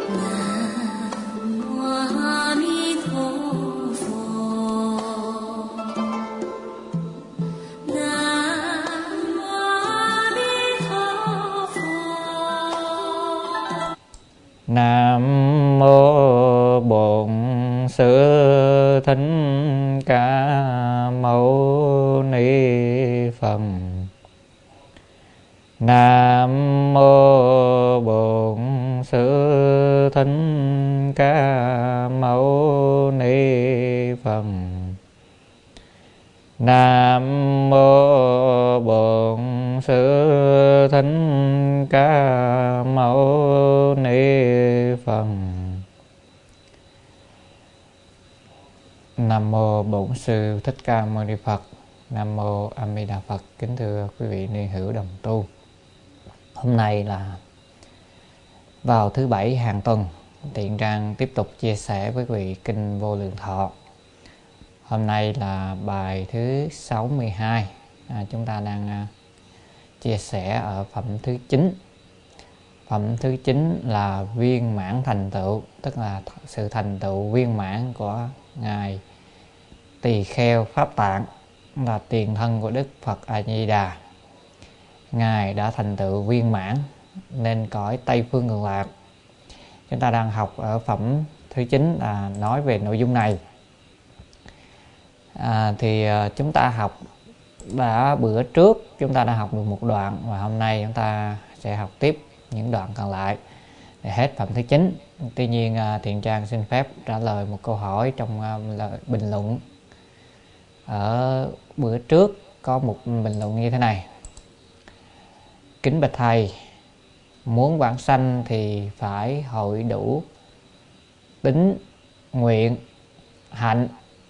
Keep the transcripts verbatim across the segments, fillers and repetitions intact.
Nam mô Bổn Sư Thích Ca Mâu Ni Phật. Nam mô Bổn Sư Thích Ca Mâu Ni Phật. Nam mô Bổn Sư Thích Ca Mâu Ni Phật. Nam mô Bổn Sư Thích Ca Mâu Ni Phật. Nam mô A Di Đà Phật. Kính thưa quý vị ni hữu đồng tu, hôm nay là vào thứ bảy hàng tuần, Thiện Trang tiếp tục chia sẻ với quý vị kinh Vô Lượng Thọ. Hôm nay là bài thứ sáu mươi hai. À, chúng ta đang à, chia sẻ ở phẩm thứ chín. Phẩm thứ chín là viên mãn thành tựu, tức là sự thành tựu viên mãn của Ngài Tỳ Kheo Pháp Tạng, là tiền thân của Đức Phật A Di Đà. Ngài đã thành tựu viên mãn nên cõi Tây Phương Cực Lạc. Chúng ta đang học ở phẩm thứ chín là nói về nội dung này. À, thì uh, chúng ta học đã bữa trước chúng ta đã học được một đoạn, và hôm nay chúng ta sẽ học tiếp những đoạn còn lại để hết phẩm thứ chín. Tuy nhiên uh, Thiện Trang xin phép trả lời một câu hỏi trong uh, lời bình luận. Ở bữa trước có một bình luận như thế này: kính bạch thầy, muốn vãng sanh thì phải hội đủ tín, nguyện, hạnh.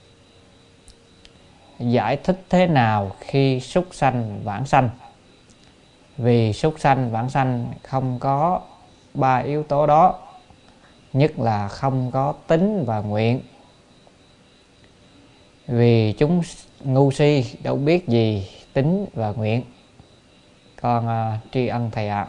Giải thích thế nào khi súc sanh vãng sanh? Vì súc sanh vãng sanh không có ba yếu tố đó, nhất là không có tín và nguyện. Vì chúng ngu si đâu biết gì tín và nguyện. Con uh, tri ân thầy ạ. À.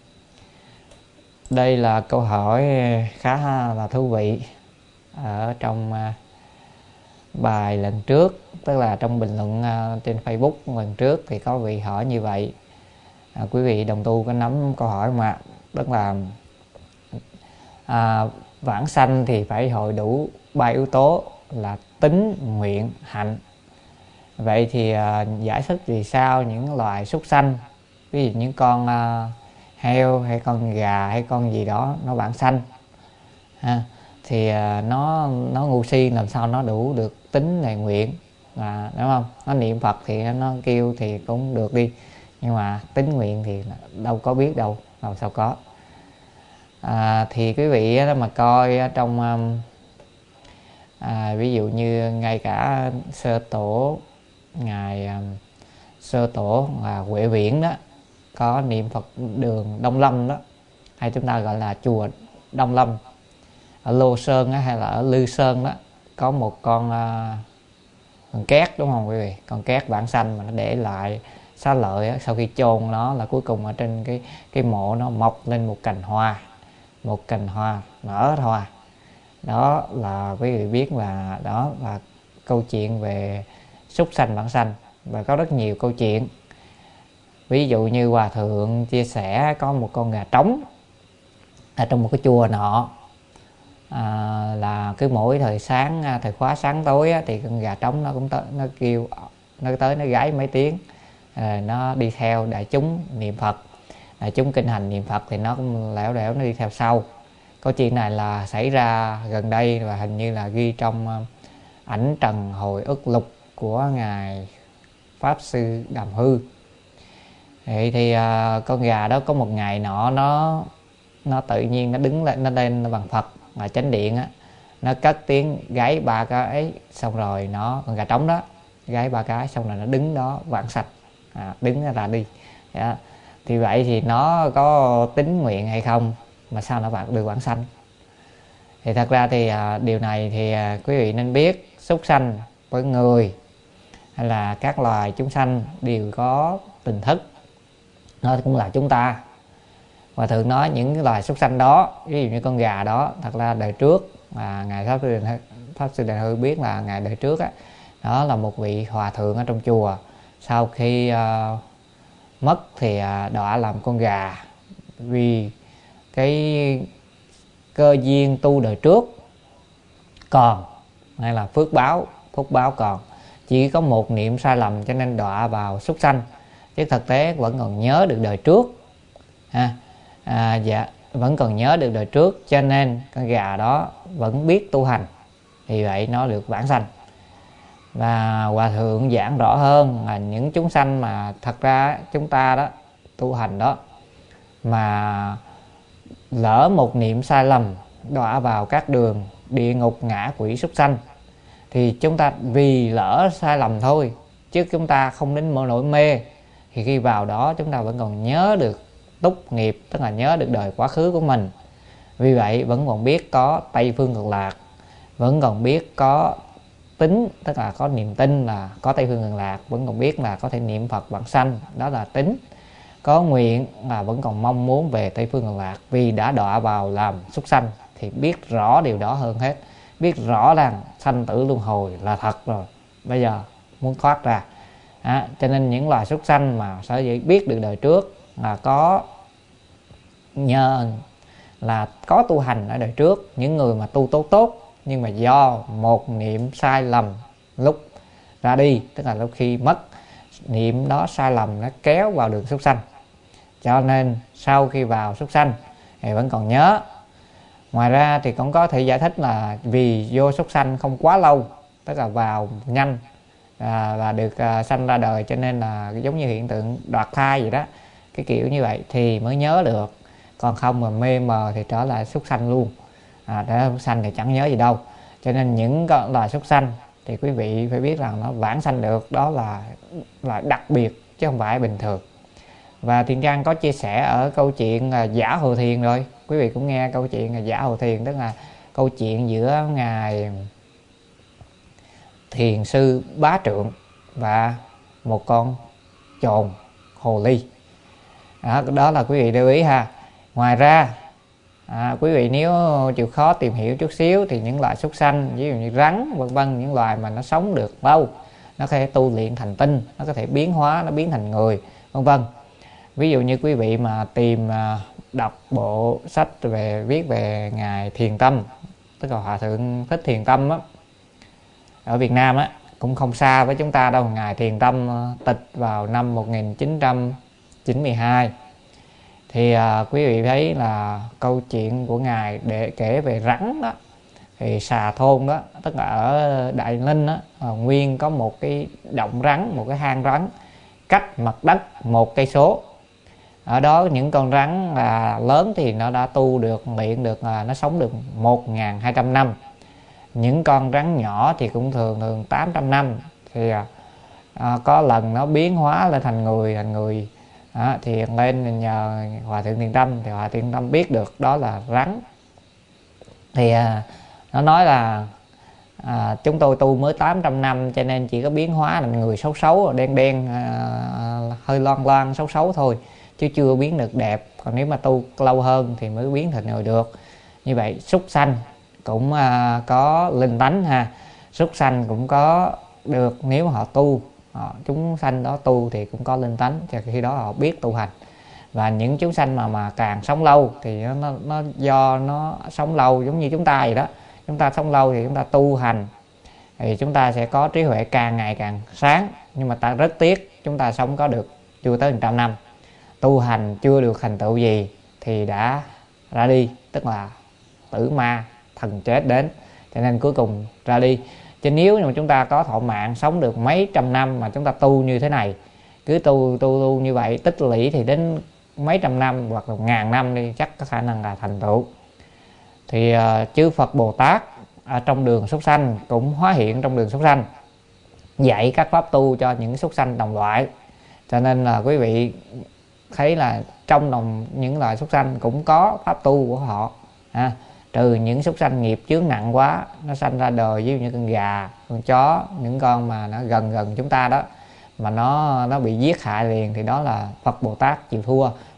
Đây là câu hỏi khá là thú vị. Ở trong uh, bài lần trước, tức là trong bình luận uh, trên Facebook lần trước thì có vị hỏi như vậy. À, quý vị đồng tu có nắm câu hỏi mà, tức là à, vãng sanh thì phải hội đủ ba yếu tố là tín, nguyện, hạnh. Vậy thì à, giải thích vì sao những loài súc sanh, ví dụ những con à, heo hay con gà hay con gì đó nó vãng sanh ha, thì à, nó nó ngu si làm sao nó đủ được tín này nguyện, là đúng không? Nó niệm Phật thì nó kêu thì cũng được đi, nhưng mà tín nguyện thì đâu có biết đâu, làm sao có. À, thì quý vị mà coi trong à, ví dụ như ngay cả sơ tổ ngài sơ tổ là Huệ Viễn đó, có niệm Phật đường Đông Lâm đó, hay chúng ta gọi là chùa Đông Lâm ở Lô Sơn đó, hay là ở Lư Sơn đó, có một con uh, con két, đúng không quý vị? Con két vãng sanh mà nó để lại xá lợi á, sau khi chôn nó là cuối cùng ở trên cái cái mộ nó mọc lên một cành hoa, một cành hoa nở hoa. Đó là quý vị biết là đó là câu chuyện về súc sanh vãng sanh, và có rất nhiều câu chuyện. Ví dụ như Hòa Thượng chia sẻ có một con gà trống ở trong một cái chùa nọ, à, là cứ mỗi thời sáng, thời khóa sáng tối á, thì con gà trống nó cũng tới, nó kêu, nó tới nó gáy mấy tiếng, à, nó đi theo đại chúng niệm Phật, đại chúng kinh hành niệm Phật thì nó cũng lẻo đẻo nó đi theo sau. Câu chuyện này là xảy ra gần đây và hình như là ghi trong ảnh Trần Hồi Ức Lục của ngài Pháp Sư Đàm Hư. Thì, thì uh, con gà đó có một ngày nọ nó nó tự nhiên nó đứng lên, nó lên bằng Phật và chánh điện á, nó cất tiếng gáy ba cái, xong rồi nó, con gà trống đó gáy ba cái xong rồi nó đứng đó vãng sanh, à, đứng ra đi. Yeah. Thì vậy thì nó có tín nguyện hay không mà sao nó vãng được vãng sanh? Thì thật ra thì à, điều này thì à, quý vị nên biết, súc sanh với người hay là các loài chúng sanh đều có tình thức, nó cũng là chúng ta. Hòa thượng nói những loài súc sanh đó, ví dụ như con gà đó, thật ra đời trước à, ngài Pháp Sư Đền Pháp Sư Đền Hư biết là ngài đời trước á, đó là một vị hòa thượng ở trong chùa. Sau khi uh, mất thì uh, đọa làm con gà, vì cái cơ duyên tu đời trước còn, hay là phước báo phúc báo còn, chỉ có một niệm sai lầm cho nên đọa vào súc sanh, chứ thực tế vẫn còn nhớ được đời trước ha. À, dạ vẫn còn nhớ được đời trước, cho nên con gà đó vẫn biết tu hành, vì vậy nó được vãng sanh. Và hòa thượng giảng rõ hơn là những chúng sanh mà thật ra chúng ta đó tu hành đó, mà lỡ một niệm sai lầm đọa vào các đường địa ngục, ngã quỷ, súc sanh, thì chúng ta vì lỡ sai lầm thôi, chứ chúng ta không đến nỗi mê, thì khi vào đó chúng ta vẫn còn nhớ được túc nghiệp, tức là nhớ được đời quá khứ của mình. Vì vậy vẫn còn biết có Tây Phương Cực Lạc, vẫn còn biết có tính, tức là có niềm tin là có Tây Phương Cực Lạc, vẫn còn biết là có thể niệm Phật vãng sanh, đó là tính. Có nguyện là vẫn còn mong muốn về Tây Phương Cực Lạc, vì đã đọa vào làm súc sanh thì biết rõ điều đó hơn hết, biết rõ rằng sanh tử luân hồi là thật rồi, bây giờ muốn thoát ra. À, cho nên những loài súc sanh mà sở dĩ biết được đời trước là có nhờ là có tu hành ở đời trước, những người mà tu tốt tốt, nhưng mà do một niệm sai lầm lúc ra đi, tức là lúc khi mất, niệm đó sai lầm nó kéo vào đường súc sanh, cho nên sau khi vào súc sanh thì vẫn còn nhớ. Ngoài ra thì cũng có thể giải thích là vì vô súc sanh không quá lâu, tức là vào nhanh à, và được à, sanh ra đời, cho nên là giống như hiện tượng đoạt thai vậy đó, cái kiểu như vậy thì mới nhớ được. Còn không mà mê mờ thì trở lại súc sanh luôn, à, để súc sanh thì chẳng nhớ gì đâu. Cho nên những loài súc sanh thì quý vị phải biết rằng nó vãng sanh được, đó là là đặc biệt chứ không phải bình thường. Và Thiện Trang có chia sẻ ở câu chuyện là Giả Hồ Thiền rồi, quý vị cũng nghe câu chuyện là Giả Hồ Thiền, tức là câu chuyện giữa ngài thiền sư Bá Trượng và một con chồn hồ ly. Đó, đó là quý vị lưu ý ha. Ngoài ra à, quý vị nếu chịu khó tìm hiểu chút xíu thì những loại súc sanh ví dụ như rắn vân vân, những loài mà nó sống được lâu, nó có thể tu luyện thành tinh, nó có thể biến hóa, nó biến thành người vân vân. Ví dụ như quý vị mà tìm đọc bộ sách về viết về ngài Thiền Tâm, tức là Hòa Thượng Thích Thiền Tâm á, ở Việt Nam á, cũng không xa với chúng ta đâu. Ngài Thiền Tâm tịch vào năm một nghìn chín trăm chín mươi hai. Thì à, quý vị thấy là câu chuyện của ngài để kể về rắn đó, thì Xà Thôn đó, tức là ở Đại Ninh đó, nguyên có một cái động rắn, một cái hang rắn cách mặt đất một cây số. Ở đó những con rắn là lớn thì nó đã tu được, luyện được, là nó sống được một nghìn hai trăm năm. Những con rắn nhỏ thì cũng thường thường tám trăm năm. Thì à, có lần nó biến hóa lên thành người, thành người à, thì lên nhờ Hòa Thượng Thiền Tâm, thì Hòa Thượng Thiền Tâm biết được đó là rắn. Thì à, nó nói là à, chúng tôi tu mới tám trăm năm cho nên chỉ có biến hóa thành người xấu xấu, đen đen, à, hơi loan loan xấu xấu thôi, chứ chưa biến được đẹp. Còn nếu mà tu lâu hơn thì mới biến thành người được. Như vậy súc sanh cũng à, có linh tánh ha, súc sanh cũng có được, nếu mà họ tu, họ, chúng sanh đó tu thì cũng có linh tánh, cho khi đó họ biết tu hành. Và những chúng sanh mà mà càng sống lâu thì nó, nó do nó sống lâu giống như chúng ta vậy đó. Chúng ta sống lâu thì chúng ta tu hành thì chúng ta sẽ có trí huệ càng ngày càng sáng. Nhưng mà ta rất tiếc chúng ta sống có được chưa tới một trăm năm, tu hành chưa được thành tựu gì thì đã ra đi, tức là tử ma thần chết đến, cho nên cuối cùng ra đi. Chứ nếu mà chúng ta có thọ mạng sống được mấy trăm năm mà chúng ta tu như thế này, cứ tu tu tu như vậy tích lũy thì đến mấy trăm năm hoặc là ngàn năm đi chắc có khả năng là thành tựu. Thì uh, chư Phật Bồ Tát ở trong đường súc sanh cũng hóa hiện trong đường súc sanh, dạy các pháp tu cho những súc sanh đồng loại. Cho nên là quý vị thấy là trong đồng những loài súc sanh cũng có pháp tu của họ ha. Trừ những súc sanh nghiệp chướng nặng quá, nó sanh ra đời ví dụ như con gà, con chó, những con mà nó gần gần chúng ta đó, mà nó nó bị giết hại liền, thì đó là Phật Bồ Tát chịu thua.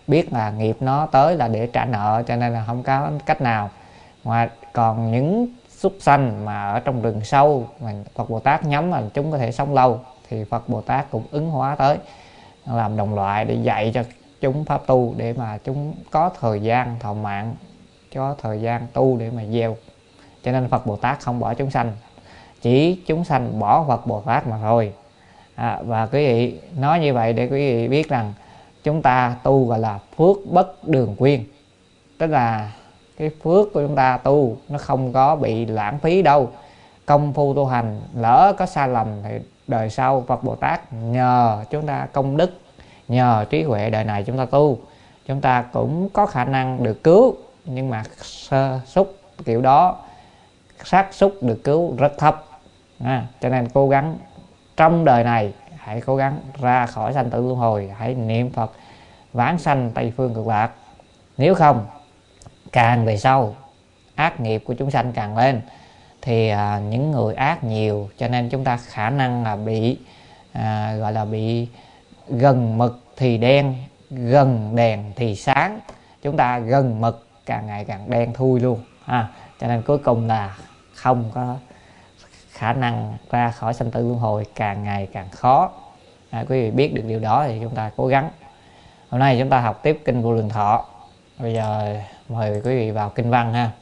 biết là nghiệp nó tới là để trả nợ, cho nên là không có cách nào. Ngoài còn những súc sanh mà ở trong rừng sâu mà Phật Bồ Tát nhắm là chúng có thể sống lâu, thì Phật Bồ Tát cũng ứng hóa tới làm đồng loại để dạy cho chúng pháp tu, để mà chúng có thời gian thọ mạng, có thời gian tu để mà gieo. Cho nên Phật Bồ Tát không bỏ chúng sanh, chỉ chúng sanh bỏ Phật Bồ Tát mà thôi. À, và quý vị nói như vậy để quý vị biết rằng chúng ta tu gọi là phước bất đường quyên, tức là cái phước của chúng ta tu nó không có bị lãng phí đâu. Công phu tu hành lỡ có sai lầm thì đời sau Phật Bồ Tát nhờ chúng ta công đức, nhờ trí huệ đời này chúng ta tu, chúng ta cũng có khả năng được cứu. Nhưng mà sơ súc kiểu đó, xác suất được cứu rất thấp. À, cho nên cố gắng trong đời này hãy cố gắng ra khỏi sanh tử luân hồi, hãy niệm Phật vãng sanh Tây Phương Cực Lạc. Nếu không, càng về sau ác nghiệp của chúng sanh càng lên, thì à, những người ác nhiều, cho nên chúng ta khả năng là bị à, gọi là bị gần mực thì đen, gần đèn thì sáng. Chúng ta gần mực càng ngày càng đen thui luôn. À, cho nên cuối cùng là không có khả năng ra khỏi sanh tử luân hồi, càng ngày càng khó. À, quý vị biết được điều đó thì chúng ta cố gắng. Hôm nay chúng ta học tiếp kinh Vô Lượng Thọ. Bây giờ mời quý vị vào kinh văn ha.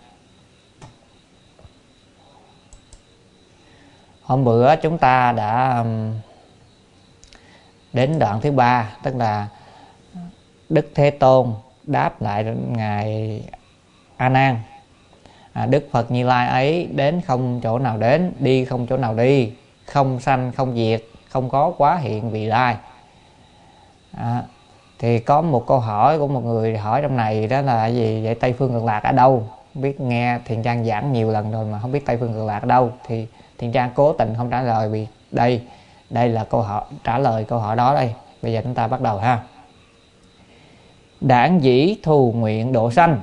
Hôm bữa chúng ta đã đến đoạn thứ ba, tức là Đức Thế Tôn đáp lại ngài A Nan. À, Đức Phật Như Lai ấy đến không chỗ nào đến, đi không chỗ nào đi, không sanh không diệt, không có quá hiện vị lai. À, thì có một câu hỏi của một người hỏi trong này, đó là gì vậy? Tây Phương Cực Lạc ở đâu? Không biết, nghe Thiện Trang giảng nhiều lần rồi mà không biết Tây Phương Cực Lạc ở đâu. Thì Thiện Trang cố tình không trả lời, vì đây đây là câu hỏi trả lời câu hỏi đó đây. Bây giờ chúng ta bắt đầu ha. Đảng dĩ thù nguyện độ sanh.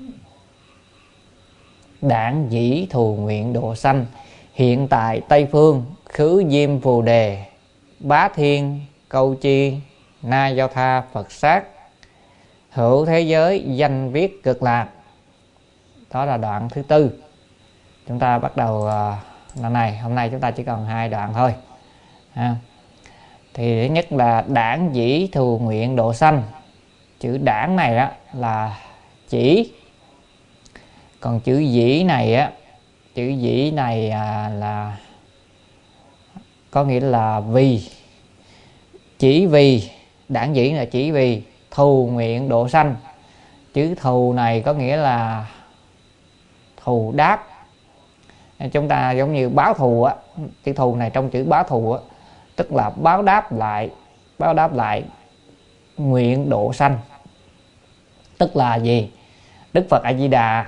Đảng dĩ thù nguyện độ sanh, hiện tại Tây Phương, khứ Diêm Phù Đề, Bá Thiên, Câu Chi, Na Giao Tha Phật Sát, hữu thế giới danh viết Cực Lạc. Đó là đoạn thứ tư. Chúng ta bắt đầu uh, lần này. Hôm nay chúng ta chỉ còn hai đoạn thôi. À, thì thứ nhất là đảng dĩ thù nguyện độ sanh. Chữ đảng này á là chỉ, còn chữ dĩ này á, chữ dĩ này à, là có nghĩa là vì. Chỉ vì, đảng dĩ là chỉ vì, thù nguyện độ sanh. Chữ thù này có nghĩa là thù đáp. Chúng ta giống như báo thù á, chữ thù này trong chữ báo thù á, tức là báo đáp lại, báo đáp lại nguyện độ sanh. Tức là gì? Đức Phật A Di Đà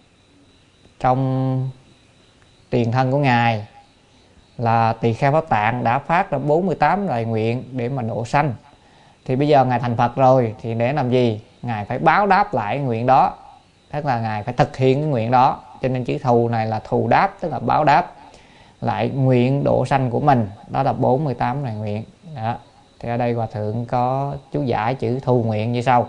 trong tiền thân của ngài là Tỳ Kheo Pháp Tạng đã phát ra bốn mươi tám lời nguyện để mà độ sanh. Thì bây giờ ngài thành Phật rồi, thì để làm gì? Ngài phải báo đáp lại nguyện đó, tức là ngài phải thực hiện cái nguyện đó. Cho nên chữ thù này là thù đáp, tức là báo đáp lại nguyện độ sanh của mình. Đó là bốn mươi tám lời nguyện đó. Thì ở đây Hòa Thượng có chú giải chữ thù nguyện như sau: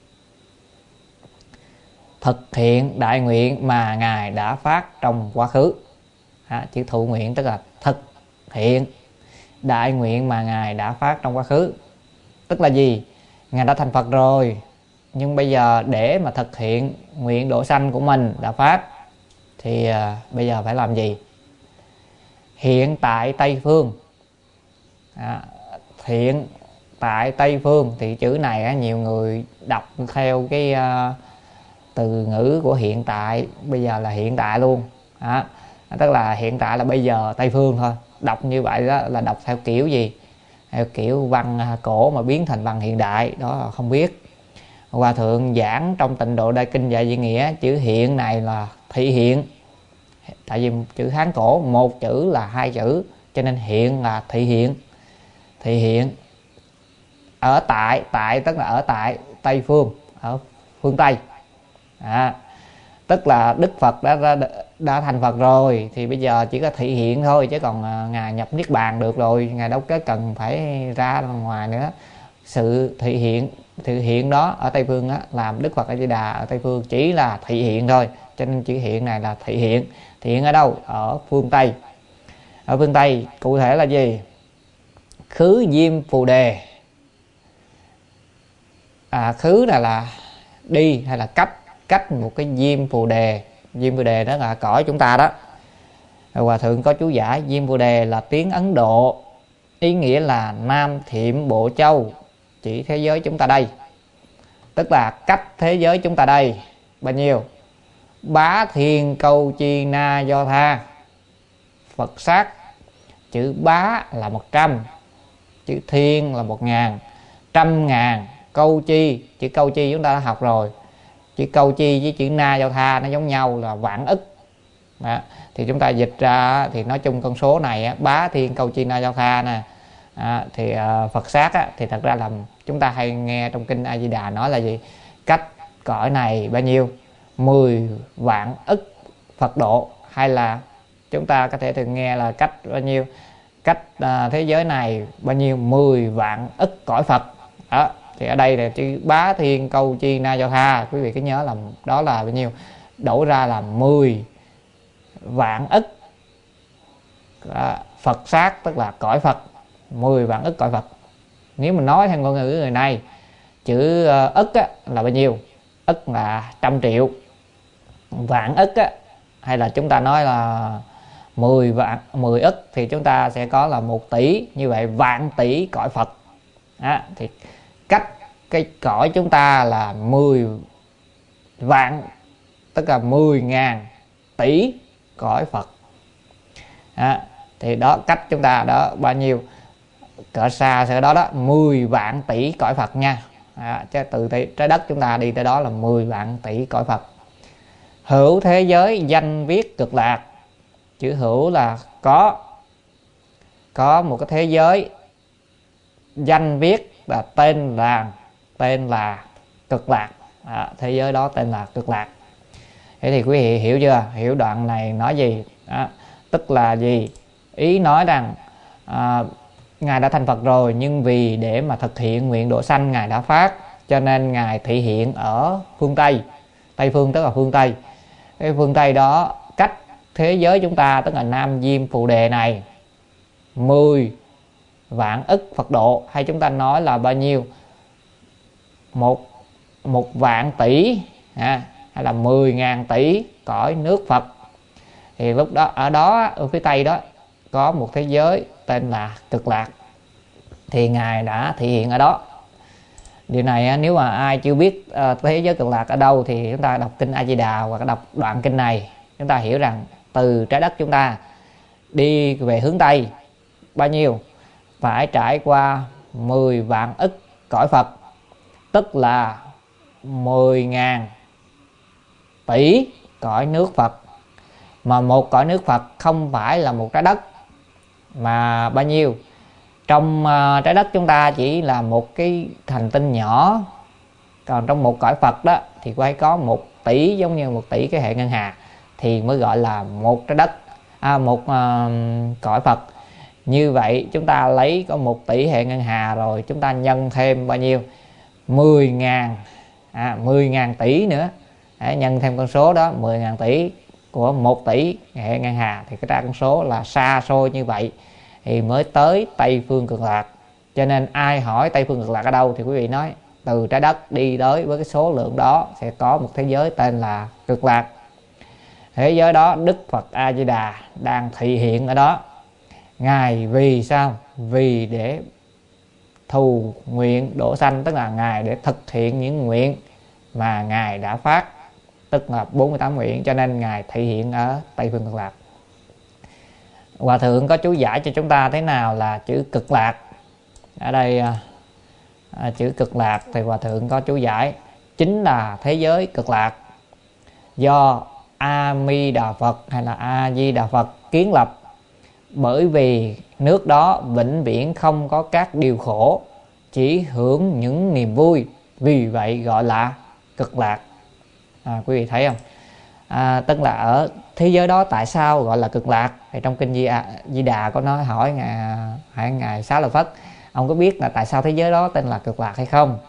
thực hiện đại nguyện mà ngài đã phát trong quá khứ. À, chữ thụ nguyện tức là thực hiện đại nguyện mà ngài đã phát trong quá khứ. Tức là gì? Ngài đã thành Phật rồi, nhưng bây giờ để mà thực hiện nguyện độ sanh của mình đã phát, thì à, bây giờ phải làm gì? Hiện tại Tây Phương. À, hiện tại Tây Phương thì chữ này á, nhiều người đọc theo cái uh, từ ngữ của hiện tại, bây giờ là hiện tại luôn. À, tức là hiện tại là bây giờ Tây Phương thôi. Đọc như vậy đó là đọc theo kiểu gì? Theo kiểu văn cổ mà biến thành văn hiện đại, đó là không biết. Hòa Thượng giảng trong Tịnh Độ Đại Kinh Dạy Dị Nghĩa, chữ hiện này là thị hiện. Tại vì chữ Hán cổ một chữ là hai chữ, cho nên hiện là thị hiện. Thị hiện ở tại, tại tức là ở tại Tây Phương, ở phương Tây. À, tức là Đức Phật đã, đã đã thành Phật rồi, thì bây giờ chỉ có thị hiện thôi, chứ còn à, ngài nhập niết bàn được rồi, ngài đâu có cần phải ra ngoài nữa. Sự thị hiện thị hiện đó ở Tây Phương á, làm Đức Phật A Di Đà ở Tây Phương chỉ là thị hiện thôi, cho nên chữ hiện này là thị hiện. Thị hiện ở đâu? Ở phương Tây. Ở phương Tây cụ thể là gì? Khứ Diêm Phù Đề. À, khứ là là đi hay là cách, cách một cái Diêm Phù Đề. Diêm Phù Đề đó là cõi chúng ta đó. Hòa thượng có chú giải Diêm Phù Đề là tiếng Ấn Độ, ý nghĩa là Nam Thiệm Bộ Châu, chỉ thế giới chúng ta đây, tức là cách thế giới chúng ta đây bao nhiêu? Bá Thiên Câu Chi Na Do Tha. Phật sát, chữ bá là một trăm, chữ thiên là một ngàn, trăm ngàn. Câu chi, chữ câu chi chúng ta đã học rồi, chữ câu chi với chữ na do tha nó giống nhau là vạn ức đó. Thì chúng ta dịch ra thì nói chung con số này bá thiên câu chi na do tha nè. À, thì uh, Phật sát á, thì thật ra là chúng ta hay nghe trong kinh A Di Đà nói là gì? Cách cõi này bao nhiêu? mười vạn ức Phật độ, hay là chúng ta có thể thường nghe là cách bao nhiêu? Cách uh, thế giới này bao nhiêu? mười vạn ức cõi Phật đó. Thì ở đây là chữ bá thiên câu chi na do tha, quý vị cứ nhớ là đó là bao nhiêu? Đổ ra là mười vạn ức đó, Phật sát, tức là cõi Phật, mười vạn ức cõi Phật. Nếu mình nói theo ngôn ngữ người này, chữ ức á, là bao nhiêu? Ức là trăm triệu, vạn ức á, hay là chúng ta nói là mười vạn, mười ức thì chúng ta sẽ có là một tỷ. Như vậy vạn tỷ cõi Phật đó. Thì cách cái cõi chúng ta là mười vạn, tức là mười ngàn tỷ cõi Phật đó. Thì đó, cách chúng ta đó bao nhiêu? Cỡ xa sẽ đó đó, mười vạn tỷ cõi Phật nha đó. Chứ từ trái đất chúng ta đi tới đó là mười vạn tỷ cõi Phật. Hữu thế giới danh viết Cực Lạc. Chữ hữu là có, có một cái thế giới, danh viết là tên là tên là Cực Lạc đó, thế giới đó tên là Cực Lạc. Thế thì quý vị hiểu chưa? Hiểu đoạn này nói gì đó, tức là gì? Ý nói rằng à, Ngài đã thành Phật rồi, nhưng vì để mà thực hiện nguyện độ sanh Ngài đã phát, cho nên Ngài thị hiện ở phương Tây. Tây phương tức là phương Tây. Cái phương Tây đó cách thế giới chúng ta, tức là Nam Diêm Phù Đề này, mười vạn ức Phật độ, hay chúng ta nói là bao nhiêu? Một, một vạn tỷ à, hay là mười ngàn tỷ cõi nước Phật. Thì lúc đó ở đó, ở phía Tây đó có một thế giới tên là Cực Lạc, thì Ngài đã thị hiện ở đó. Điều này nếu mà ai chưa biết uh, thế giới Cực Lạc ở đâu thì chúng ta đọc kinh A Di Đà hoặc đọc đoạn kinh này, chúng ta hiểu rằng từ trái đất chúng ta đi về hướng Tây bao nhiêu? Phải trải qua mười vạn ức cõi Phật, tức là mười ngàn tỷ cõi nước Phật. Mà một cõi nước Phật không phải là một trái đất, mà bao nhiêu? Trong uh, trái đất chúng ta chỉ là một cái hành tinh nhỏ, còn trong một cõi Phật đó thì phải có một tỷ, giống như một tỷ cái hệ ngân hà thì mới gọi là một trái đất, à, một uh, cõi Phật. Như vậy chúng ta lấy có một tỷ hệ ngân hà rồi, chúng ta nhân thêm bao nhiêu? mười ngàn, à, mười ngàn tỷ nữa. Để nhân thêm con số đó, mười ngàn tỷ của một tỷ hệ ngân hà thì cái ra con số là xa xôi như vậy thì mới tới Tây phương Cực Lạc. Cho nên ai hỏi Tây phương Cực Lạc ở đâu thì quý vị nói từ trái đất đi tới với cái số lượng đó sẽ có một thế giới tên là Cực Lạc. Thế giới đó Đức Phật A Di Đà đang thị hiện ở đó. Ngài vì sao? Vì để thù nguyện độ sanh, tức là Ngài để thực hiện những nguyện mà Ngài đã phát, tức là bốn mươi tám nguyện, cho nên Ngài thị hiện ở Tây phương Cực Lạc. Hòa thượng có chú giải cho chúng ta thế nào là chữ Cực Lạc. Ở đây à, chữ Cực Lạc thì Hòa thượng có chú giải chính là thế giới Cực Lạc do A Di Đà Phật hay là A Di Đà Phật kiến lập, bởi vì nước đó vĩnh viễn không có các điều khổ, chỉ hưởng những niềm vui, vì vậy gọi là Cực Lạc. À, quý vị thấy không? À, tức là ở thế giới đó tại sao gọi là Cực Lạc? Thì trong kinh Di, à, Di Đà có nói hỏi ngài, hỏi ngài Xá Lợi Phất, ông có biết là tại sao thế giới đó tên là Cực Lạc hay không?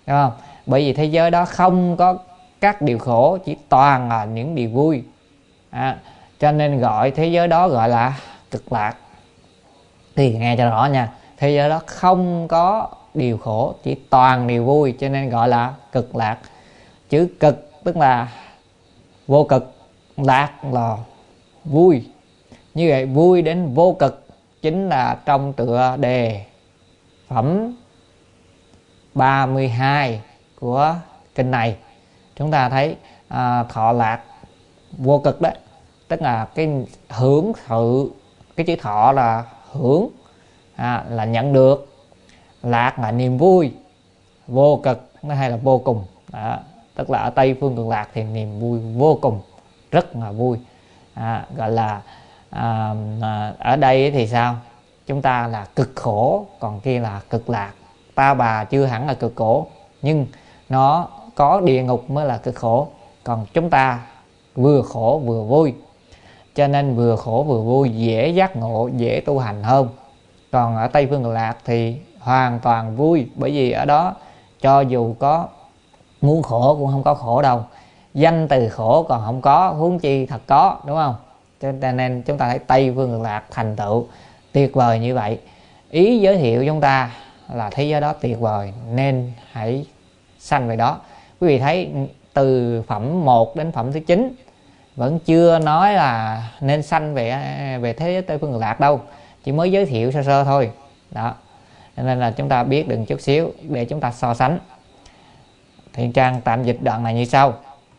đúng không? Bởi vì thế giới đó không có các điều khổ, chỉ toàn là những điều vui. À, cho nên gọi thế giới đó gọi là cực lạc. Thì nghe cho rõ nha, thế giới đó không có điều khổ, chỉ toàn điều vui, cho nên gọi là cực lạc. Chữ cực tức là vô cực, lạc là vui. Như vậy vui đến vô cực chính là trong tựa đề phẩm ba mươi hai của kinh này. Chúng ta thấy à, thọ lạc vô cực đó, tức là cái hưởng thụ. Cái chữ thọ là hưởng, à, là nhận được. Lạc là niềm vui. Vô cực hay là vô cùng đó. Tức là ở Tây phương cực lạc thì niềm vui vô cùng, rất là vui, à, gọi là à, à, ở đây thì sao, chúng ta là cực khổ, còn kia là cực lạc. Ta bà chưa hẳn là cực khổ, nhưng nó có địa ngục mới là cực khổ, còn chúng ta vừa khổ vừa vui, cho nên vừa khổ vừa vui, dễ giác ngộ, dễ tu hành hơn. Còn ở Tây phương cực lạc thì hoàn toàn vui, bởi vì ở đó cho dù có muốn khổ cũng không có khổ đâu, danh từ khổ còn không có, huống chi thật có, đúng không? Cho nên chúng ta thấy Tây phương cực lạc thành tựu tuyệt vời như vậy. Ý giới thiệu chúng ta là thế giới đó tuyệt vời, nên hãy sanh về đó. Quý vị thấy từ phẩm một đến phẩm thứ chín vẫn chưa nói là nên sanh về về thế giới Tây phương cực lạc đâu, chỉ mới giới thiệu sơ sơ thôi đó. Cho nên là chúng ta biết được chút xíu để chúng ta so sánh. Thiện Trang tạm dịch đoạn này như sau: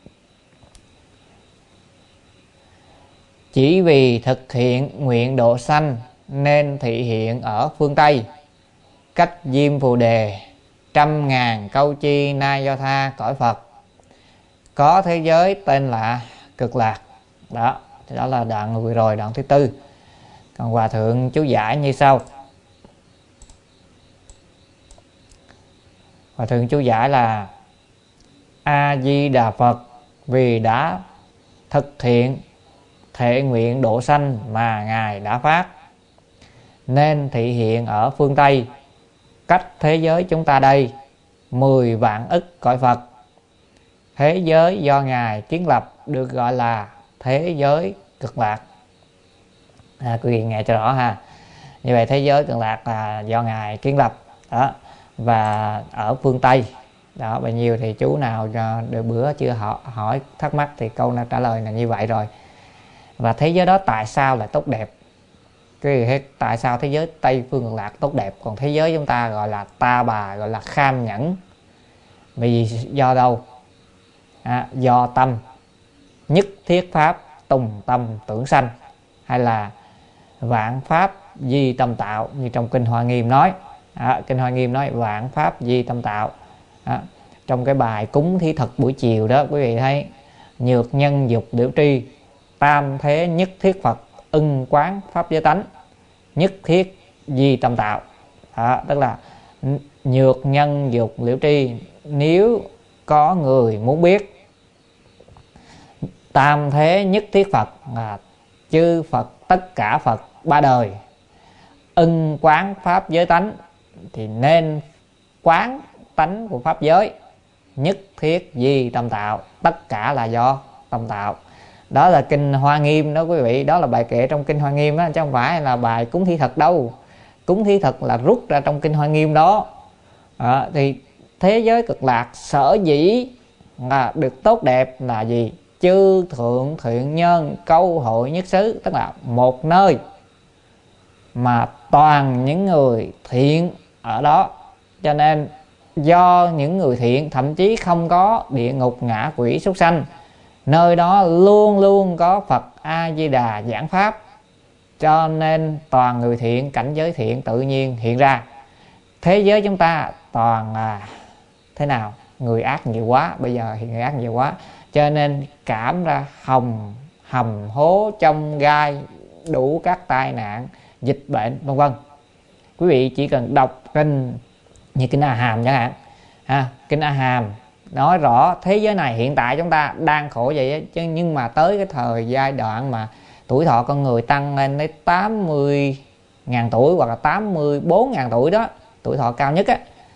chỉ vì thực hiện nguyện độ sanh nên thị hiện ở phương Tây, cách Diêm Phù Đề trăm ngàn câu chi nay do tha cõi Phật, có thế giới tên là cực lạc. Đó, thì đó là đoạn vừa rồi, đoạn thứ tư. Còn Hòa Thượng chú giải như sau. Hòa Thượng chú giải là: A Di Đà Phật vì đã thực hiện thệ nguyện độ sanh mà Ngài đã phát, nên thị hiện ở phương Tây, cách thế giới chúng ta đây mười vạn ức cõi Phật. Thế giới do Ngài kiến lập được gọi là thế giới cực lạc. À, quý vị nghe cho rõ ha. Như vậy thế giới cực lạc là do Ngài kiến lập đó, và ở phương Tây đó. Bao nhiêu thì chú nào được bữa chưa họ hỏi thắc mắc thì câu trả lời là như vậy rồi. Và thế giới đó tại sao lại tốt đẹp? Cái tại sao thế giới Tây phương cực lạc tốt đẹp, còn thế giới chúng ta gọi là ta bà, gọi là kham nhẫn? Bởi vì do đâu? À, do tâm nhất thiết pháp tùng tâm tưởng sanh, hay là vạn pháp di tâm tạo, như trong kinh Hoa Nghiêm nói. À, kinh Hoa Nghiêm nói vạn pháp di tâm tạo. À, trong cái bài cúng thí thực buổi chiều đó, quý vị thấy nhược nhân dục liễu tri, tam thế nhất thiết Phật, ưng quán pháp giới tánh, nhất thiết di tâm tạo. À, tức là nhược nhân dục liễu tri, nếu có người muốn biết tam thế nhất thiết Phật là chư Phật, tất cả Phật ba đời, ưng quán pháp giới tánh, thì nên quán tánh của pháp giới, nhất thiết di tâm tạo, tất cả là do tâm tạo. Đó là kinh Hoa Nghiêm đó quý vị, đó là bài kệ trong kinh Hoa Nghiêm đó, chứ không phải là bài cúng thí thực đâu. Cúng thí thực là rút ra trong kinh Hoa Nghiêm đó. À, thì thế giới cực lạc sở dĩ là được tốt đẹp là gì? Chư thượng thiện nhân câu hội nhất xứ, tức là một nơi mà toàn những người thiện ở đó, cho nên do những người thiện, thậm chí không có địa ngục ngạ quỷ súc sanh, nơi đó luôn luôn có Phật A Di Đà giảng pháp, cho nên toàn người thiện, cảnh giới thiện tự nhiên hiện ra. Thế giới chúng ta toàn là thế nào? Người ác nhiều quá, bây giờ thì người ác nhiều quá, cho nên cảm ra hồng hầm hố trong gai, đủ các tai nạn, dịch bệnh vân vân. Quý vị chỉ cần đọc kinh như kinh A Hàm chẳng hạn, ha, kinh A Hàm nói rõ thế giới này hiện tại chúng ta đang khổ vậy chứ, nhưng mà tới cái thời giai đoạn mà tuổi thọ con người tăng lên đến tám mươi ngàn tuổi hoặc là tám mươi bốn ngàn tuổi đó, tuổi thọ cao nhất á,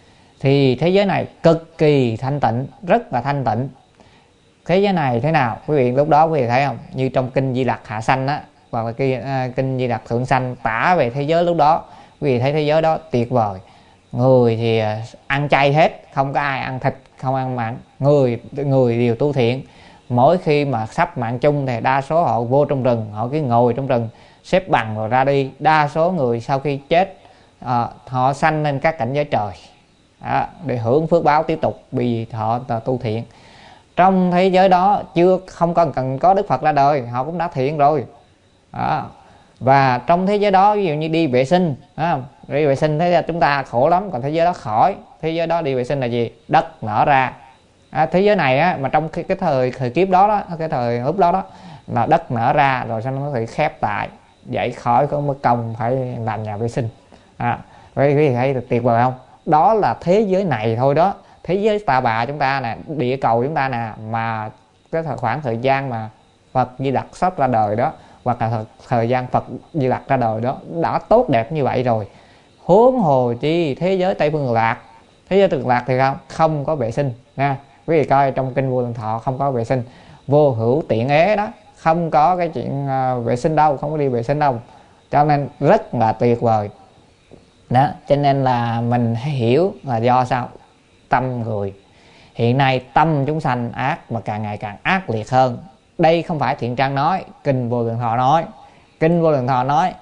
thì thế giới này cực kỳ thanh tịnh, rất là thanh tịnh. Thế giới này thế nào quý vị? Lúc đó quý vị thấy không, như trong kinh Di Lặc Hạ Sanh á, hoặc là kinh, uh, kinh Di Lặc Thượng Sanh tả về thế giới lúc đó, quý vị thấy thế giới đó tuyệt vời. Người thì uh, ăn chay hết, không có ai ăn thịt, không ăn mặn, người người đều tu thiện. Mỗi khi mà sắp mạng chung thì đa số họ vô trong rừng, họ cứ ngồi trong rừng xếp bằng rồi ra đi. Đa số người sau khi chết uh, họ sanh lên các cảnh giới trời đó, để hưởng phước báo tiếp tục vì họ tu thiện. Trong thế giới đó chưa không cần cần có Đức Phật ra đời, họ cũng đã thiện rồi đó. Và trong thế giới đó ví dụ như đi vệ sinh đó, đi vệ sinh thế là chúng ta khổ lắm, còn thế giới đó khỏi. Thế giới đó đi vệ sinh là gì? Đất nở ra. À, thế giới này á, mà trong cái, cái thời thời kiếp đó đó, cái thời lúc đó đó là đất nở ra rồi sau nó có thể khép lại, dậy khỏi có mất công phải làm nhà vệ sinh. À, vậy quý vị thấy tuyệt vời không? Đó là thế giới này thôi đó. Thế giới ta bà chúng ta nè, địa cầu chúng ta nè, mà cái thời, khoảng thời gian mà Phật Di Lặc sắp ra đời đó, hoặc là thời, thời gian Phật Di Lặc ra đời đó đã tốt đẹp như vậy rồi, huống hồ chi thế giới Tây Phương Cực Lạc. Thế giới Tây Phương Cực Lạc thì không không có vệ sinh nha. Quý vị coi trong kinh Vô Lượng Thọ không có vệ sinh, vô hữu tiện ế đó, không có cái chuyện uh, vệ sinh đâu, không có đi vệ sinh đâu, cho nên rất là tuyệt vời đó. Cho nên là mình hiểu là do sao? Tâm người hiện nay, tâm chúng sanh ác mà càng ngày càng ác liệt hơn. Đây không phải Thiện Trang nói, kinh Vô Lượng Thọ nói. Kinh Vô Lượng Thọ nói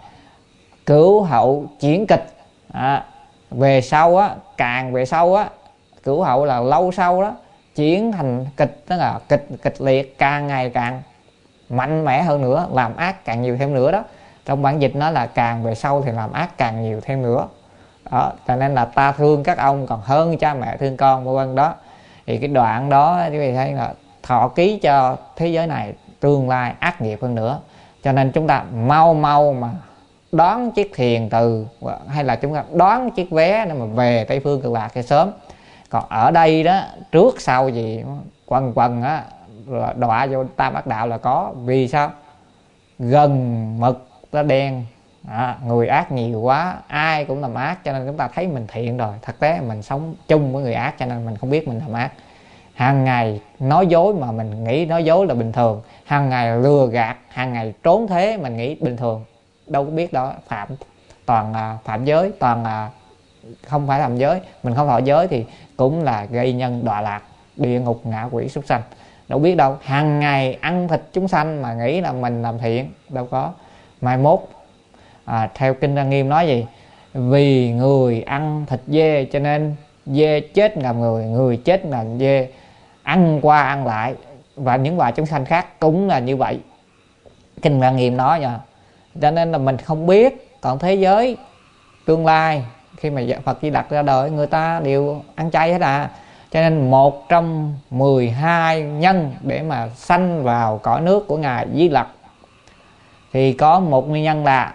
cửu hậu chuyển kịch. À, về sau á, càng về sau á, cửu hậu là lâu sau đó, chuyển thành kịch, tức là kịch kịch liệt, càng ngày càng mạnh mẽ hơn nữa, làm ác càng nhiều thêm nữa đó. Trong bản dịch nó là càng về sau thì làm ác càng nhiều thêm nữa đó. Cho nên là ta thương các ông còn hơn cha mẹ thương con, vân vân đó. Thì cái đoạn đó quý vị thấy là thọ ký cho thế giới này tương lai ác nghiệp hơn nữa. Cho nên chúng ta mau mau mà đón chiếc thuyền từ, hay là chúng ta đón chiếc vé để mà về Tây Phương Cực Lạc cho sớm. Còn ở đây đó, trước sau gì quần quần á, đọa vô tam ác đạo là có. Vì sao? Gần mực nó đen à, người ác nhiều quá, ai cũng làm ác, cho nên chúng ta thấy mình thiện rồi, thực tế mình sống chung với người ác, cho nên mình không biết mình làm ác. Hàng ngày nói dối mà mình nghĩ nói dối là bình thường, hàng ngày lừa gạt, hàng ngày trốn thế mình nghĩ bình thường, đâu có biết đó phạm, toàn là phạm giới, toàn là không phải làm giới. Mình không thọ giới thì cũng là gây nhân đọa lạc địa ngục ngạ quỷ súc sanh, đâu biết đâu. Hàng ngày ăn thịt chúng sanh mà nghĩ là mình làm thiện, đâu có. Mai mốt à, theo kinh Lăng Nghiêm nói gì? Vì người ăn thịt dê cho nên dê chết làm người, người chết làm dê, ăn qua ăn lại. Và những loài chúng sanh khác cũng là như vậy, kinh Lăng Nghiêm nói nha. Cho nên là mình không biết. Còn thế giới tương lai khi mà Phật Di Lặc ra đời, người ta đều ăn chay hết à. Cho nên một trong mười hai nhân để mà sanh vào cõi nước của Ngài Di Lặc thì có một nguyên nhân là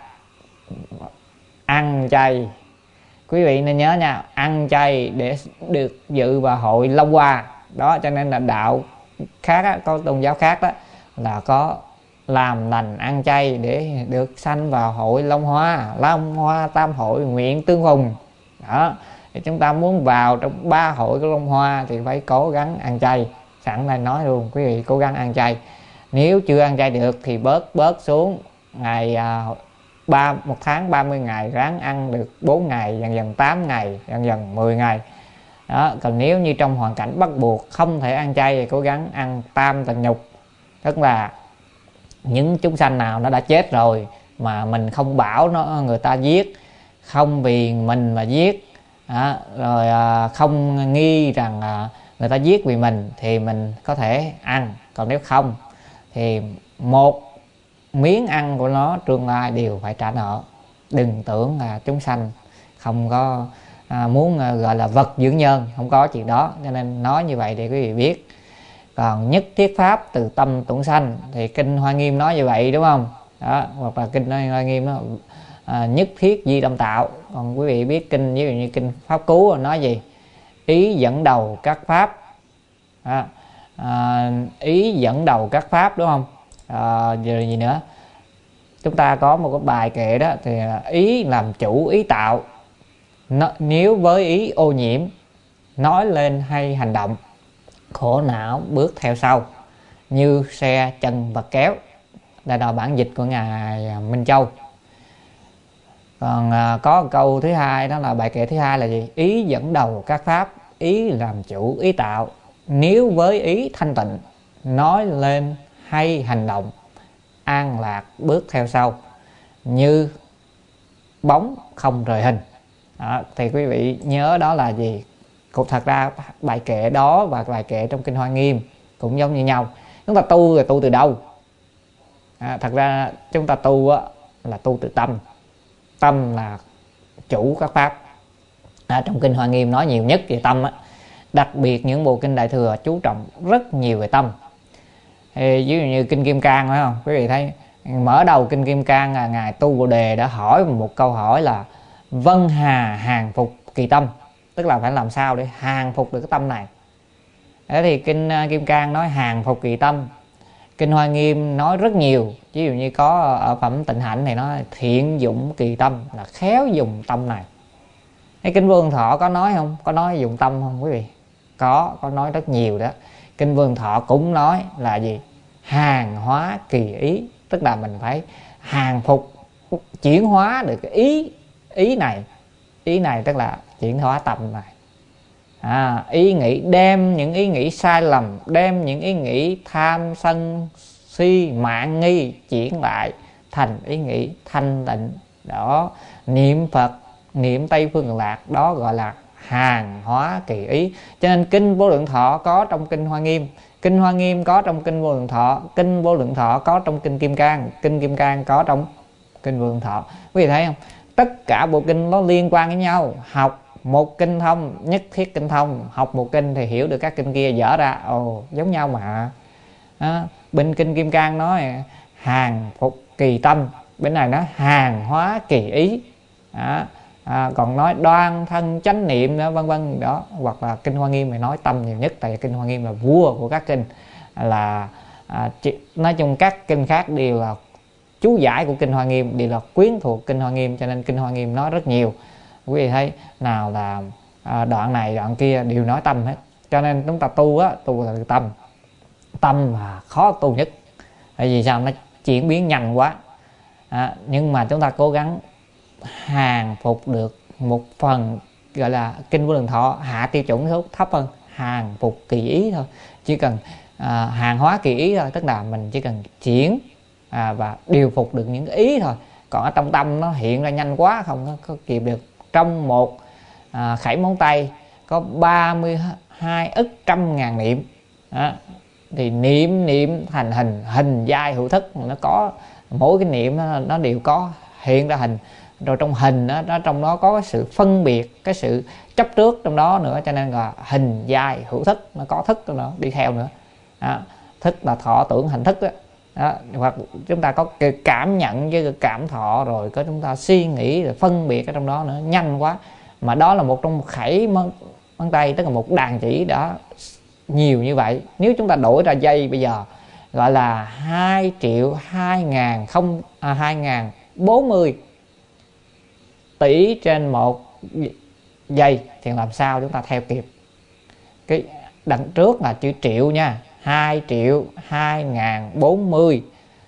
ăn chay. Quý vị nên nhớ nha, ăn chay để được dự vào hội Long Hoa đó. Cho nên là đạo khác á, có tôn giáo khác đó là có làm lành ăn chay để được sanh vào hội Long Hoa, Long Hoa Tam Hội nguyện tương phùng đó. Thì chúng ta muốn vào trong ba hội của Long Hoa thì phải cố gắng ăn chay. Sẵn đây nói luôn, quý vị cố gắng ăn chay. Nếu chưa ăn chay được thì bớt bớt xuống, ngày à, ba một tháng ba mươi ngày ráng ăn được bốn ngày, dần dần tám ngày, dần dần mười ngày đó. Còn nếu như trong hoàn cảnh bắt buộc không thể ăn chay thì cố gắng ăn tam tịnh nhục, tức là những chúng sanh nào nó đã chết rồi mà mình không bảo nó người ta giết, không vì mình mà giết đó, rồi à, không nghi rằng à, người ta giết vì mình thì mình có thể ăn. Còn nếu không thì một miếng ăn của nó tương lai đều phải trả nợ. Đừng tưởng là chúng sanh không có à, muốn à, gọi là vật dưỡng nhân, không có chuyện đó. Cho nên nói như vậy để quý vị biết. Còn nhất thiết pháp từ tâm tụng sanh thì kinh Hoa Nghiêm nói như vậy, đúng không đó. Hoặc là kinh Hoa Nghiêm đó, à, nhất thiết di tâm tạo. Còn quý vị biết kinh ví dụ như kinh Pháp Cú nói gì? Ý dẫn đầu các pháp à, à, ý dẫn đầu các pháp, đúng không? À, rồi gì nữa? Chúng ta có một cái bài kệ đó thì ý làm chủ ý tạo. Nó, nếu với ý ô nhiễm nói lên hay hành động, khổ não bước theo sau, như xe chân vật kéo. Đây là bản dịch của ngài Minh Châu. Còn à, có câu thứ hai, đó là bài kệ thứ hai là gì? Ý dẫn đầu các pháp, ý làm chủ ý tạo. Nếu với ý thanh tịnh, nói lên hay hành động, an lạc bước theo sau, như bóng không rời hình. Đó, thì quý vị nhớ đó là gì? Cũng thật ra bài kệ đó và bài kệ trong Kinh Hoa Nghiêm cũng giống như nhau. Chúng ta tu rồi tu từ đâu? À, thật ra chúng ta tu á, là tu từ tâm. Tâm là chủ các pháp. À, trong Kinh Hoa Nghiêm nói nhiều nhất về tâm á. Đặc biệt những bộ kinh Đại Thừa chú trọng rất nhiều về tâm. Thì ví dụ như Kinh Kim Cang phải không? Quý vị thấy mở đầu Kinh Kim Cang là ngài Tu Bồ Đề đã hỏi một câu hỏi là vân hà hàng phục kỳ tâm, tức là phải làm sao để hàng phục được cái tâm này. Thế thì Kinh Kim Cang nói hàng phục kỳ tâm. Kinh Hoa Nghiêm nói rất nhiều, ví dụ như có ở phẩm Tịnh Hạnh thì nói thiện dụng kỳ tâm, là khéo dùng tâm này. Cái Kinh Vô Lượng Thọ có nói không? Có nói dùng tâm không quý vị? Có, có nói rất nhiều đó. Kinh Vô Lượng Thọ cũng nói là gì? Hàng hóa kỳ ý, tức là mình phải hàng phục, chuyển hóa được cái ý ý này. Ý này tức là chuyển hóa tâm này. À, ý nghĩ, đem những ý nghĩ sai lầm, đem những ý nghĩ tham sân si mạn nghi chuyển lại thành ý nghĩ thanh tịnh. Đó, niệm Phật, niệm Tây Phương Cực Lạc, đó gọi là hàng hóa kỳ ý. Cho nên Kinh Vô Lượng Thọ có trong Kinh Hoa Nghiêm, Kinh Hoa Nghiêm có trong Kinh Vô Lượng Thọ, Kinh Vô Lượng Thọ có trong Kinh Kim Cang, Kinh Kim Cang có trong Kinh Vô Lượng Thọ. Quý vị thấy không? Tất cả bộ kinh nó liên quan với nhau. Học một kinh thông nhất thiết kinh thông, học một kinh thì hiểu được các kinh kia, dở ra ồ giống nhau mà. Đó. Bên Kinh Kim Cang nói hàng phục kỳ tâm, bên này nói hàng hóa kỳ ý. Đó. À, còn nói đoan thân chánh niệm đó, vân vân đó. Hoặc là Kinh Hoa Nghiêm thì nói tâm nhiều nhất, tại vì Kinh Hoa Nghiêm là vua của các kinh, là à, nói chung các kinh khác đều là chú giải của Kinh Hoa Nghiêm, đều là quyến thuộc Kinh Hoa Nghiêm, cho nên Kinh Hoa Nghiêm nói rất nhiều. Quý vị thấy nào là à, đoạn này đoạn kia đều nói tâm hết. Cho nên chúng ta tu á, tu là tâm. Tâm là khó tu nhất, tại vì sao? Nó chuyển biến nhanh quá. À, nhưng mà chúng ta cố gắng hàng phục được một phần, gọi là Kinh Vô Lượng Thọ hạ tiêu chuẩn số thấp hơn, hàng phục kỳ ý thôi. Chỉ cần à, hàng hóa kỳ ý thôi, tức là mình chỉ cần chuyển à, và điều phục được những ý thôi. Còn ở trong tâm nó hiện ra nhanh quá, không có kịp được. Trong một à, khẩy móng tay có ba mươi hai ức trăm ngàn niệm. Đó. Thì niệm niệm thành hình, hình giai hữu thức, nó có mỗi cái niệm nó, nó đều có hiện ra hình. Rồi trong hình đó, đó trong đó có cái sự phân biệt, cái sự chấp trước trong đó nữa, cho nên là hình giai hữu thức, nó có thức trong đó đi theo nữa. Đó. Thức là thọ tưởng hành thức đó. Đó. Hoặc chúng ta có cái cảm nhận với cái cảm thọ, rồi có chúng ta suy nghĩ rồi phân biệt ở trong đó nữa, nhanh quá. Mà đó là một trong một khẩy ngón tay, tức là một đàn chỉ đã nhiều như vậy. Nếu chúng ta đổi ra giây bây giờ gọi là hai triệu hai ngàn không à, hai ngàn bốn mươi tỷ trên một giây thì làm sao chúng ta theo kịp? Cái đằng trước là chữ triệu nha, hai triệu hai ngàn bốn mươi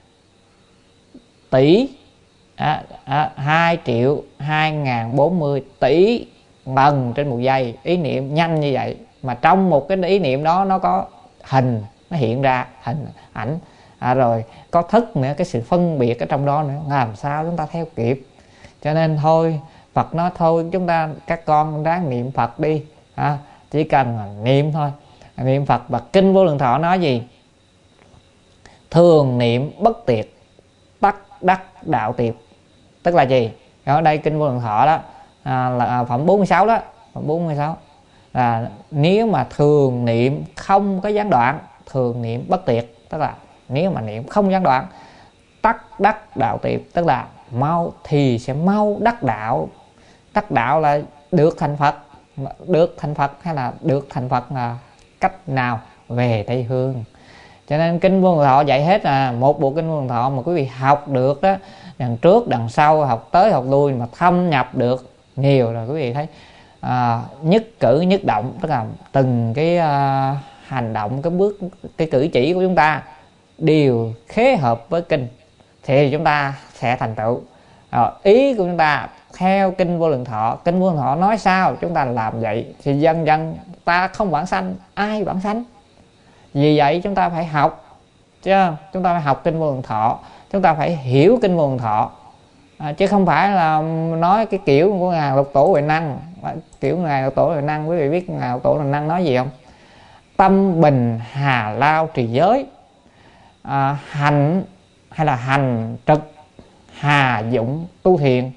tỷ à, à, hai triệu hai ngàn bốn mươi tỷ lần trên một giây. Ý niệm nhanh như vậy, mà trong một cái ý niệm đó nó có hình, nó hiện ra hình ảnh, à, rồi có thức nữa, cái sự phân biệt ở trong đó nữa, làm sao chúng ta theo kịp? Cho nên thôi, Phật nói thôi chúng ta, các con ráng niệm Phật đi, à, chỉ cần niệm thôi, niệm Phật. Và Kinh Vô Lượng Thọ nói gì? Thường niệm bất tiệt, tắc đắc đạo tiệp. Tức là gì? Ở đây Kinh Vô Lượng Thọ đó à, là phẩm bốn mươi sáu đó, phẩm bốn mươi sáu là nếu mà thường niệm không có gián đoạn, thường niệm bất tiệt, tức là nếu mà niệm không gián đoạn, tắc đắc đạo tiệp, tức là mau thì sẽ mau đắc đạo. Đắc đạo là được thành Phật. Được thành Phật hay là được thành Phật là cách nào? Về Tây Hương. Cho nên Kinh Vô Lượng Thọ dạy hết à. Một bộ Kinh Vô Lượng Thọ mà quý vị học được đó, đằng trước đằng sau, học tới học lui mà thâm nhập được nhiều rồi, quý vị thấy à, nhất cử nhất động, tức là từng cái à, hành động, cái bước, cái cử chỉ của chúng ta đều khế hợp với kinh thì chúng ta sẽ thành tựu. À, ý của chúng ta theo kinh Vô Lượng Thọ, kinh Vô Lượng Thọ nói sao chúng ta làm vậy thì dần dần ta không vãng sanh, ai vãng sanh. Vì vậy chúng ta phải học, chứ chúng ta phải học kinh Vô Lượng Thọ, chúng ta phải hiểu kinh Vô Lượng Thọ, à, chứ không phải là nói cái kiểu của ngài Lục Tổ Huệ Năng. Kiểu ngài Lục Tổ Huệ Năng, quý vị biết ngài Lục Tổ Huệ Năng nói gì không? Tâm bình hà lao trì giới, à, hành hay là hành trực hà dụng tu thiền.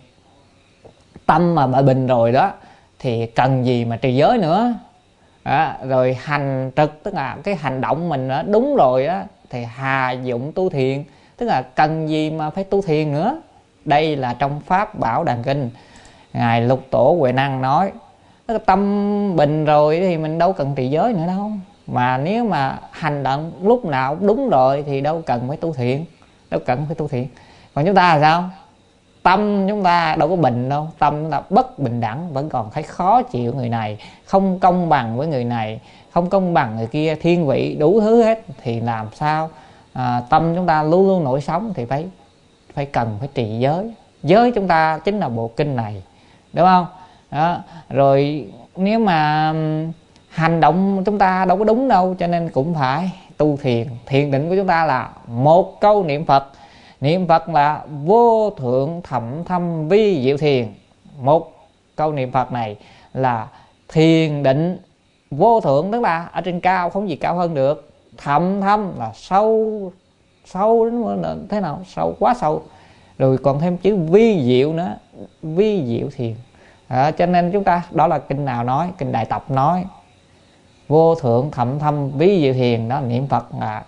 Tâm mà bà bình rồi đó thì cần gì mà trì giới nữa. Đó, rồi hành trực tức là cái hành động mình đã đúng rồi đó thì hà dụng tu thiền, tức là cần gì mà phải tu thiền nữa. Đây là trong Pháp Bảo Đàn Kinh ngài Lục Tổ Huệ Năng nói, tức là tâm bình rồi thì mình đâu cần trì giới nữa đâu. Mà nếu mà hành động lúc nào đúng rồi thì đâu cần phải tu thiền, đâu cần phải tu thiền. Còn chúng ta là sao? Tâm chúng ta đâu có bình đâu, tâm chúng ta bất bình đẳng, vẫn còn thấy khó chịu người này, không công bằng với người này, không công bằng người kia, thiên vị đủ thứ hết, thì làm sao à, tâm chúng ta luôn luôn nổi sóng thì phải phải cần phải trì giới. Giới chúng ta chính là bộ kinh này, đúng không? Đó. Rồi nếu mà hành động chúng ta đâu có đúng đâu, cho nên cũng phải tu thiền. Thiền định của chúng ta là một câu niệm Phật. Niệm Phật là vô thượng thậm thâm vi diệu thiền. Một câu niệm Phật này là thiền định vô thượng, tức là ở trên cao, không gì cao hơn được. Thậm thâm là sâu, sâu đến thế nào? Sâu, quá sâu. Rồi còn thêm chữ vi diệu nữa, vi diệu thiền. À, cho nên chúng ta, đó là kinh nào nói? Kinh Đại Tập nói vô thượng thậm thâm vi diệu thiền. Đó, niệm Phật là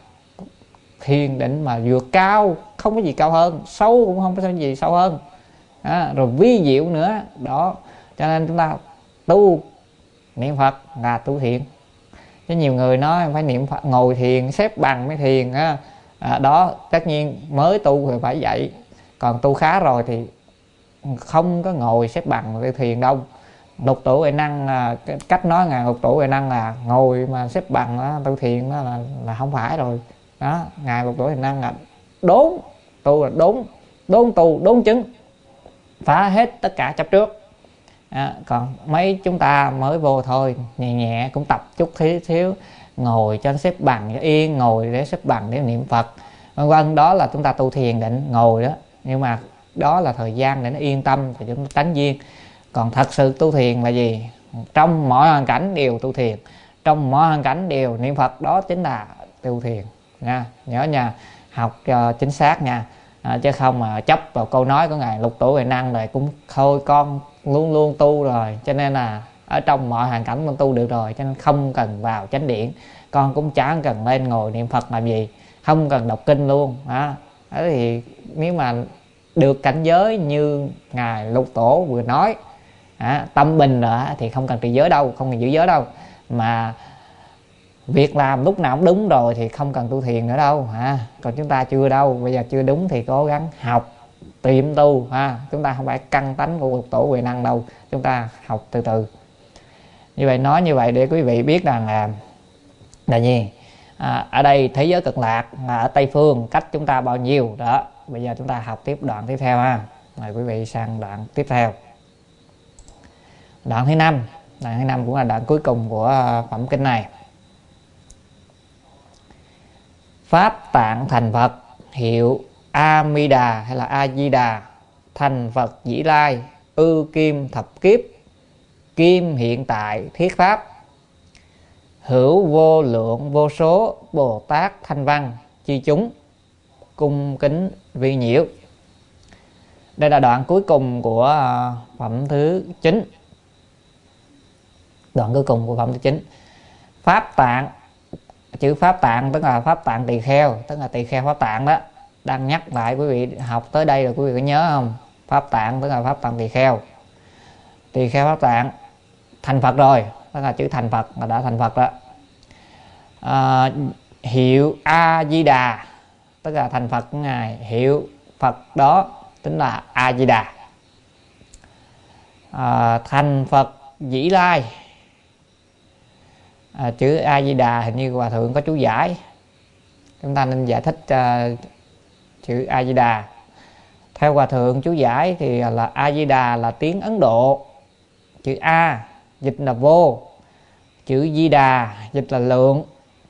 thiền định mà vừa cao, không có gì cao hơn, sâu cũng không có gì sâu hơn, à, rồi vi diệu nữa đó. Cho nên chúng ta tu niệm Phật là tu thiền. Chứ nhiều người nói phải niệm Phật ngồi thiền xếp bằng mới thiền á, à, đó tất nhiên mới tu thì phải vậy, còn tu khá rồi thì không có ngồi xếp bằng để thiền đâu. Lục Tổ Huệ Năng, cách nói ngài Lục Tổ Huệ Năng là ngồi mà xếp bằng đó, tu thiền đó là, là không phải rồi đó. Ngài Lục Tổ Huệ Năng là đốn tu, là đốn đốn tu, đốn chứng, phá hết tất cả chấp trước. À, còn mấy chúng ta mới vô thôi, nhẹ nhẹ cũng tập chút thiếu thiếu, ngồi cho xếp bằng cho yên, ngồi để xếp bằng để niệm Phật vân vân, đó là chúng ta tu thiền định ngồi đó. Nhưng mà đó là thời gian để nó yên tâm thì chúng ta tánh duyên. Còn thật sự tu thiền là gì? Trong mọi hoàn cảnh đều tu thiền, trong mọi hoàn cảnh đều niệm Phật, đó chính là tu thiền nha. Nhớ nha, học cho chính xác nha, à, chứ không mà chấp vào câu nói của ngài Lục Tổ Huệ Năng rồi cũng thôi con luôn luôn tu rồi, cho nên là ở trong mọi hoàn cảnh con tu được rồi, cho nên không cần vào chánh điện, con cũng chẳng cần lên ngồi niệm Phật làm gì, không cần đọc kinh luôn đó. Thế thì nếu mà được cảnh giới như ngài Lục Tổ vừa nói, à, tâm bình rồi thì không cần trì giới đâu, không cần giữ giới đâu, mà việc làm lúc nào cũng đúng rồi thì không cần tu thiền nữa đâu ha. Còn chúng ta chưa đâu, bây giờ chưa đúng thì cố gắng học tiệm tu ha. Chúng ta không phải căn tánh của Lục Tổ Huệ Năng đâu, chúng ta học từ từ. Như vậy, nói như vậy để quý vị biết rằng là là gì, à, ở đây thế giới cực lạc là ở Tây Phương, cách chúng ta bao nhiêu đó. Bây giờ chúng ta học tiếp đoạn tiếp theo ha. Mời quý vị sang đoạn tiếp theo. Đoạn thứ năm, đoạn thứ năm cũng là đoạn cuối cùng của phẩm kinh này. Pháp tạng thành Phật, hiệu Amida hay là A Di Đà, thành Phật Dĩ Lai, ư kim thập kiếp, kim hiện tại thiết pháp, hữu vô lượng vô số Bồ Tát thanh văn chi chúng, cung kính vi nhiễu. Đây là đoạn cuối cùng của phẩm thứ chín. Đoạn cuối cùng của phẩm thứ chín. Pháp tạng, chữ pháp tạng tức là pháp tạng tỳ kheo, tức là tỳ kheo pháp tạng đó. Đang nhắc lại quý vị học tới đây rồi quý vị có nhớ không? Pháp tạng tức là pháp tạng tỳ kheo. Tỳ kheo pháp tạng thành Phật rồi, tức là chữ thành Phật là đã thành Phật đó. À, hiệu A Di Đà tức là thành Phật của ngài, hiệu Phật đó tính là A Di Đà. À, thành Phật Vĩ Lai. À, chữ A Di Đà hình như Hòa thượng có chú giải, chúng ta nên giải thích uh, chữ A Di Đà. Theo Hòa thượng chú giải thì là A Di Đà là tiếng Ấn Độ, chữ A dịch là vô, chữ Di Đà dịch là lượng.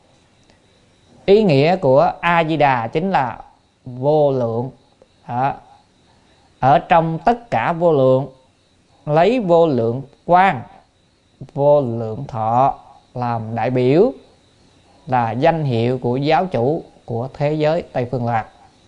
Ý nghĩa của A Di Đà chính là vô lượng. Đó. Ở trong tất cả vô lượng, lấy vô lượng quang, vô lượng thọ làm đại biểu, là danh hiệu của giáo chủ của thế giới Tây Phương Lạc.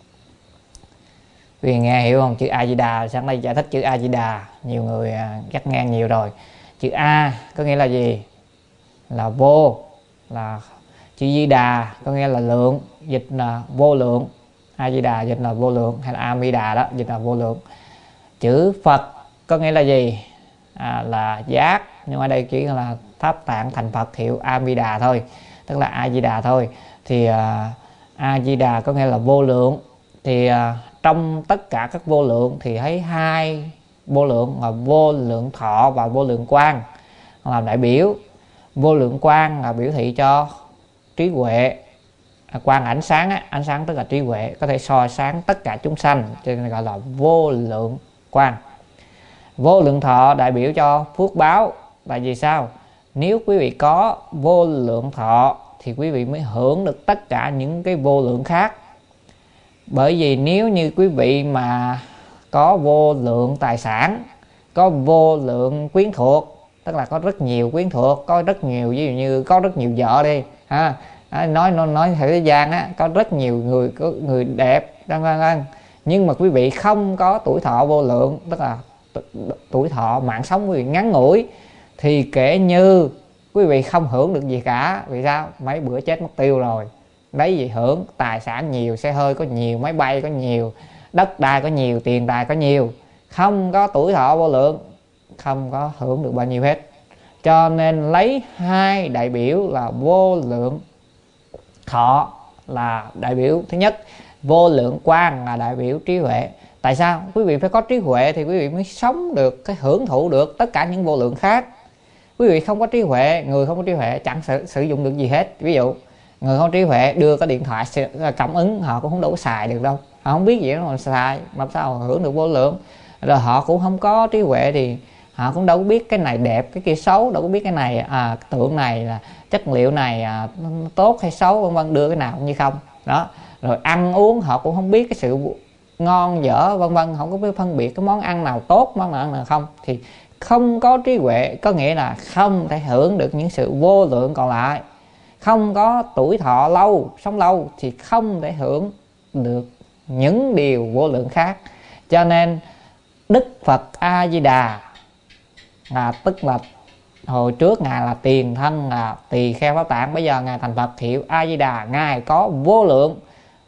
Vì nghe hiểu không? Chữ A Di Đà, sáng nay giải thích chữ A Di Đà, nhiều người chắc nghe nhiều rồi. Chữ A có nghĩa là gì? Là vô, là chữ Di Đà có nghĩa là lượng, dịch là vô lượng. A Di Đà dịch là vô lượng, hay là A Mi Đà đó, dịch là vô lượng. Chữ Phật có nghĩa là gì? À, là giác, nhưng ở đây chỉ là Pháp Tạng thành Phật hiệu A Mi Đà thôi, tức là A Di Đà thôi. Thì à, A Di Đà có nghĩa là vô lượng. Thì à, trong tất cả các vô lượng thì thấy hai vô lượng là vô lượng thọ và vô lượng quang làm đại biểu. Vô lượng quang là biểu thị cho trí huệ, à, quang ánh sáng á, ánh sáng tức là trí huệ, có thể soi sáng tất cả chúng sanh, cho nên gọi là vô lượng quang. Vô lượng thọ đại biểu cho phước báo. Tại vì sao? Nếu quý vị có vô lượng thọ thì quý vị mới hưởng được tất cả những cái vô lượng khác. Bởi vì nếu như quý vị mà có vô lượng tài sản, có vô lượng quyến thuộc, tức là có rất nhiều quyến thuộc, có rất nhiều, ví dụ như có rất nhiều vợ đi ha, à, nói nói nói thời gian á, có rất nhiều người, có người đẹp, vân vân, nhưng mà quý vị không có tuổi thọ vô lượng, tức là tuổi thọ mạng sống quý vị ngắn ngủi, thì kể như quý vị không hưởng được gì cả. Vì sao? Mấy bữa chết mất tiêu rồi, lấy gì hưởng? Tài sản nhiều, xe hơi có nhiều, máy bay có nhiều, đất đai có nhiều, tiền tài có nhiều, không có tuổi thọ vô lượng, không có hưởng được bao nhiêu hết. Cho nên lấy hai đại biểu là vô lượng thọ là đại biểu thứ nhất, vô lượng quang là đại biểu trí huệ. Tại sao? Quý vị phải có trí huệ thì quý vị mới sống được, cái hưởng thụ được tất cả những vô lượng khác. Quý vị không có trí huệ, người không có trí huệ chẳng sử, sử dụng được gì hết. Ví dụ người không có trí huệ đưa cái điện thoại cảm ứng họ cũng không đủ xài được đâu, họ không biết gì đó mà xài, mà sao hưởng được vô lượng. Rồi họ cũng không có trí huệ thì họ cũng đâu có biết cái này đẹp, cái kia xấu, đâu có biết cái này à, cái tượng này là chất liệu này à, tốt hay xấu, vân vân, đưa cái nào cũng như không đó. Rồi ăn uống họ cũng không biết cái sự ngon dở, vân vân, không có biết phân biệt cái món ăn nào tốt, món ăn nào không, thì không có trí huệ, có nghĩa là không thể hưởng được những sự vô lượng còn lại. Không có tuổi thọ lâu, sống lâu thì không thể hưởng được những điều vô lượng khác. Cho nên Đức Phật A Di Đà là tức là hồi trước ngài là tiền thân, là tỳ kheo Pháp Tạng, bây giờ ngài thành Phật hiệu A Di Đà. Ngài có vô lượng,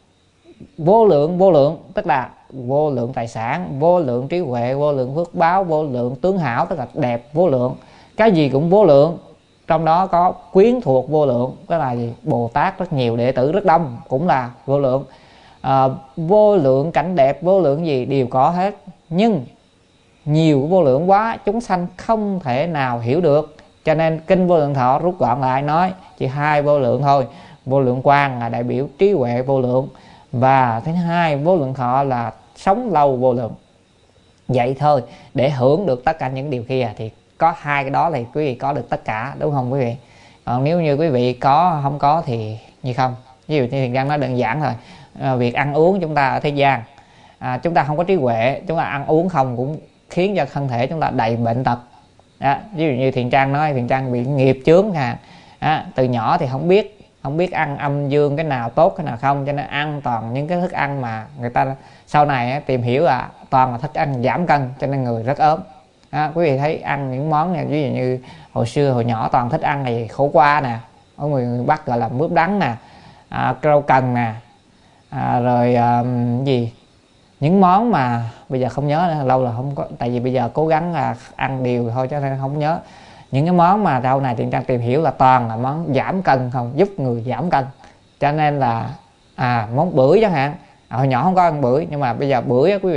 vô lượng vô lượng tức là vô lượng tài sản, vô lượng trí huệ, vô lượng phước báo, vô lượng tướng hảo, tức là đẹp vô lượng, cái gì cũng vô lượng. Trong đó có quyến thuộc vô lượng, tức là gì? Bồ Tát rất nhiều, đệ tử rất đông, cũng là vô lượng. À, vô lượng cảnh đẹp, vô lượng gì đều có hết, nhưng nhiều vô lượng quá chúng sanh không thể nào hiểu được. Cho nên kinh Vô Lượng Thọ rút gọn lại nói chỉ hai vô lượng thôi. Vô lượng quang là đại biểu trí huệ vô lượng, và thứ hai vô lượng thọ là sống lâu vô lượng. Vậy thôi, để hưởng được tất cả những điều kia thì có hai cái đó thì quý vị có được tất cả, đúng không quý vị? Còn nếu như quý vị có không có thì như không. Ví dụ như Thiền Trang nói đơn giản thôi, à, việc ăn uống chúng ta ở thế gian, à, chúng ta không có trí huệ, chúng ta ăn uống không cũng khiến cho thân thể chúng ta đầy bệnh tật. Đó, ví dụ như Thiền Trang nói, Thiền Trang bị nghiệp chướng ha, à, từ nhỏ thì không biết không biết ăn âm dương cái nào tốt cái nào không, cho nên ăn toàn những cái thức ăn mà người ta sau này á, tìm hiểu là toàn là thức ăn giảm cân, cho nên người rất ốm. À, quý vị thấy ăn những món này, ví dụ như hồi xưa hồi nhỏ toàn thích ăn này, khổ qua nè, ở người, người Bắc gọi là mướp đắng nè, à, rau cần nè, à, rồi à, gì những món mà bây giờ không nhớ nữa, lâu là không có, tại vì bây giờ cố gắng là ăn điều thôi cho nên không nhớ. Những cái món mà rau này Thiền Trang tìm hiểu là toàn là món giảm cân không, giúp người giảm cân. Cho nên là à, món bưởi chẳng hạn, à, hồi nhỏ không có ăn bưởi, nhưng mà bây giờ bưởi á, quý vị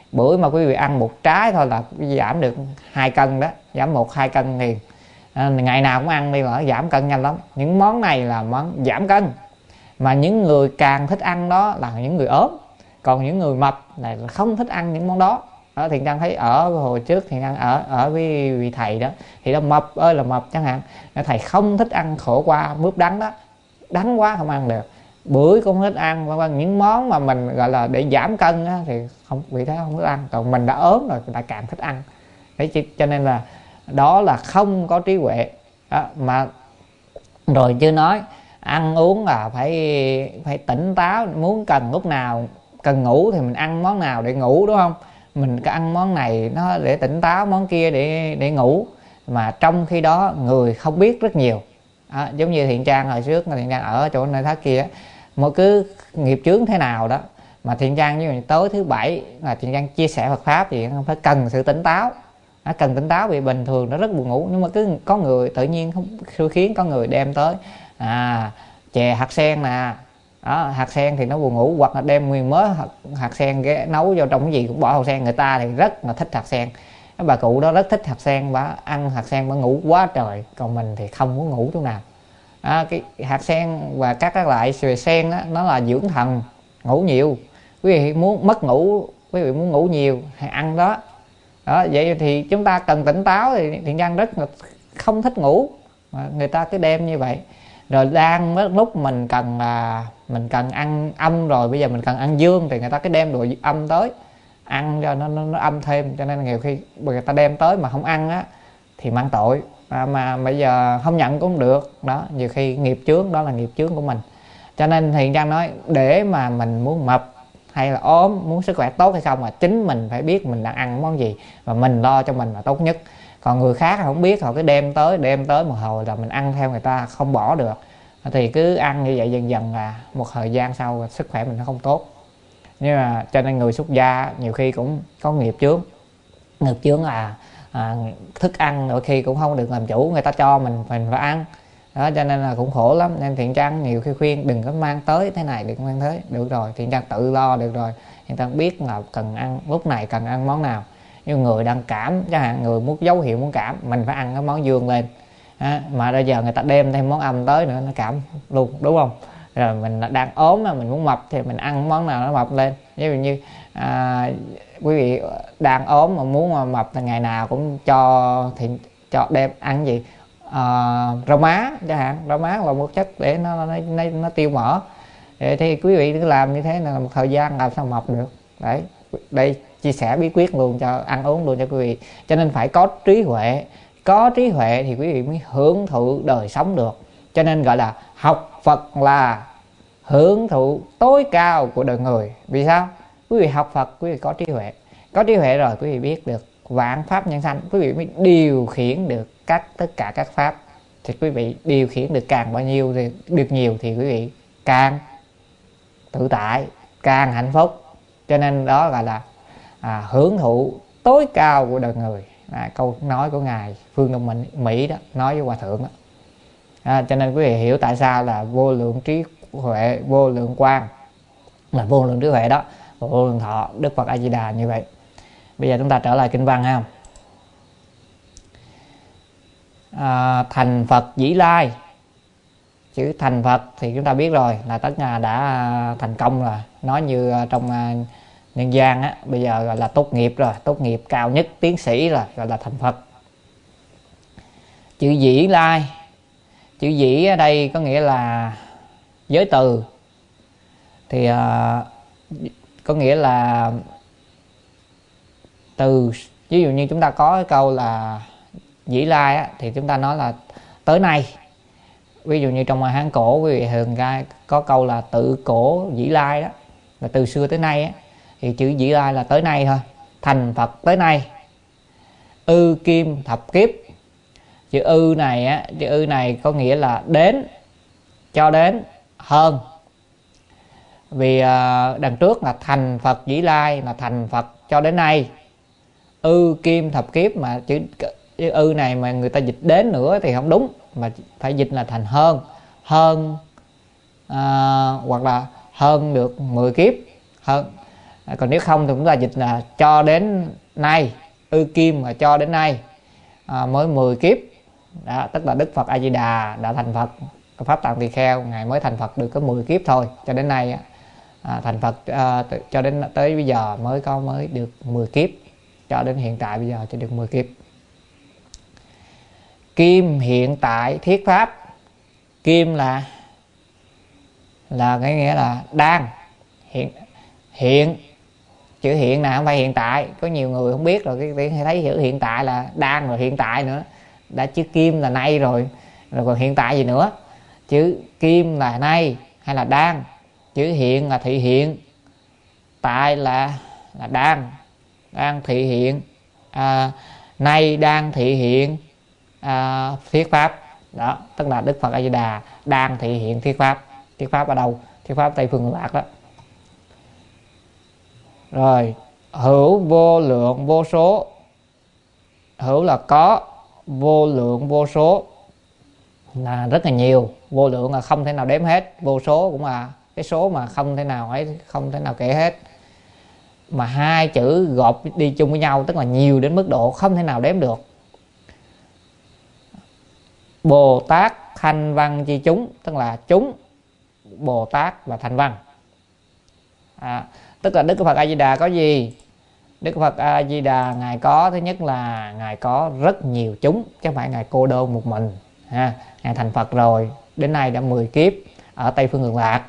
Bữa mà quý vị ăn một trái thôi là giảm được hai cân đó, giảm một hai cân liền. À, ngày nào cũng ăn đi là giảm cân nhanh lắm. Những món này là món giảm cân, mà những người càng thích ăn đó là những người ốm, còn những người mập là không thích ăn những món đó. Đó, Thiện Trang thấy ở hồi trước Thiện Trang ở ở với vị thầy đó, thì nó mập ơi là mập chẳng hạn, thầy không thích ăn khổ qua mướp đắng đó, đắng quá không ăn được, bưởi cũng không thích ăn, vân vân. Những món mà mình gọi là để giảm cân á, thì không, vị thế không thích ăn, còn mình đã ốm rồi lại càng thích ăn đấy. Cho nên là đó là không có trí huệ đó. Mà rồi chưa nói ăn uống là phải phải tỉnh táo, muốn cần lúc nào cần ngủ thì mình ăn món nào để ngủ, đúng không? Mình ăn món này nó để tỉnh táo, món kia để để ngủ, mà trong khi đó người không biết rất nhiều. À, giống như Thiện Trang hồi trước Thiện Trang ở chỗ nơi khác kia, một cứ nghiệp chướng thế nào đó mà Thiện Trang như tối thứ bảy là Thiện Trang chia sẻ Phật pháp thì không phải cần sự tỉnh táo. Nó cần tỉnh táo vì bình thường nó rất buồn ngủ, nhưng mà cứ có người tự nhiên không xui khiến có người đem tới à chè hạt sen nè đó, hạt sen thì nó buồn ngủ, hoặc là đem nguyên mớ hạt, hạt sen cái nấu vô trong cái gì cũng bỏ hạt sen. Người ta thì rất là thích hạt sen, cái bà cụ đó rất thích hạt sen, bà ăn hạt sen bà ngủ quá trời, còn mình thì không muốn ngủ chỗ nào. À, cái hạt sen và các các loại sen đó, nó là dưỡng thần, ngủ nhiều. Quý vị muốn mất ngủ, quý vị muốn ngủ nhiều hãy ăn đó. Đó, vậy thì chúng ta cần tỉnh táo thì Thiện Trang rất là không thích ngủ, mà người ta cứ đem như vậy. Rồi đang lúc mình cần là mình cần ăn âm rồi, bây giờ mình cần ăn dương thì người ta cứ đem đồ âm tới ăn cho nó, nó, nó âm thêm. Cho nên nhiều khi người ta đem tới mà không ăn á thì mang tội, à, mà bây giờ không nhận cũng không được đó. Nhiều khi nghiệp chướng đó là nghiệp chướng của mình. Cho nên Thiện Trang nói để mà mình muốn mập hay là ốm, muốn sức khỏe tốt hay không, mà chính mình phải biết mình đang ăn món gì và mình lo cho mình là tốt nhất. Còn người khác không biết, họ cứ đem tới đem tới một hồi là mình ăn theo người ta không bỏ được, thì cứ ăn như vậy dần dần là một thời gian sau sức khỏe mình nó không tốt. Nhưng mà cho nên người xuất gia nhiều khi cũng có nghiệp chướng. Nghiệp chướng là à, thức ăn đôi khi cũng không được làm chủ, người ta cho mình mình phải ăn đó, cho nên là cũng khổ lắm. Nên Thiện Trang nhiều khi khuyên đừng có mang tới thế này, đừng mang tới, được rồi Thiện Trang tự lo được rồi. Thiện Trang biết là cần ăn lúc này cần ăn món nào. Nhưng người đang cảm chẳng hạn, người muốn dấu hiệu muốn cảm, mình phải ăn cái món dương lên à, mà bây giờ người ta đem thêm món âm tới nữa nó cảm luôn, đúng không? Rồi mình đang ốm mà mình muốn mập thì mình ăn món nào nó mập lên. Ví dụ như à, quý vị đang ốm mà muốn mà mập thì ngày nào cũng cho thì cho đem ăn gì à, rau má chẳng hạn. Rau má là một chất để nó nó, nó, nó tiêu mỡ. Thì quý vị cứ làm như thế là một thời gian làm sao mập được. Đấy, đây chia sẻ bí quyết luôn cho ăn uống luôn cho quý vị. Cho nên phải có trí huệ, có trí huệ thì quý vị mới hưởng thụ đời sống được. Cho nên gọi là học Phật là hưởng thụ tối cao của đời người. Vì sao? Quý vị học Phật, quý vị có trí huệ. Có trí huệ rồi quý vị biết được vạn pháp nhân sanh, quý vị mới điều khiển được các tất cả các pháp. Thì quý vị điều khiển được càng bao nhiêu thì được nhiều thì quý vị càng tự tại, càng hạnh phúc. Cho nên đó gọi là à, hưởng thụ tối cao của đời người. À, câu nói của ngài Phương Đông Mỹ đó nói với Hòa Thượng đó. À, cho nên quý vị hiểu tại sao là vô lượng trí huệ, vô lượng quang là vô lượng trí huệ đó, vô lượng thọ Đức Phật A Di Đà như vậy. Bây giờ chúng ta trở lại kinh văn ha. À, thành Phật dĩ lai, chữ thành Phật thì chúng ta biết rồi là tất cả đã thành công rồi. Nói như trong nhân gian á, bây giờ gọi là tốt nghiệp rồi, tốt nghiệp cao nhất tiến sĩ rồi, gọi là thành Phật. Chữ dĩ lai, chữ dĩ ở đây có nghĩa là giới từ, thì uh, có nghĩa là từ. Ví dụ như chúng ta có cái câu là dĩ lai á, thì chúng ta nói là tới nay. Ví dụ như trong Hán cổ quý vị thường có câu là tự cổ dĩ lai đó, là từ xưa tới nay á, thì chữ dĩ lai là tới nay thôi. Thành Phật tới nay, ư kim thập kiếp. Chữ ư này á, chữ ư này có nghĩa là đến, cho đến, hơn. Vì uh, đằng trước là thành Phật dĩ lai là thành Phật cho đến nay, ư kim thập kiếp, mà chữ, chữ ư này mà người ta dịch đến nữa thì không đúng, mà phải dịch là thành hơn, hơn uh, hoặc là hơn được mười kiếp, hơn À, còn nếu không thì chúng ta dịch là cho đến nay, ư kim mà cho đến nay à, mới mười kiếp. Đó, tức là Đức Phật A Di Đà đã thành Phật Pháp Tạng Tỳ Kheo, ngài mới thành Phật được có mười kiếp thôi, cho đến nay à, thành Phật à, cho đến tới bây giờ mới có mới được mười kiếp, cho đến hiện tại bây giờ chỉ được mười kiếp. Kim hiện tại thiết pháp. Kim là là cái nghĩa là đang hiện hiện chữ hiện nào không phải hiện tại, có nhiều người không biết rồi, cái thấy chữ hiện tại là đang rồi hiện tại nữa, đã chữ kim là nay rồi rồi còn hiện tại gì nữa. Chữ kim là nay hay là đang, chữ hiện là thị hiện, tại là là đang đang thị hiện, à, nay đang thị hiện à, thiết pháp. Đó, tức là Đức Phật A Di Đà đang thị hiện thiết pháp. Thiết pháp ở đâu? Thiết pháp Tây Phương Cực Lạc đó. Rồi, hữu vô lượng vô số. Hữu là có, vô lượng vô số là rất là nhiều, vô lượng là không thể nào đếm hết, vô số cũng là cái số mà không thể nào ấy, không thể nào kể hết. Mà hai chữ gộp đi chung với nhau, tức là nhiều đến mức độ không thể nào đếm được. Bồ Tát thanh văn chi chúng, tức là chúng Bồ Tát và thanh văn. À, tức là Đức Phật A Di Đà có gì? Đức Phật A Di Đà ngài có, thứ nhất là ngài có rất nhiều chúng, chứ không phải ngài cô đơn một mình ha. Ngài thành Phật rồi, đến nay đã mười kiếp ở Tây Phương Cực Lạc,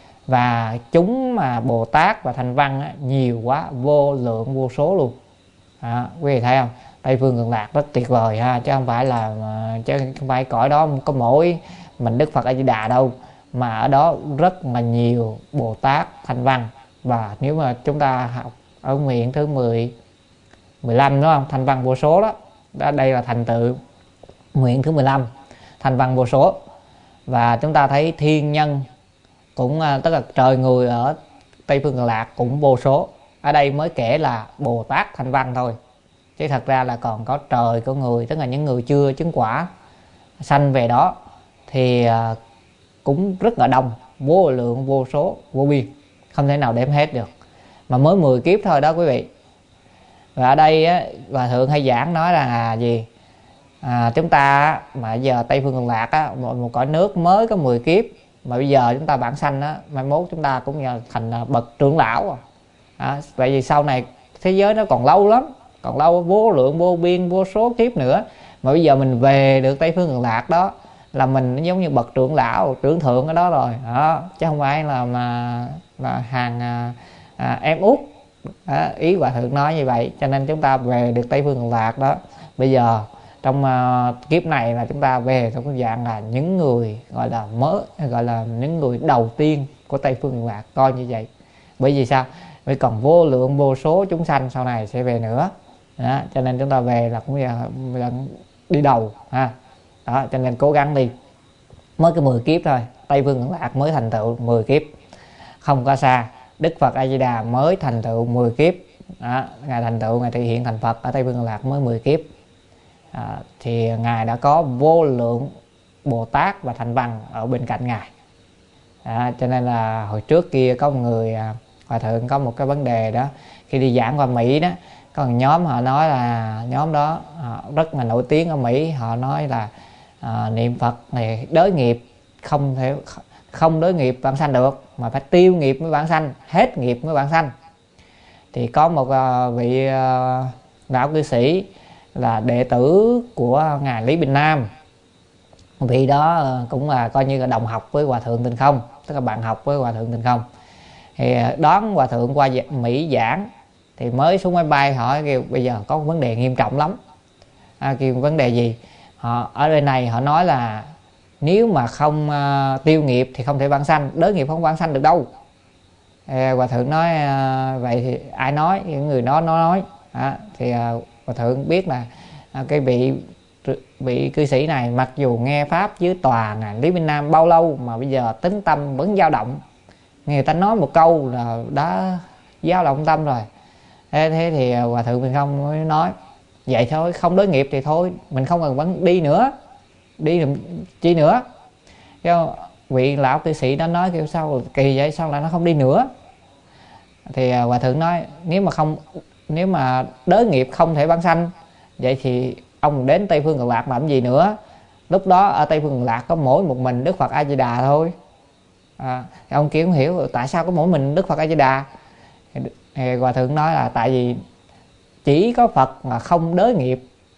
và chúng mà Bồ Tát và thanh văn á, nhiều quá, vô lượng vô số luôn. À, quý vị thấy không? Tây Phương Cực Lạc rất tuyệt vời ha, chứ không phải là chứ không phải cõi đó có mỗi mình Đức Phật A Di Đà đâu, mà ở đó rất là nhiều Bồ Tát thanh văn. Và nếu mà chúng ta học ở nguyện thứ mười, mười lăm đúng không? Thanh văn vô số đó. Đó, đây là thành tựu nguyện thứ mười lăm, thanh văn vô số. Và chúng ta thấy thiên nhân cũng, tức là trời người ở Tây Phương Cực Lạc cũng vô số. Ở đây mới kể là Bồ Tát thanh văn thôi, chứ thật ra là còn có trời có người, tức là những người chưa chứng quả sanh về đó thì cũng rất là đông, vô lượng vô số vô biên, không thể nào đếm hết được, mà mới mười kiếp thôi đó quý vị. Và ở đây á, Hòa Thượng hay giảng nói là gì? À, chúng ta mà giờ Tây Phương Cực Lạc á, một, một cõi nước mới có mười kiếp, mà bây giờ chúng ta bản sanh á, mai mốt chúng ta cũng thành bậc trưởng lão. À, vậy vì sau này thế giới nó còn lâu lắm, còn lâu, vô lượng vô biên vô số kiếp nữa, mà bây giờ mình về được Tây Phương Cực Lạc đó là mình giống như bậc trưởng lão, trưởng thượng ở đó rồi đó, chứ không phải là mà là hàng à, à, em út. Đó, ý Hòa Thượng nói như vậy, cho nên chúng ta về được Tây Phương Cực Lạc đó. Bây giờ trong uh, kiếp này là chúng ta về trong cái dạng là những người gọi là mới, gọi là những người đầu tiên của Tây Phương Cực Lạc, coi như vậy. Bởi vì sao? Bởi còn vô lượng vô số chúng sanh sau này sẽ về nữa đó, cho nên chúng ta về là cũng là đi đầu ha. Đó, cho nên cố gắng đi, mới cái mười kiếp thôi, Tây Phương Cực Lạc mới thành tựu mười kiếp, không có xa. Đức Phật A Di Đà mới thành tựu mười kiếp đó, ngài thành tựu, ngài thể hiện thành Phật ở Tây Phương Cực Lạc mới mười kiếp. À, thì ngài đã có vô lượng Bồ Tát và thanh văn ở bên cạnh ngài. À, cho nên là hồi trước kia có một người, Hòa Thượng có một cái vấn đề đó, khi đi giảng qua Mỹ đó, có một nhóm họ nói là nhóm đó rất là nổi tiếng ở Mỹ, họ nói là à, niệm Phật này đới nghiệp, không thể không đới nghiệp vãng sanh được, mà phải tiêu nghiệp mới vãng sanh, hết nghiệp mới vãng sanh. Thì có một uh, vị uh, lão cư sĩ là đệ tử của ngài Lý Bình Nam, vị đó uh, cũng là coi như là đồng học với Hòa Thượng Tịnh Không, tức là bạn học với Hòa Thượng Tịnh Không. Thì đón Hòa Thượng qua Mỹ giảng, thì mới xuống máy bay hỏi kêu bây giờ có vấn đề nghiêm trọng lắm. À, kêu vấn đề gì? Họ ở đây này họ nói là nếu mà không uh, tiêu nghiệp thì không thể vãng sanh, đới nghiệp không vãng sanh được đâu. À, Hòa Thượng nói uh, vậy thì ai nói? Những người đó nó nói. À, thì uh, Hòa Thượng biết là uh, cái vị vị cư sĩ này mặc dù nghe pháp dưới tòa ngài Lý Minh Nam bao lâu mà bây giờ tính tâm vẫn dao động. Người ta nói một câu là đã dao động tâm rồi. Thế, thế thì Hòa Thượng mình không mới nói vậy thôi, không đối nghiệp thì thôi, mình không cần vẫn đi nữa, đi làm chi nữa. Cái vị lão cư sĩ đó nói kêu sao kỳ vậy, sao lại nó không đi nữa? Thì à, Hòa thượng nói nếu mà không nếu mà đới nghiệp không thể vãng sanh, vậy thì ông đến Tây Phương Cực Lạc làm gì nữa? Lúc đó ở Tây Phương Cực Lạc có mỗi một mình Đức Phật A Di Đà thôi. À, ông kia không hiểu tại sao có mỗi mình Đức Phật A Di Đà. Thì Hòa thượng nói là tại vì chỉ có Phật mà không đới nghiệp,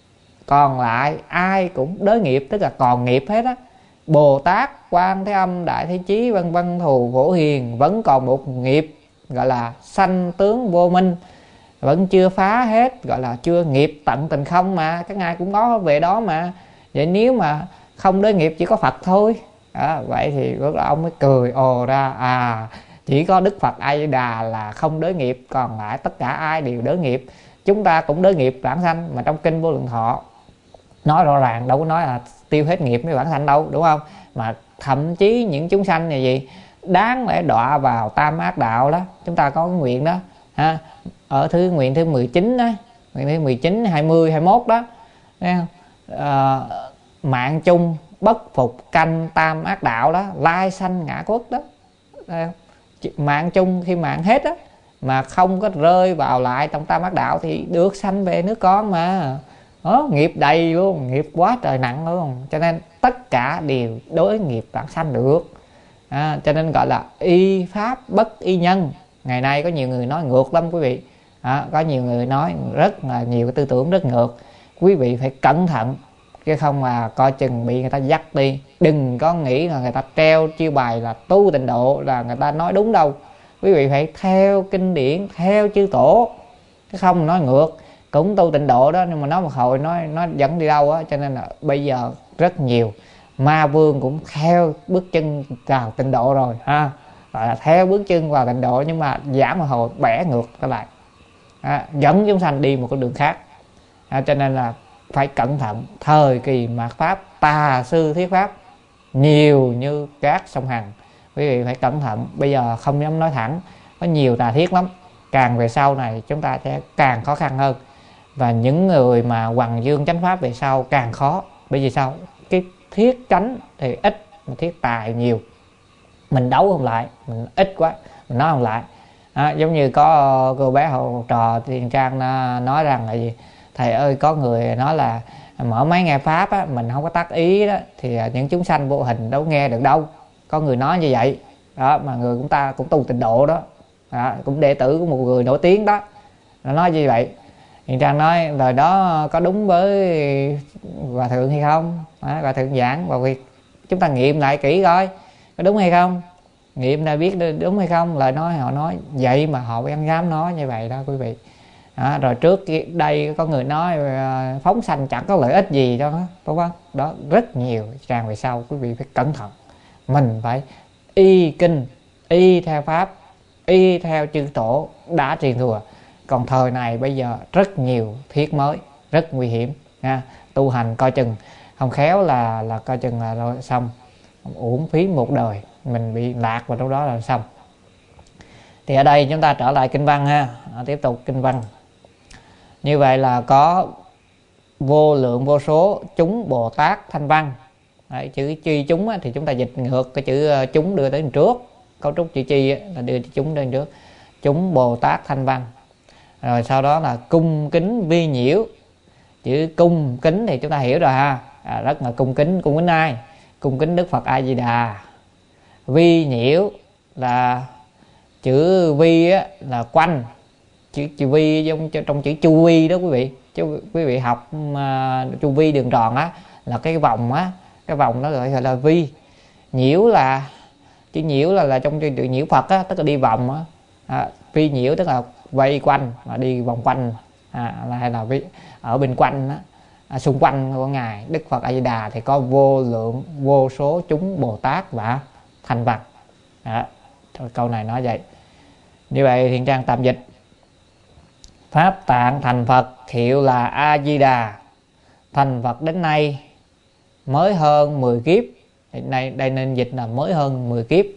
còn lại ai cũng đới nghiệp, tức là còn nghiệp hết á. Bồ Tát, Quan Thế Âm, Đại Thế Chí, vân vân, Thù Phổ Hiền vẫn còn một nghiệp gọi là sanh tướng vô minh, vẫn chưa phá hết, gọi là chưa nghiệp tận tình không, mà các ngài cũng có về đó mà. Vậy nếu mà không đới nghiệp chỉ có Phật thôi. À, vậy thì lúc đó ông mới cười ồ ra, à chỉ có Đức Phật A Di Đà là không đới nghiệp, còn lại tất cả ai đều đới nghiệp. Chúng ta cũng đới nghiệp vãng sanh, mà trong kinh Vô Lượng Thọ nói rõ ràng, đâu có nói là tiêu hết nghiệp mới vãng sanh đâu, đúng không? Mà thậm chí những chúng sanh này gì đáng lẽ đọa vào tam ác đạo đó, chúng ta có cái nguyện đó ha, ở thứ nguyện thứ mười chín đó, nguyện thứ mười chín, hai mươi, hai mươi mốt đó, thấy không? À, mạng chung bất phục canh tam ác đạo đó, lai sanh ngã quốc đó, thấy không? Mạng chung khi mạng hết á mà không có rơi vào lại trong tam ác đạo thì được sanh về nước con mà. Đó, nghiệp đầy luôn, nghiệp quá trời nặng luôn, cho nên tất cả đều đối nghiệp vãng sanh được. À, cho nên gọi là y pháp bất y nhân. Ngày nay có nhiều người nói ngược lắm quý vị. À, có nhiều người nói rất là nhiều cái tư tưởng rất ngược, quý vị phải cẩn thận chứ không mà coi chừng bị người ta dắt đi. Đừng có nghĩ là người ta treo chiêu bài là tu tịnh độ là người ta nói đúng đâu. Quý vị phải theo kinh điển, theo chư tổ, chứ không nói ngược. Cũng tu tịnh độ đó, nhưng mà nói một hồi nói nó dẫn đi đâu á. Cho nên là bây giờ rất nhiều ma vương cũng theo bước chân vào tịnh độ rồi ha, gọi là theo bước chân vào tịnh độ, nhưng mà giảm một hồi bẻ ngược trở lại, à, dẫn chúng sanh đi một con đường khác. À, cho nên là phải cẩn thận. Thời kỳ mạt pháp tà sư thuyết pháp nhiều như các sông Hằng, quý vị phải cẩn thận. Bây giờ không dám nói thẳng, có nhiều tà thiết lắm, càng về sau này chúng ta sẽ càng khó khăn hơn. Và những người mà hoằng dương chánh pháp về sau càng khó. Bởi vì sao? Cái thiết chánh thì ít mà thiết tài nhiều, mình đấu không lại, mình ít quá mình nói không lại. À, giống như có cô bé học trò Thiền Trang nói rằng là gì, thầy ơi có người nói là mở máy nghe pháp á, mình không có tác ý đó thì những chúng sanh vô hình đâu nghe được đâu. Có người nói như vậy đó, mà người chúng ta cũng tu tịnh độ đó, đó cũng đệ tử của một người nổi tiếng đó, nó nói như vậy. Thiền Trang nói lời đó có đúng với Hòa thượng hay không? À, Hòa thượng giảng và việc chúng ta nghiệm lại kỹ coi có đúng hay không, nghiệm ra biết đúng hay không. Lời nói họ nói vậy mà họ vẫn dám nói như vậy đó quý vị. À, rồi trước đây có người nói phóng sanh chẳng có lợi ích gì cho nó, đúng không? Đó rất nhiều tràn về sau, quý vị phải cẩn thận. Mình phải y kinh, y theo pháp, y theo chư tổ đã truyền thừa. Còn thời này bây giờ rất nhiều thiết mới, rất nguy hiểm nha. Tu hành coi chừng, không khéo là là coi chừng là rồi xong, uổng phí một đời, mình bị lạc vào trong đó là xong. Thì ở đây chúng ta trở lại kinh văn ha, à, tiếp tục kinh văn. Như vậy là có vô lượng vô số chúng Bồ Tát thanh văn. Đấy, chữ chi chúng thì chúng ta dịch ngược cái chữ chúng đưa tới trước, cấu trúc chữ chi là đưa chữ chúng lên trước. Chúng Bồ Tát thanh văn. Rồi sau đó là cung kính vi nhiễu. Chữ cung kính thì chúng ta hiểu rồi ha, à, rất là cung kính. Cung kính ai? Cung kính Đức Phật A Di Đà. Vi nhiễu là chữ vi á, là quanh. Chữ, chữ vi trong, trong chữ chu vi đó quý vị. Chứ quý vị học uh, chu vi đường tròn á là cái vòng á, cái vòng đó gọi là vi. Nhiễu là chữ nhiễu là là trong chữ nhiễu Phật á, tức là đi vòng á. À, vi nhiễu tức là vây quanh mà đi vòng quanh, à, hay là ở bên quanh đó, à, xung quanh của ngài Đức Phật A Di Đà thì có vô lượng vô số chúng Bồ Tát và thanh văn. À, thôi, câu này nói vậy. Như vậy Thiền Trang tạm dịch. Pháp tạng thành Phật hiệu là A Di Đà, thành Phật đến nay mới hơn mười kiếp. Đây, đây nên dịch là mới hơn mười kiếp.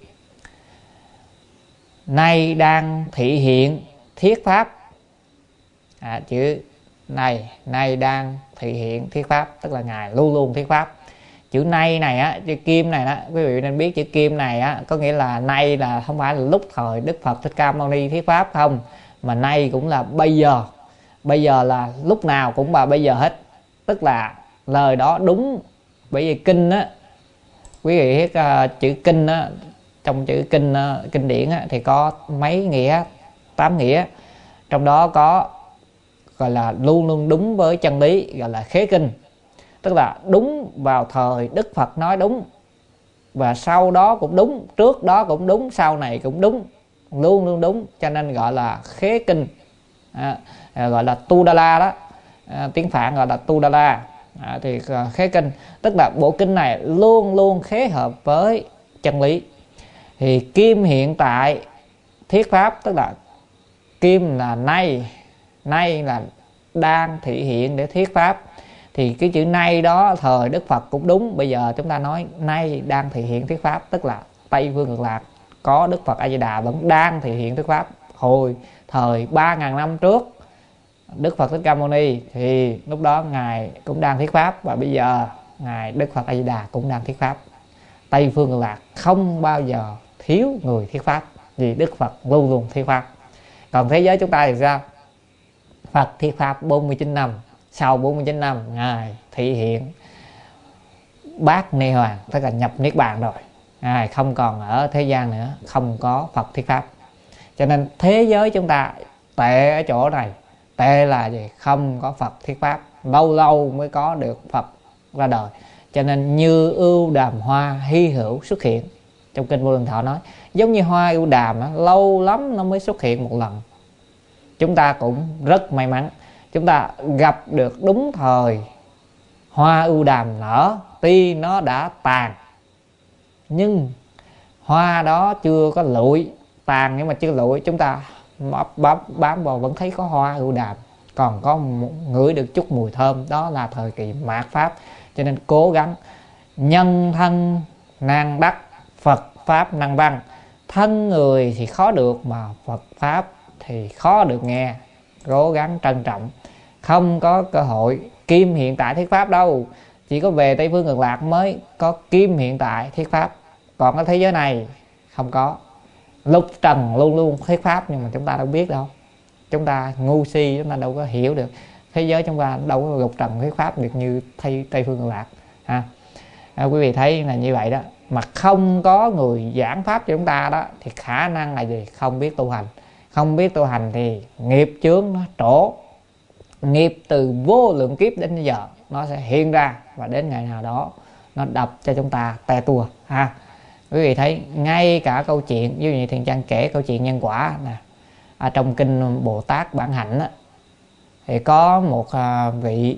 Nay đang thị hiện thiết pháp. À, chữ này nay đang thị hiện thiết pháp tức là ngài luôn luôn thiết pháp. Chữ nay này á, chữ kim này đó, quý vị nên biết chữ kim này á có nghĩa là nay là không phải là lúc thời Đức Phật Thích Ca Mâu Ni thuyết pháp không, mà nay cũng là bây giờ. Bây giờ là lúc nào cũng là bây giờ hết, tức là lời đó đúng. Bởi vì kinh á, quý vị biết uh, chữ kinh á, trong chữ kinh uh, kinh điển á, thì có mấy nghĩa, tám nghĩa, trong đó có gọi là luôn luôn đúng với chân lý, gọi là khế kinh, tức là đúng vào thời Đức Phật nói đúng, và sau đó cũng đúng, trước đó cũng đúng, sau này cũng đúng, luôn luôn đúng, cho nên gọi là khế kinh. À, gọi là Tudala đó, à, tiếng Phạn gọi là Tudala. À, thì khế kinh tức là bộ kinh này luôn luôn khế hợp với chân lý. Thì kim hiện tại thuyết pháp, tức là kim là nay, nay là đang thị hiện để thuyết pháp. Thì cái chữ nay đó thời Đức Phật cũng đúng, bây giờ chúng ta nói nay đang thị hiện thuyết pháp, tức là Tây Phương Cực Lạc có Đức Phật A Di Đà vẫn đang thị hiện thuyết pháp. Hồi thời ba ngàn năm trước Đức Phật Thích Ca Mâu Ni thì lúc đó ngài cũng đang thuyết pháp, và bây giờ ngài Đức Phật A Di Đà cũng đang thuyết pháp. Tây Phương Cực Lạc không bao giờ thiếu người thuyết pháp, vì Đức Phật luôn luôn thuyết pháp. Còn thế giới chúng ta thì sao? Phật thuyết pháp bốn mươi chín năm, sau bốn mươi chín năm ngài thị hiện bát ni hoàng, tức là nhập niết bàn rồi, ngài không còn ở thế gian nữa, không có Phật thuyết pháp. Cho nên thế giới chúng ta tệ ở chỗ này. Tệ là gì? Không có Phật thuyết pháp, lâu lâu mới có được Phật ra đời. Cho nên như ưu đàm hoa hy hữu xuất hiện, trong kinh Vô Lượng Thọ nói giống như hoa ưu đàm đó, lâu lắm nó mới xuất hiện một lần. Chúng ta cũng rất may mắn, chúng ta gặp được đúng thời hoa ưu đàm nở. Tuy nó đã tàn nhưng hoa đó chưa có lụi, tàn nhưng mà chưa lụi, chúng ta bám, bám vào vẫn thấy có hoa ưu đàm, còn có ngửi được chút mùi thơm. Đó là thời kỳ mạt pháp. Cho nên cố gắng, nhân thân nan đắc, Phật pháp năng văn. Thân người thì khó được, mà Phật pháp thì khó được nghe. Cố gắng trân trọng. Không có cơ hội kim hiện tại thuyết pháp đâu, chỉ có về Tây Phương Cực Lạc mới có kim hiện tại thuyết pháp, còn cái thế giới này không có. Lục trần luôn luôn thuyết pháp, nhưng mà chúng ta đâu biết đâu, chúng ta ngu si, chúng ta đâu có hiểu được. Thế giới chúng ta đâu có lục trần thuyết pháp được như Tây, Tây Phương Cực Lạc ha. À, quý vị thấy là như vậy đó, mà không có người giảng pháp cho chúng ta đó, thì khả năng là gì? Không biết tu hành. Không biết tu hành thì nghiệp chướng nó trổ, nghiệp từ vô lượng kiếp đến bây giờ nó sẽ hiện ra, và đến ngày nào đó nó đập cho chúng ta te tua ha. Quý vị thấy ngay cả câu chuyện, ví dụ như Thiện Trang kể câu chuyện nhân quả nè, ở trong kinh Bồ Tát Bản Hạnh á, thì có một à, vị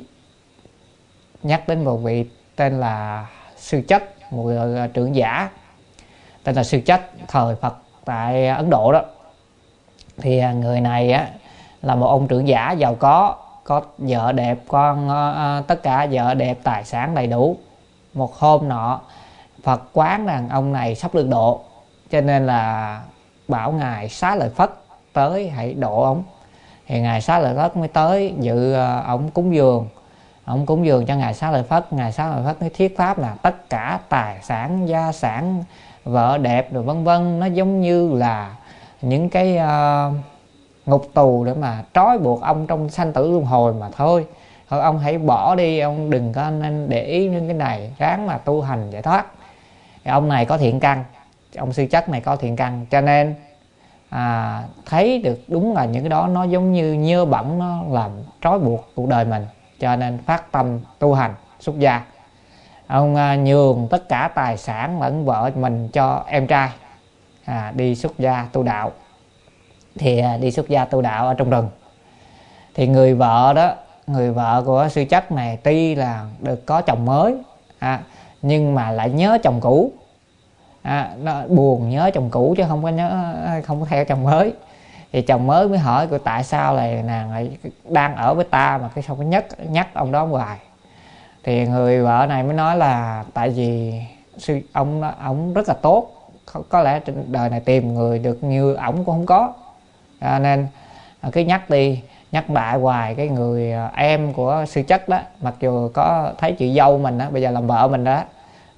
nhắc đến một vị tên là Sư Chất, một người trưởng giả tên là Sư Chất thời Phật tại Ấn Độ đó. Thì người này á là một ông trưởng giả giàu có, có vợ đẹp, con à, tất cả vợ đẹp, tài sản đầy đủ. Một hôm nọ Phật quán rằng ông này sắp được độ, cho nên là bảo ngài Xá Lợi Phất tới hãy độ ông. Thì ngài Xá Lợi Phất mới tới dự ông cúng dường. Ông cúng dường cho ngài Xá Lợi Phất. Ngài Xá Lợi Phất mới thuyết pháp là tất cả tài sản, gia sản, vợ đẹp rồi vân vân, nó giống như là những cái uh, ngục tù để mà trói buộc ông trong sanh tử luân hồi mà thôi. Thôi ông hãy bỏ đi, ông đừng có nên để ý những cái này, ráng mà tu hành giải thoát. Thì ông này có thiện căn, ông Sư Chất này có thiện căn, cho nên à, thấy được đúng là những cái đó nó giống như nhơ bẩn, nó làm trói buộc cuộc đời mình, cho nên phát tâm tu hành xuất gia. Ông à, nhường tất cả tài sản lẫn vợ mình cho em trai, à, đi xuất gia tu đạo. Thì à, đi xuất gia tu đạo ở trong rừng. Thì người vợ đó, người vợ của Sư Chất này tuy là được có chồng mới, à, nhưng mà lại nhớ chồng cũ, à, nó buồn nhớ chồng cũ chứ không có nhớ, không có theo chồng mới. Thì chồng mới mới hỏi cô tại sao lại nàng lại đang ở với ta mà cái sao có nhắc nhắc ông đó hoài. Thì người vợ này mới nói là tại vì sư ông ông rất là tốt, có lẽ trên đời này tìm người được như ổng cũng không có, à, nên cứ nhắc đi nhắc lại hoài. Cái người em của Sư Chất đó, mặc dù có thấy chị dâu mình đó bây giờ làm vợ mình đó,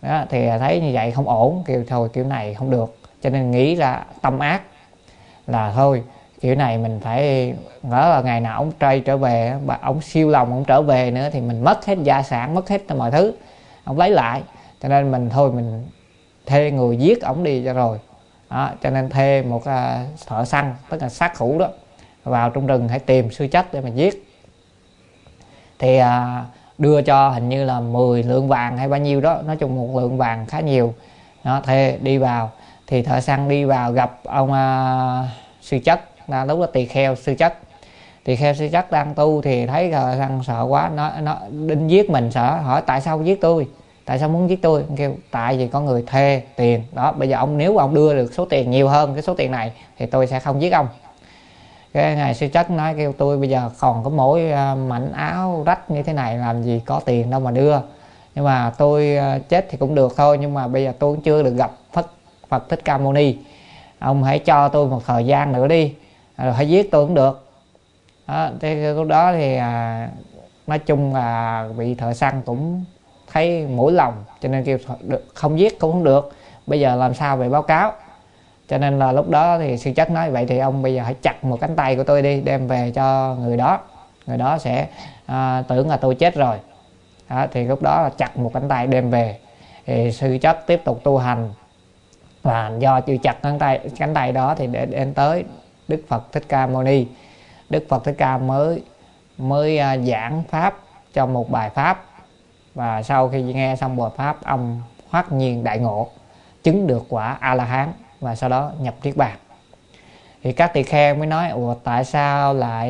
đó, thì thấy như vậy không ổn, kêu thôi kiểu này không được, cho nên nghĩ ra tâm ác là thôi kiểu này mình phải ngỡ là ngày nào ông trai trở về, ông siêu lòng ông trở về nữa thì mình mất hết gia sản, mất hết mọi thứ, ông lấy lại, cho nên mình thôi mình thuê người giết ổng đi cho rồi. Đó, cho nên thuê một uh, thợ săn, tức là sát thủ đó, vào trong rừng hãy tìm sư chất để mà giết. Thì uh, đưa cho hình như là mười lượng vàng hay bao nhiêu đó, nói chung một lượng vàng khá nhiều. Đó, thuê đi vào, thì thợ săn đi vào gặp ông uh, sư chất, là lúc đó tỳ kheo sư chất. Tỳ kheo sư chất đang tu thì thấy thợ săn sợ quá, nó nó định giết mình, sợ, hỏi tại sao giết tôi, tại sao muốn giết tôi, kêu tại vì có người thuê tiền đó, bây giờ ông nếu ông đưa được số tiền nhiều hơn cái số tiền này thì tôi sẽ không giết ông. Cái ngài sư chất nói kêu tôi bây giờ còn có mỗi mảnh áo rách như thế này, làm gì có tiền đâu mà đưa, nhưng mà tôi chết thì cũng được thôi, nhưng mà bây giờ tôi cũng chưa được gặp Phật, Phật Thích Ca Mâu Ni, ông hãy cho tôi một thời gian nữa đi, rồi hãy giết tôi cũng được. Đó, thế lúc đó thì à, nói chung là vị thợ săn cũng thấy mũi lòng, cho nên kêu không giết cũng không được, bây giờ làm sao về báo cáo. Cho nên là lúc đó thì sư chất nói vậy thì ông bây giờ hãy chặt một cánh tay của tôi đi, đem về cho người đó, người đó sẽ à, tưởng là tôi chết rồi. Đó, thì lúc đó là chặt một cánh tay đem về, thì sư chất tiếp tục tu hành, và do chưa chặt cánh tay cánh tay đó thì để đến tới Đức Phật Thích Ca Mâu Ni. Đức Phật Thích Ca mới mới à, giảng pháp cho một bài pháp, và sau khi nghe xong bài pháp, ông hoát nhiên đại ngộ, chứng được quả A La Hán, và sau đó nhập niết bàn. Thì các tỳ kheo mới nói ủa tại sao lại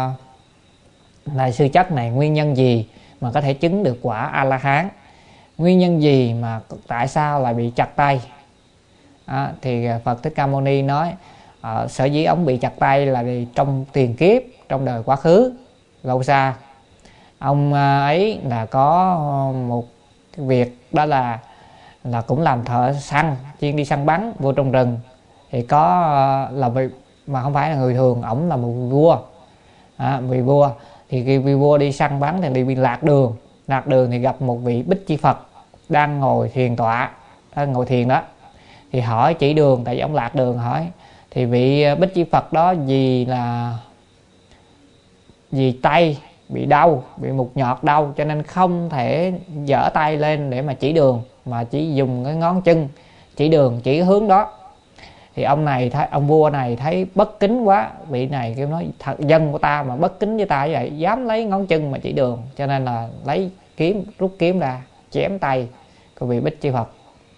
uh, lại sư chất này, nguyên nhân gì mà có thể chứng được quả A La Hán, nguyên nhân gì mà tại sao lại bị chặt tay. À, thì Phật Thích Ca Mâu Ni nói uh, sở dĩ ông bị chặt tay là vì trong tiền kiếp, trong đời quá khứ lâu xa, ông uh, ấy là có một cái việc đó là là cũng làm thợ săn, chuyên đi săn bắn vô trong rừng. Thì có uh, là vì mà không phải là người thường, ổng là một vua, à, vị vua. Thì khi vị vua đi săn bắn thì bị lạc đường, lạc đường thì gặp một vị Bích Chi Phật đang ngồi thiền tọa, đang ngồi thiền đó, thì hỏi chỉ đường, tại vì ông lạc đường hỏi. Thì vị Bích Chi Phật đó vì là vì tay bị đau, bị mục nhọt đau, cho nên không thể giở tay lên để mà chỉ đường, mà chỉ dùng cái ngón chân chỉ đường, chỉ hướng đó. Thì ông này thấy, ông vua này thấy bất kính quá, vị này kêu nói thật dân của ta mà bất kính với ta như vậy, dám lấy ngón chân mà chỉ đường, cho nên là lấy kiếm, rút kiếm ra chém tay của vị Bích Chi Phật.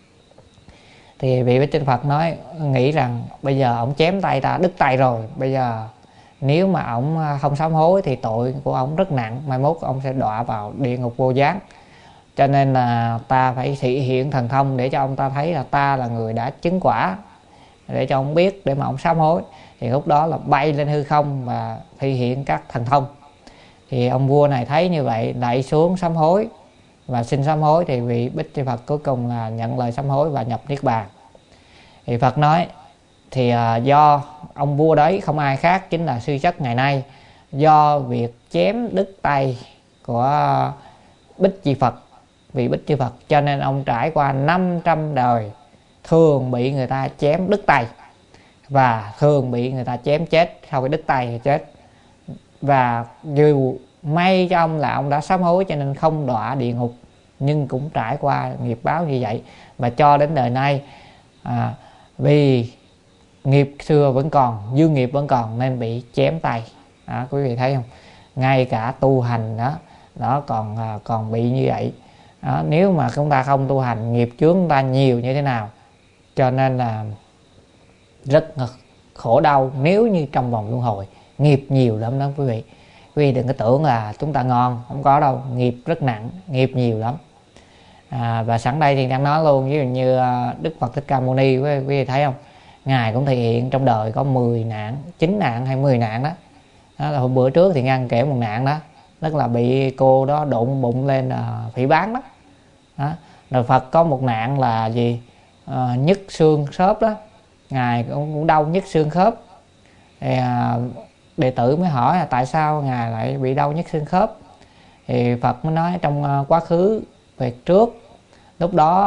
Thì vị Bích Chi Phật nói nghĩ rằng bây giờ ông chém tay ta, đứt tay rồi, bây giờ nếu mà ông không sám hối thì tội của ông rất nặng, mai mốt ông sẽ đọa vào địa ngục vô gián, cho nên là ta phải thị hiện thần thông để cho ông ta thấy là ta là người đã chứng quả, để cho ông biết, để mà ông sám hối. Thì lúc đó là bay lên hư không và thị hiện các thần thông. Thì ông vua này thấy như vậy, đẩy xuống sám hối và xin sám hối. Thì vị Bích Chi Phật cuối cùng là nhận lời sám hối và nhập niết bàn. Thì Phật nói thì uh, do ông vua đấy không ai khác chính là sư chất ngày nay, do việc chém đứt tay của Bích Chi Phật, vị Bích Chi Phật, cho nên ông trải qua năm trăm đời thường bị người ta chém đứt tay, và thường bị người ta chém chết, sau khi đứt tay thì chết. Và dù may cho ông là ông đã sám hối cho nên không đọa địa ngục, nhưng cũng trải qua nghiệp báo như vậy. Và cho đến đời nay à, vì nghiệp xưa vẫn còn, dư nghiệp vẫn còn nên bị chém tay. À, quý vị thấy không, ngay cả tu hành đó đó còn à, còn bị như vậy đó. Nếu mà chúng ta không tu hành, nghiệp chướng chúng ta nhiều như thế nào, cho nên là rất khổ đau nếu như trong vòng luân hồi. Nghiệp nhiều lắm đó quý vị. Quý vị đừng có tưởng là chúng ta ngon, không có đâu, nghiệp rất nặng, nghiệp nhiều lắm. À, và sẵn đây thì đang nói luôn, ví dụ như Đức Phật Thích Ca Mâu Ni, quý vị thấy không, ngài cũng thể hiện trong đời có mười nạn, chín nạn hay mười nạn đó. Đó là hôm bữa trước thì ngăn kể một nạn đó, tức là bị cô đó đụng bụng lên uh, phỉ báng đó. Đó. Rồi Phật có một nạn là gì, uh, nhức xương khớp đó, ngài cũng, cũng đau nhức xương khớp. Thì uh, đệ tử mới hỏi là tại sao ngài lại bị đau nhức xương khớp. Thì Phật mới nói trong uh, quá khứ về trước, lúc đó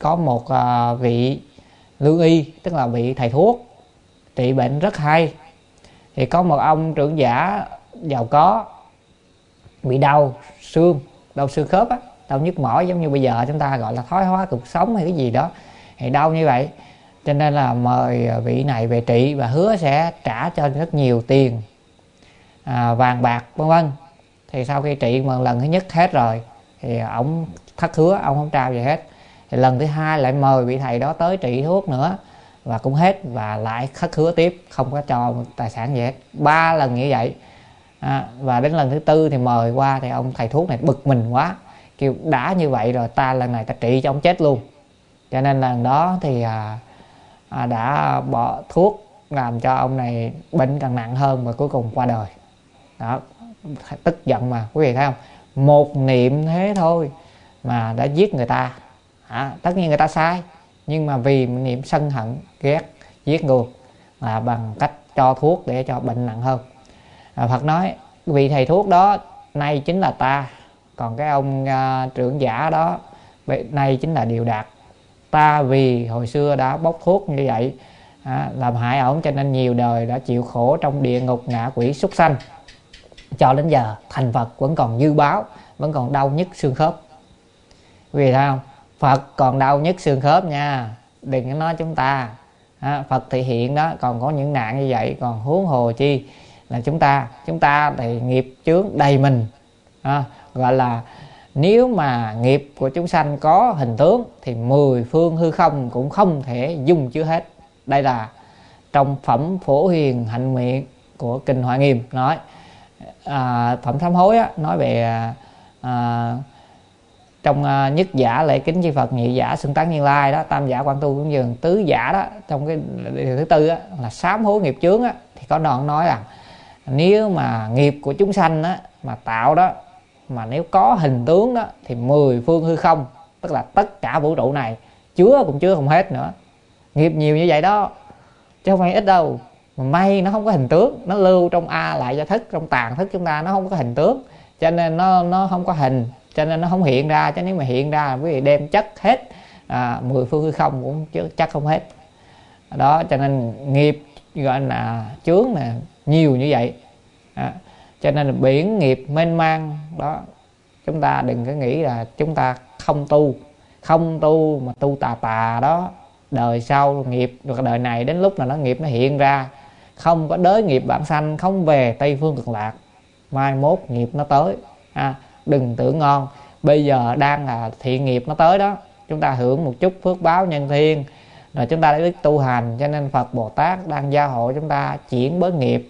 có một uh, vị lương y, tức là vị thầy thuốc trị bệnh rất hay. Thì có một ông trưởng giả giàu có bị đau xương, đau xương khớp á, đau nhức mỏi, giống như bây giờ chúng ta gọi là thoái hóa cột sống hay cái gì đó, thì đau như vậy. Cho nên là mời vị này về trị và hứa sẽ trả cho rất nhiều tiền, à, vàng bạc vân vân. Thì sau khi trị một lần thứ nhất hết rồi thì ông thất hứa, ông không trao gì hết. Thì lần thứ hai lại mời vị thầy đó tới trị thuốc nữa và cũng hết, và lại thất hứa tiếp, không có cho tài sản gì hết. Ba lần như vậy. À, và đến lần thứ tư thì mời qua thì ông thầy thuốc này bực mình quá, kêu đã như vậy rồi ta lần này ta trị cho ông chết luôn. Cho nên lần đó thì à, à, đã bỏ thuốc làm cho ông này bệnh càng nặng hơn và cuối cùng qua đời. Đó, tức giận mà quý vị thấy không, một niệm thế thôi mà đã giết người ta. À, tất nhiên người ta sai, nhưng mà vì niệm sân hận ghét giết người là bằng cách cho thuốc để cho bệnh nặng hơn. À, Phật nói vị thầy thuốc đó nay chính là ta, còn cái ông uh, trưởng giả đó nay chính là Điều Đạt. Ta vì hồi xưa đã bốc thuốc như vậy, à, làm hại ổng, cho nên nhiều đời đã chịu khổ trong địa ngục ngạ quỷ súc sanh, cho đến giờ thành Phật vẫn còn dư báo, vẫn còn đau nhức xương khớp. Vì thấy không, Phật còn đau nhức xương khớp nha, đừng có nói chúng ta. À, Phật thì hiện đó còn có những nạn như vậy, còn huống hồ chi là chúng ta. Chúng ta thì nghiệp chướng đầy mình, à, gọi là nếu mà nghiệp của chúng sanh có hình tướng thì mười phương hư không cũng không thể dung chứa hết. Đây là trong phẩm Phổ Hiền Hạnh Nguyện của kinh Hoa Nghiêm nói. À, phẩm Sám Hối á, nói về à, trong à, nhất giả lễ kính chư Phật, nhị giả xưng tán Như Lai đó, tam giả quan tu cúng dường, tứ giả đó, trong cái điều thứ tư á, là sám hối nghiệp chướng á, thì có đoạn nói rằng nếu mà nghiệp của chúng sanh á, mà tạo đó, mà nếu có hình tướng đó thì mười phương hư không, tức là tất cả vũ trụ này chứa cũng chứa không hết nữa. Nghiệp nhiều như vậy đó chứ không phải ít đâu. Mà may nó không có hình tướng, nó lưu trong A lại gia thức, trong tàn thức chúng ta nó không có hình tướng, cho nên nó nó không có hình, cho nên nó không hiện ra. Chứ nếu mà hiện ra quý vị đem chất hết à, mười phương hư không cũng chứ chắc không hết đó. Cho nên nghiệp gọi là chướng là nhiều như vậy, à, cho nên là biển nghiệp mênh mang đó. Chúng ta đừng có nghĩ là chúng ta không tu, không tu mà tu tà tà đó, đời sau nghiệp được đời này đến lúc là nó nghiệp nó hiện ra, không có đới nghiệp bản sanh, không về Tây Phương Cực Lạc, mai mốt nghiệp nó tới. À, đừng tưởng ngon, bây giờ đang là thiện nghiệp nó tới đó, chúng ta hưởng một chút phước báo nhân thiên rồi chúng ta đã biết tu hành. Cho nên Phật Bồ Tát đang gia hộ chúng ta chuyển bớt nghiệp,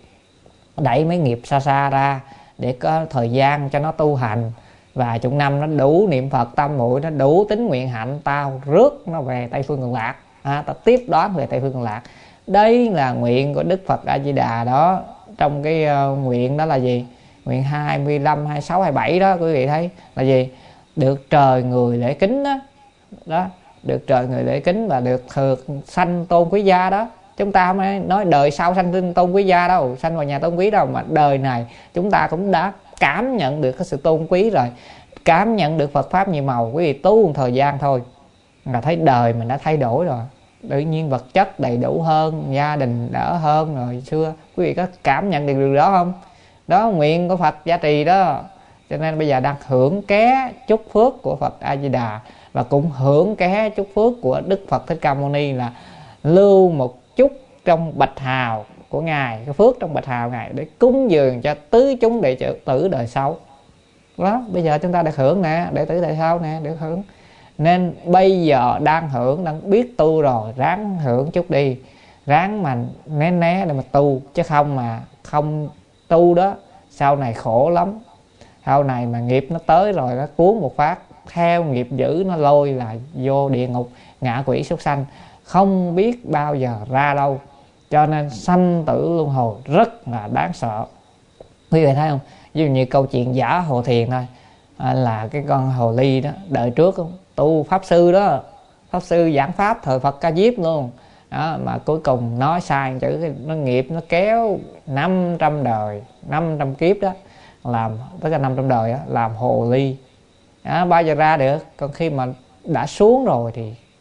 đẩy mấy nghiệp xa xa ra để có thời gian cho nó tu hành. Và chục năm nó đủ niệm Phật tam muội, nó đủ tính nguyện hạnh, tao rước nó về Tây Phương Cực Lạc, à, ta tiếp đón về Tây Phương Cực Lạc. Đây là nguyện của Đức Phật A Di Đà đó. Trong cái uh, nguyện đó là gì? Nguyện hai mươi lăm, hai mươi sáu, hai mươi bảy đó, quý vị thấy là gì? Được trời người lễ kính đó, đó, được trời người lễ kính và được thừa sanh tôn quý gia đó. Chúng ta không nói đời sau sanh tôn quý gia đâu, sanh vào nhà tôn quý đâu, mà đời này chúng ta cũng đã cảm nhận được cái sự tôn quý rồi, cảm nhận được Phật pháp nhiều màu. Quý vị tu một thời gian thôi là thấy đời mình đã thay đổi rồi, tự nhiên vật chất đầy đủ hơn, gia đình đỡ hơn rồi xưa. Quý vị có cảm nhận được điều đó không? Đó nguyện của Phật gia trì đó. Cho nên bây giờ đang hưởng ké chúc phước của Phật A Di Đà, và cũng hưởng ké chúc phước của Đức Phật Thích Ca Mâu Ni, là lưu một chút trong bạch hào của Ngài, cái phước trong bạch hào Ngài để cúng dường cho tứ chúng đệ tử đời sau. Đó, bây giờ chúng ta được hưởng nè, đệ tử đời sau nè, được hưởng. Nên bây giờ đang hưởng, đang biết tu rồi, ráng hưởng chút đi, ráng mà né né để mà tu, chứ không mà không tu đó sau này khổ lắm. Sau này mà nghiệp nó tới rồi, nó cuốn một phát, theo nghiệp dữ nó lôi là vô địa ngục ngạ quỷ súc sanh, không biết bao giờ ra đâu. Cho nên sanh tử luân hồi rất là đáng sợ. Quý vị thấy không? Ví dụ như câu chuyện Giả Hồ Thiền thôi, à, là cái con hồ ly đó, đời trước không? Tu pháp sư đó, pháp sư giảng pháp thời Phật Ca Diếp luôn đó, mà cuối cùng nói sai chữ, nó nghiệp nó kéo năm trăm đời, năm trăm kiếp đó, làm tất cả năm trăm đời đó, làm hồ ly đó, bao giờ ra được. Còn khi mà đã xuống rồi thì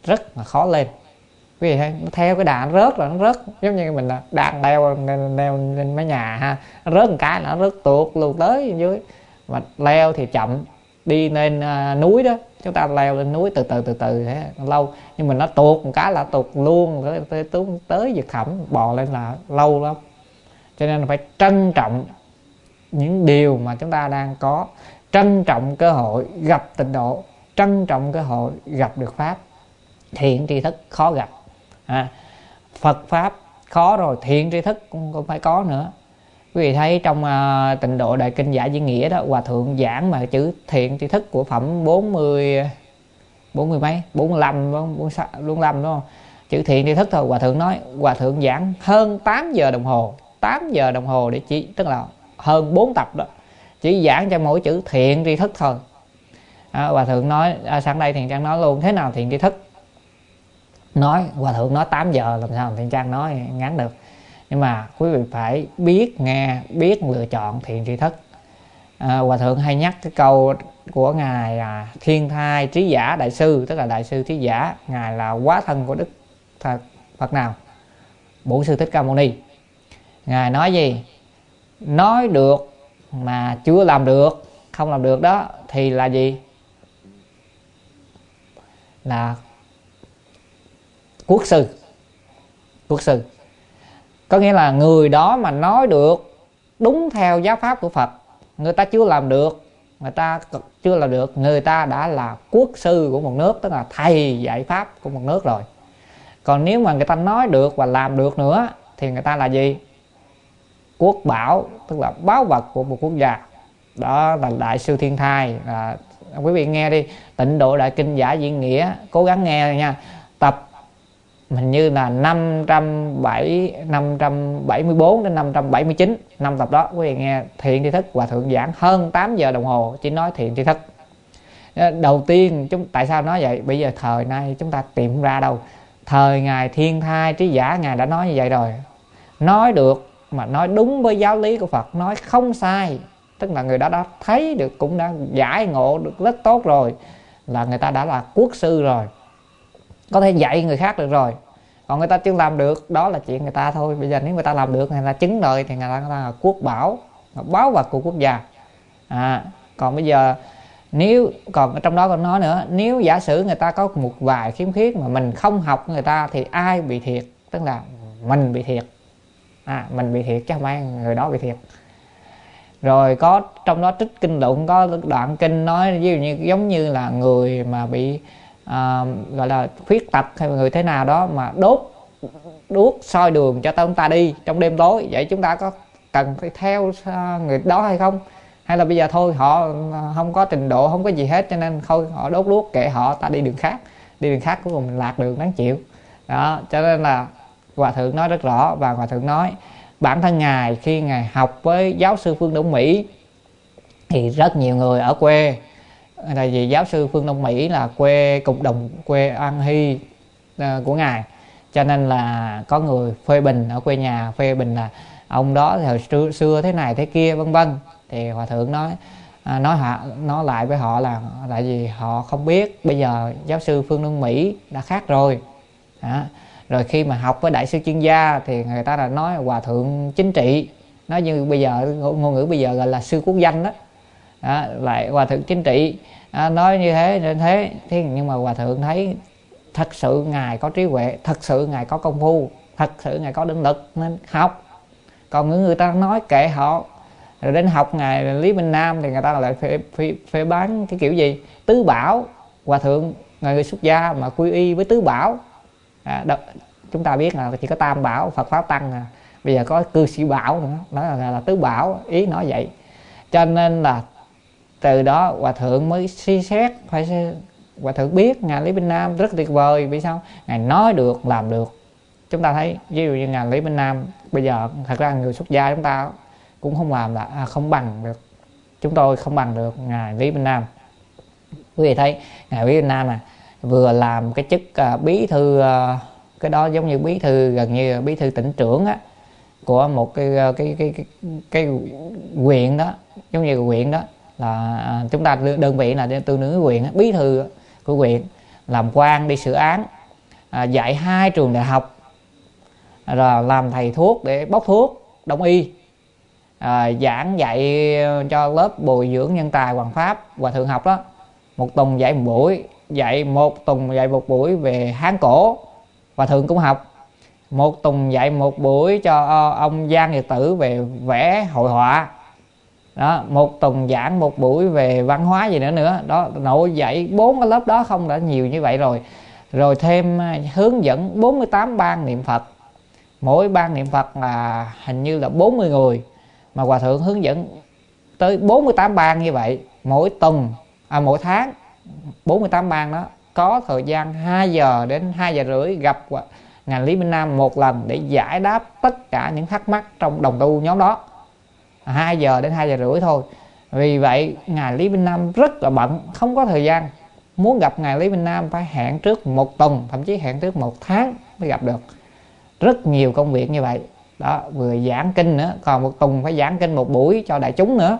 rất là khó lên. Quý vị thấy nó theo cái đà nó rớt là nó rớt giống như mình là đang leo leo lên mái nhà ha, nó rớt một cái là nó rớt tuột luôn tới dưới. Mà leo thì chậm, đi lên uh, núi đó, chúng ta leo lên núi từ từ từ từ thế lâu, nhưng mà nó tuột một cái là tuột luôn tới tới, tới vực thẳm, bò lên là lâu lắm. Cho nên phải trân trọng những điều mà chúng ta đang có, trân trọng cơ hội gặp tịnh độ, trân trọng cơ hội gặp được pháp. Thiện tri thức khó gặp, à, Phật pháp khó rồi, thiện tri thức cũng, cũng phải có nữa. Quý vị thấy trong uh, tịnh độ đại kinh giải diễn nghĩa đó, hòa thượng giảng mà chữ thiện tri thức của phẩm bốn mươi bốn mươi mấy bốn mươi lăm bốn mươi lăm đúng không? Chữ thiện tri thức thôi, hòa thượng nói, hòa thượng giảng hơn tám giờ đồng hồ, tám giờ đồng hồ để chỉ, tức là hơn bốn tập đó, chỉ giảng cho mỗi chữ thiện tri thức thôi. À, hòa thượng nói à, sáng đây Thiện Trang nói luôn, thế nào thiện tri thức? Nói hòa thượng nói tám giờ, làm sao Thiện Trang nói ngắn được. Nhưng mà quý vị phải biết nghe, biết lựa chọn thiện tri thức. à, Hòa thượng hay nhắc cái câu của ngài à, Thiên Thai Trí Giả Đại Sư, tức là Đại Sư Trí Giả, ngài là hóa thân của Đức Phật, Phật nào? Bổn Sư Thích Ca Mâu Ni. Ngài nói gì? Nói được mà chưa làm được, không làm được đó thì là gì? Là quốc sư. Quốc sư có nghĩa là người đó mà nói được đúng theo giáo pháp của Phật, người ta chưa làm được, người ta chưa làm được, người ta đã là quốc sư của một nước, tức là thầy dạy pháp của một nước rồi. Còn nếu mà người ta nói được và làm được nữa thì người ta là gì? Quốc bảo, tức là báu vật của một quốc gia. Đó là Đại Sư Thiên Thai. À, quý vị nghe đi, Tịnh Độ Đại Kinh Giải Diễn Nghĩa, cố gắng nghe nha. Tập hình như là năm trăm bảy mươi bốn đến năm trăm bảy mươi chín, năm tập đó quý vị nghe thiện tri thức, hòa thượng giảng hơn tám giờ đồng hồ chỉ nói thiện tri thức. Đầu tiên chúng tại sao nói vậy? Bây giờ thời nay chúng ta tìm ra đâu. Thời ngài Thiên Thai Trí Giả, ngài đã nói như vậy rồi. Nói được mà nói đúng với giáo lý của Phật, nói không sai, tức là người đó đã thấy được, cũng đã giải ngộ được rất tốt rồi, là người ta đã là quốc sư rồi, có thể dạy người khác được rồi. Còn người ta chưa làm được, đó là chuyện người ta thôi. Bây giờ nếu người ta làm được, người ta chứng rồi thì người ta là quốc bảo, báu vật của quốc gia. à, Còn bây giờ nếu còn ở trong đó còn nói nữa, nếu giả sử người ta có một vài khiếm khuyết mà mình không học người ta thì ai bị thiệt? Tức là mình bị thiệt, à, mình bị thiệt chứ không phải người đó bị thiệt. Rồi có trong đó trích kinh luận, có đoạn kinh nói ví dụ như giống như là người mà bị à, gọi là khuyết tật hay người thế nào đó mà đốt đuốc soi đường cho chúng ta đi trong đêm tối, vậy chúng ta có cần phải theo người đó hay không? Hay là bây giờ thôi họ không có trình độ, không có gì hết, cho nên thôi họ đốt đuốc kệ họ, ta đi đường khác, đi đường khác cuối cùng mình lạc đường đáng chịu. Đó, cho nên là hòa thượng nói rất rõ. Và hòa thượng nói bản thân ngài khi ngài học với giáo sư Phương Đông Mỹ thì rất nhiều người ở quê, tại vì giáo sư Phương Đông Mỹ là quê cục đồng quê An Hy uh, của ngài, cho nên là có người phê bình ở quê nhà, phê bình là ông đó thì hồi xưa thế này thế kia vân vân. Thì hòa thượng nói à, nói họ nói lại với họ là tại vì họ không biết, bây giờ giáo sư Phương Đông Mỹ đã khác rồi. Đó. Rồi khi mà học với đại sư chuyên gia thì người ta là nói hòa thượng chính trị, nói như bây giờ ngôn ngữ bây giờ gọi là sư quốc danh đó, đó lại hòa thượng chính trị, à, nói như thế nên thế. Thế nhưng mà hòa thượng thấy thật sự ngài có trí huệ, thật sự ngài có công phu, thật sự ngài có định lực nên học. Còn những người ta nói kệ họ. Rồi đến học ngài Lý Minh Nam thì người ta lại phê, phê, phê bán cái kiểu gì tứ bảo. Hòa thượng người xuất gia mà quy y với tứ bảo, à, đó, chúng ta biết là chỉ có tam bảo Phật pháp tăng, à. Bây giờ có cư sĩ bảo nữa, đó là, là tứ bảo, ý nói vậy. Cho nên là từ đó hòa thượng mới suy xét, phải hòa thượng biết ngài Lý Minh Nam rất tuyệt vời. Vì sao? Ngài nói được làm được. Chúng ta thấy ví dụ như ngài Lý Minh Nam bây giờ thật ra người xuất gia chúng ta cũng không làm là à, không bằng được, chúng tôi không bằng được ngài Lý Minh Nam. Quý vị thấy ngài Lý Minh Nam à, vừa làm cái chức uh, bí thư, uh, cái đó giống như bí thư, gần như bí thư tỉnh trưởng á, của một cái cái cái cái, cái huyện đó, giống như huyện đó là uh, chúng ta đơn vị là tương đương với huyện, bí thư của huyện. làm quan đi xử án, à, dạy hai trường đại học, rồi làm thầy thuốc để bốc thuốc đông y, à, giảng dạy cho lớp bồi dưỡng nhân tài Hoàng Pháp. Hòa thượng học đó, một tuần dạy một buổi, dạy một tuần dạy một buổi về Hán cổ, Hòa thượng cũng học. Một tuần dạy một buổi cho ông Giang Nhật Tử về vẽ hội họa đó. Một tuần giảng một buổi về văn hóa gì nữa nữa đó. Nội dạy bốn cái lớp đó không đã nhiều như vậy rồi. Rồi thêm hướng dẫn bốn mươi tám ban niệm Phật, mỗi ban niệm Phật là hình như là bốn mươi người, mà Hòa thượng hướng dẫn tới bốn mươi tám ban như vậy. Mỗi tuần à, mỗi tháng bốn mươi tám ban đó, có thời gian hai giờ đến hai giờ rưỡi gặp ngài Lý Minh Nam một lần để giải đáp tất cả những thắc mắc trong đồng tu nhóm đó. Hai giờ đến hai giờ rưỡi thôi. Vì vậy ngài Lý Minh Nam rất là bận, không có thời gian. Muốn gặp ngài Lý Minh Nam phải hẹn trước một tuần, thậm chí hẹn trước một tháng mới gặp được. Rất nhiều công việc như vậy đó, vừa giảng kinh nữa, còn một tuần phải giảng kinh một buổi cho đại chúng nữa,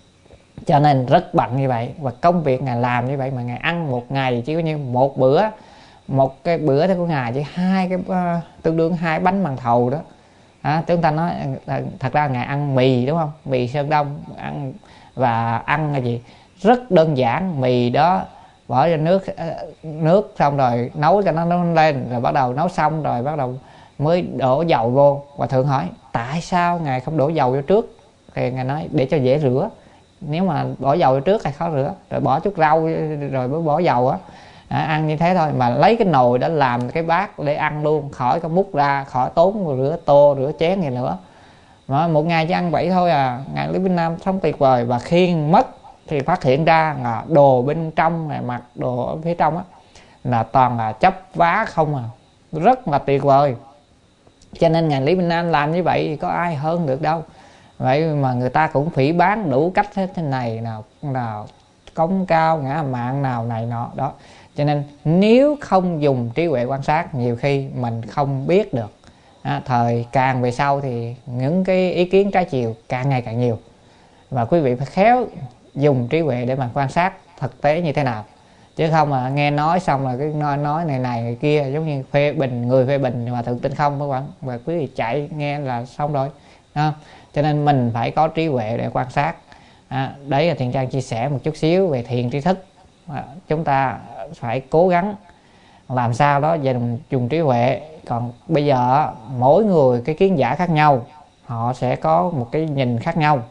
cho nên rất bận như vậy. Và công việc ngài làm như vậy mà ngài ăn một ngày chỉ có như một bữa, một cái bữa đó của ngài chỉ hai cái uh, tương đương hai bánh màn thầu đó. À, chúng ta nói thật ra ngài ăn mì đúng không, mì Sơn Đông ăn, và ăn cái gì rất đơn giản. Mì đó bỏ cho nước nước xong rồi nấu cho nó nóng lên, rồi bắt đầu nấu xong rồi bắt đầu mới đổ dầu vô. Hòa thượng hỏi tại sao ngài không đổ dầu vô trước, thì ngài nói để cho dễ rửa. Nếu mà bỏ dầu vô trước thì khó rửa, rồi bỏ chút rau rồi mới bỏ dầu á. À, ăn như thế thôi, mà lấy cái nồi đó làm cái bát để ăn luôn, khỏi có múc ra, khỏi tốn rửa tô rửa chén gì nữa. Mà một ngày chỉ ăn vậy thôi à. Ngài Lý Minh Nam sống tuyệt vời. Và khi mất thì phát hiện ra là đồ bên trong này, mặc đồ ở phía trong á là toàn là chấp vá không à, rất là tuyệt vời. Cho nên ngài Lý Minh Nam làm như vậy thì có ai hơn được đâu. Vậy mà người ta cũng phỉ bán đủ cách hết, thế này nào nào cống cao ngã mạng nào này nọ đó. Cho nên nếu không dùng trí huệ quan sát, nhiều khi mình không biết được. À, thời càng về sau thì những cái ý kiến trái chiều càng ngày càng nhiều, và quý vị phải khéo dùng trí huệ để mà quan sát thực tế như thế nào, chứ không mà nghe nói xong là cái nói, nói này này người kia, giống như phê bình người phê bình mà Thượng Tinh Không các bạn, và quý vị chạy nghe là xong rồi. À, cho nên mình phải có trí huệ để quan sát. À, đấy là Thiện Trang chia sẻ một chút xíu về thiền tri thức. À, chúng ta phải cố gắng làm sao đó dùng, dùng trí huệ. Còn bây giờ mỗi người cái kiến giải khác nhau, họ sẽ có một cái nhìn khác nhau.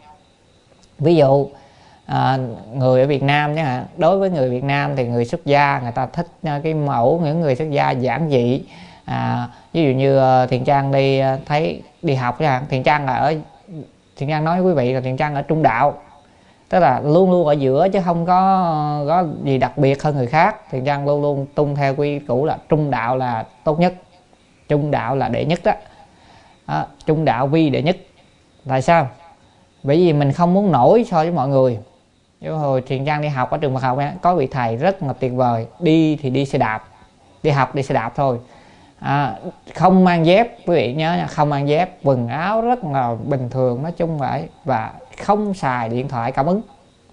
Ví dụ à, người ở Việt Nam chẳng hạn, đối với người Việt Nam thì người xuất gia người ta thích cái mẫu những người xuất gia giản dị. À, ví dụ như Thiện Trang đi thấy đi học chẳng hạn, Thiện Trang là ở Thiện Trang nói với quý vị là Thiện Trang ở trung đạo, tức là luôn luôn ở giữa chứ không có có gì đặc biệt hơn người khác. Thiện Trang luôn luôn tung theo quy củ là trung đạo là tốt nhất, trung đạo là đệ nhất đó. À, trung đạo vi đệ nhất. Tại sao? Bởi vì mình không muốn nổi so với mọi người. Chứ hồi Thiện Trang đi học ở trường Mật Học ấy, có vị thầy rất là tuyệt vời, đi thì đi xe đạp, đi học đi xe đạp thôi. À, không mang dép, quý vị nhớ nha, không mang dép, quần áo rất là bình thường, nói chung vậy, và không xài điện thoại cảm ứng.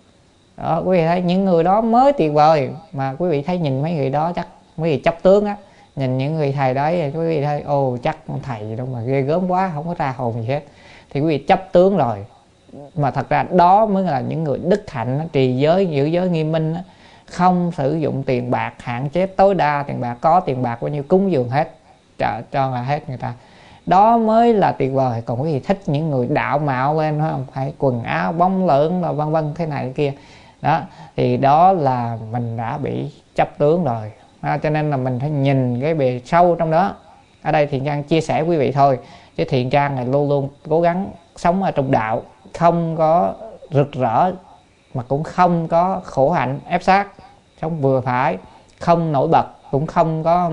Đó, quý vị thấy những người đó mới tuyệt vời. Mà quý vị thấy nhìn mấy người đó chắc quý vị chấp tướng á, nhìn những người thầy đấy quý vị thấy ô chắc thầy gì đâu mà ghê gớm quá, không có ra hồn gì hết, thì quý vị chấp tướng rồi. Mà thật ra đó mới là những người đức hạnh, trì giới, giữ giới nghiêm minh, không sử dụng tiền bạc, hạn chế tối đa tiền bạc, có tiền bạc bao nhiêu cúng dường hết, cho, cho là hết người ta. Đó mới là tuyệt vời. Còn quý vị thích những người đạo mạo lên, không phải quần áo bóng lưỡng rồi vân vân thế này thế kia đó, thì đó là mình đã bị chấp tướng rồi. À, cho nên là mình phải nhìn cái bề sâu trong đó. Ở đây Thiện Trang chia sẻ quý vị thôi, chứ Thiện Trang này luôn luôn cố gắng sống ở trong đạo, không có rực rỡ mà cũng không có khổ hạnh ép sát, sống vừa phải, không nổi bật, cũng không có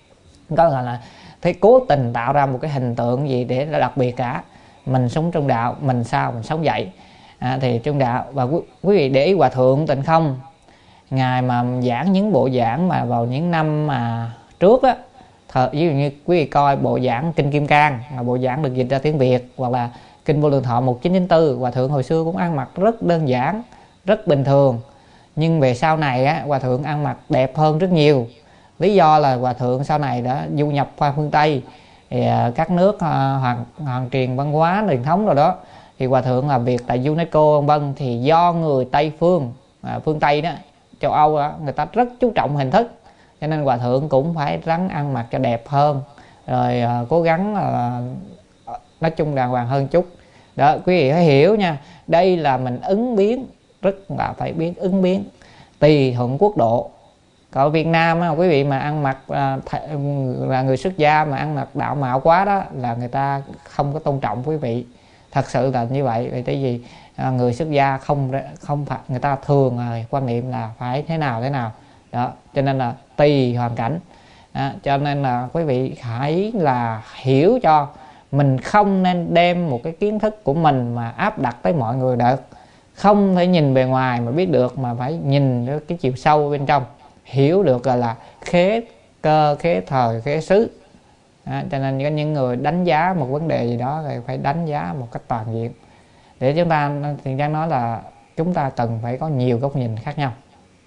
có gọi là thế cố tình tạo ra một cái hình tượng gì để đặc biệt cả. Mình sống trong đạo, mình sao mình sống vậy. À, thì trong đạo, và quý, quý vị để ý Hòa Thượng Tịnh Không, ngài mà giảng những bộ giảng mà vào những năm mà trước á, thờ, ví dụ như quý vị coi bộ giảng Kinh Kim Cang, là bộ giảng được dịch ra tiếng Việt, hoặc là Kinh Vô Lượng Thọ một chín chín tư, Hòa Thượng hồi xưa cũng ăn mặc rất đơn giản, rất bình thường. Nhưng về sau này á, Hòa Thượng ăn mặc đẹp hơn rất nhiều. Lý do là hòa thượng sau này đã du nhập qua phương Tây, thì các nước hoàng hoàng truyền văn hóa truyền thống rồi đó, thì hòa thượng làm việc tại UNESCO vân vân, thì do người Tây phương à, phương Tây đó, châu Âu đó, người ta rất chú trọng hình thức, cho nên hòa thượng cũng phải ráng ăn mặc cho đẹp hơn, rồi à, cố gắng à, nói chung đàng hoàng hơn chút đó. Quý vị phải hiểu nha, đây là mình ứng biến, rất là phải biến ứng biến tùy thuận quốc độ. Còn Việt Nam á, quý vị mà ăn mặc à, là người xuất gia mà ăn mặc đạo mạo quá đó là người ta không có tôn trọng quý vị, thật sự là như vậy. Vì tại vì à, người xuất gia không không phải người ta thường à, quan niệm là phải thế nào thế nào đó, cho nên là tùy hoàn cảnh. À, cho nên là quý vị hãy là hiểu cho mình, không nên đem một cái kiến thức của mình mà áp đặt tới mọi người được. Không thể nhìn bề ngoài mà biết được, mà phải nhìn cái chiều sâu bên trong, hiểu được gọi là khế cơ, khế thời, khế xứ. À, cho nên có những người đánh giá một vấn đề gì đó thì phải đánh giá một cách toàn diện. Để chúng ta, Thiện Trang nói là chúng ta cần phải có nhiều góc nhìn khác nhau.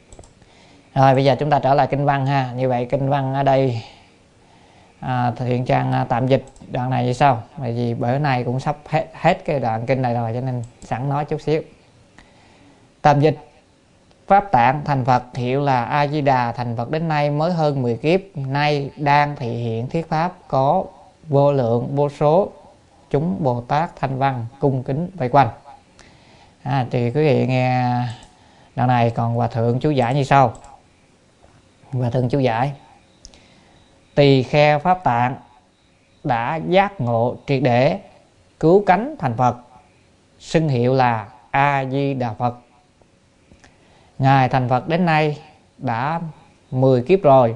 Rồi bây giờ chúng ta trở lại kinh văn ha. Như vậy kinh văn ở đây à, Thiện Trang tạm dịch đoạn này như sau. Bởi vì bữa nay cũng sắp hết, hết cái đoạn kinh này rồi, cho nên sẵn nói chút xíu. Tạm dịch: Pháp Tạng thành Phật hiệu là A Di Đà, thành Phật đến nay mới hơn mười kiếp, nay đang thị hiện thuyết pháp, có vô lượng vô số chúng Bồ Tát thanh văn cung kính vây quanh. À, thì quý vị nghe đoạn này. Còn hòa thượng chú giải như sau. Hòa thượng chú giải: Tỳ khe Pháp Tạng đã giác ngộ triệt để, cứu cánh thành Phật, xưng hiệu là A Di Đà Phật. Ngài thành Phật đến nay đã mười kiếp rồi.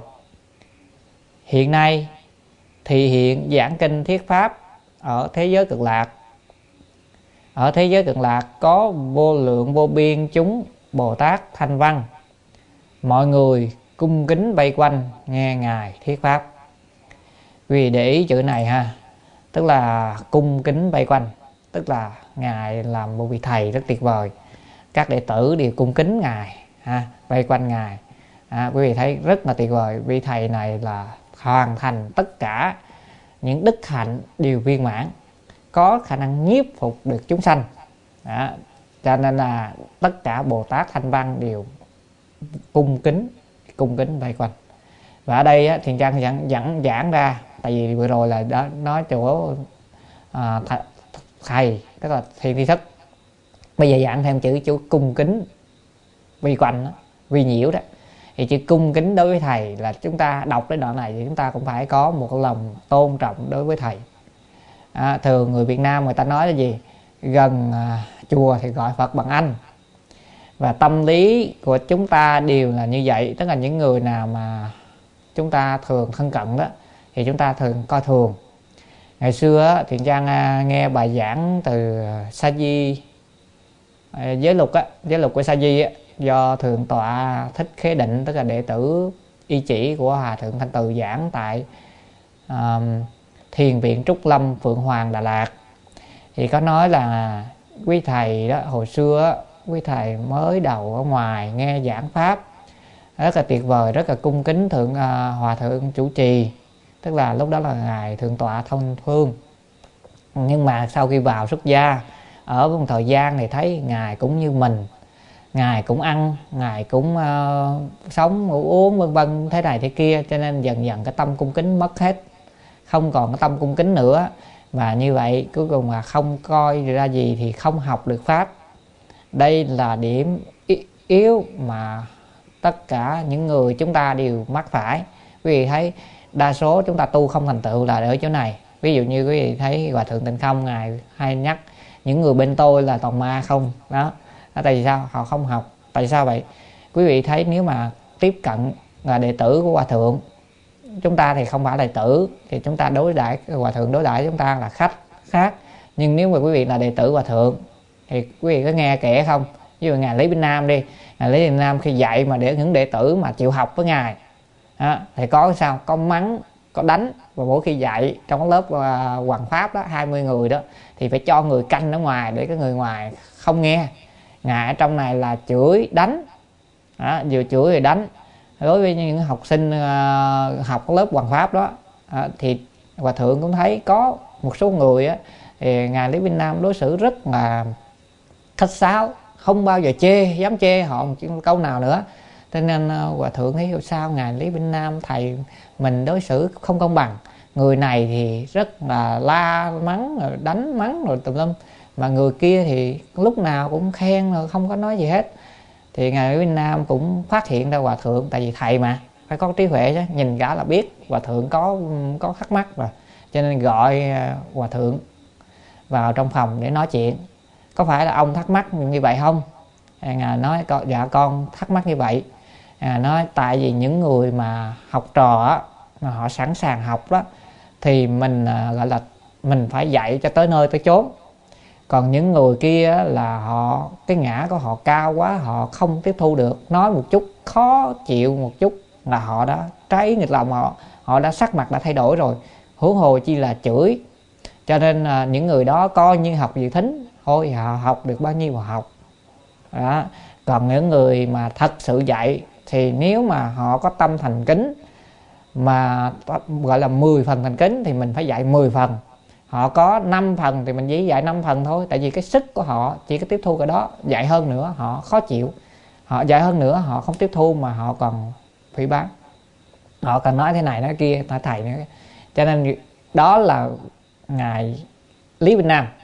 Hiện nay thị hiện giảng kinh thuyết pháp ở thế giới Cực Lạc. Ở thế giới Cực Lạc có vô lượng vô biên chúng Bồ Tát thanh văn, mọi người cung kính vây quanh nghe Ngài thuyết pháp. Vì để ý chữ này ha, tức là cung kính vây quanh, tức là Ngài làm một vị thầy rất tuyệt vời, các đệ tử đều cung kính Ngài ha, vây quanh Ngài. À, quý vị thấy rất là tuyệt vời. Vị thầy này là hoàn thành tất cả những đức hạnh đều viên mãn, có khả năng nhiếp phục được chúng sanh. Đó. Cho nên là tất cả Bồ Tát thanh văn đều cung kính cung kính vây quanh. Và ở đây á, Thiện Trang dẫn, dẫn giảng ra, tại vì vừa rồi là đó nói chỗ à, th, thầy, tức là thiện tri thức. Bây giờ giảng thêm chữ chú cung kính vây quanh đó, vi nhiễu đó. Thì chữ cung kính đối với thầy là chúng ta đọc đến đoạn này thì chúng ta cũng phải có một lòng tôn trọng đối với thầy. À, thường người Việt Nam người ta nói là gì? Gần à, chùa thì gọi Phật bằng anh. Và tâm lý của chúng ta đều là như vậy. Tức là những người nào mà chúng ta thường thân cận đó thì chúng ta thường coi thường. Ngày xưa Thiện Trang nghe bài giảng từ Sa Di Giới Lục á, Giới Lục của Sa Di á, do Thượng tọa Thích Khế Định, tức là đệ tử y chỉ của Hòa thượng Thanh Từ, giảng tại uh, Thiền viện Trúc Lâm, Phượng Hoàng, Đà Lạt. Thì có nói là quý thầy đó hồi xưa, quý thầy mới đầu ở ngoài nghe giảng pháp rất là tuyệt vời, rất là cung kính thượng uh, Hòa thượng chủ trì, tức là lúc đó là ngài Thượng tọa Thông Phương. Nhưng mà sau khi vào xuất gia ở một thời gian thì thấy ngài cũng như mình, ngài cũng ăn, ngài cũng uh, sống ngủ uống vân vân thế này thế kia, cho nên dần dần cái tâm cung kính mất hết, không còn cái tâm cung kính nữa. Và như vậy cuối cùng là không coi ra gì thì không học được pháp. Đây là điểm yếu mà tất cả những người chúng ta đều mắc phải. Quý vị thấy đa số chúng ta tu không thành tựu là ở chỗ này. Ví dụ như quý vị thấy Hòa thượng Tịnh Không ngài hay nhắc những người bên tôi là toàn ma không đó. Tại vì sao họ không học? Tại sao vậy? Quý vị thấy nếu mà tiếp cận là đệ tử của Hòa thượng, chúng ta thì không phải là đệ tử, thì chúng ta đối đãi Hòa thượng đối đãi chúng ta là khách khác. Nhưng nếu mà quý vị là đệ tử Hòa thượng thì quý vị có nghe kể không? Ví dụ ngài Lý Bình Nam đi, ngài Lý Bình Nam khi dạy mà để những đệ tử mà chịu học với ngài đó, thì có sao? Có mắng, có đánh. Và mỗi khi dạy trong lớp uh, Hoàng Pháp đó, hai mươi người đó, thì phải cho người canh ở ngoài để cái người ngoài không nghe. Ngài ở trong này là chửi đánh đó, vừa chửi rồi đánh, Đối với những học sinh uh, học lớp Hoàng Pháp đó, uh, thì Hòa thượng cũng thấy có một số người á, thì ngài Lý Vinh Nam đối xử rất là khách sáo, không bao giờ chê, dám chê họ một câu nào nữa. Cho nên uh, Hòa thượng thấy sao ngài Lý Vinh Nam thầy mình đối xử không công bằng, người này thì rất là la mắng rồi đánh mắng rồi tùm lum, mà người kia thì lúc nào cũng khen rồi không có nói gì hết. Thì ngài Lý Vinh Nam cũng phát hiện ra Hòa thượng, tại vì thầy mà phải có trí huệ chứ, nhìn cả là biết Hòa thượng có có thắc mắc rồi, cho nên gọi Hòa thượng vào trong phòng để nói chuyện. Có phải là ông thắc mắc như vậy không? Ngài nói dạ con thắc mắc như vậy. Ngài nói tại vì những người mà học trò á, mà họ sẵn sàng học đó, thì mình gọi là mình phải dạy cho tới nơi tới chốn. Còn những người kia là họ cái ngã của họ cao quá, họ không tiếp thu được, nói một chút khó chịu một chút là họ đã trái nghịch lòng, họ họ đã sắc mặt đã thay đổi rồi, huống hồ chi là chửi. Cho nên à, những người đó coi như học dự thính thôi, họ học được bao nhiêu họ học đó. Còn những người mà thật sự dạy thì nếu mà họ có tâm thành kính, mà gọi là mười phần thành kính, thì mình phải dạy mười phần. Họ có năm phần thì mình chỉ dạy năm phần thôi, tại vì cái sức của họ chỉ có tiếp thu cái đó. Dạy hơn nữa họ khó chịu, họ dạy hơn nữa họ không tiếp thu, mà họ còn phỉ báng, họ còn nói thế này nói kia, nói thầy nữa. Cho nên đó là ngài Lý Vinh Nam.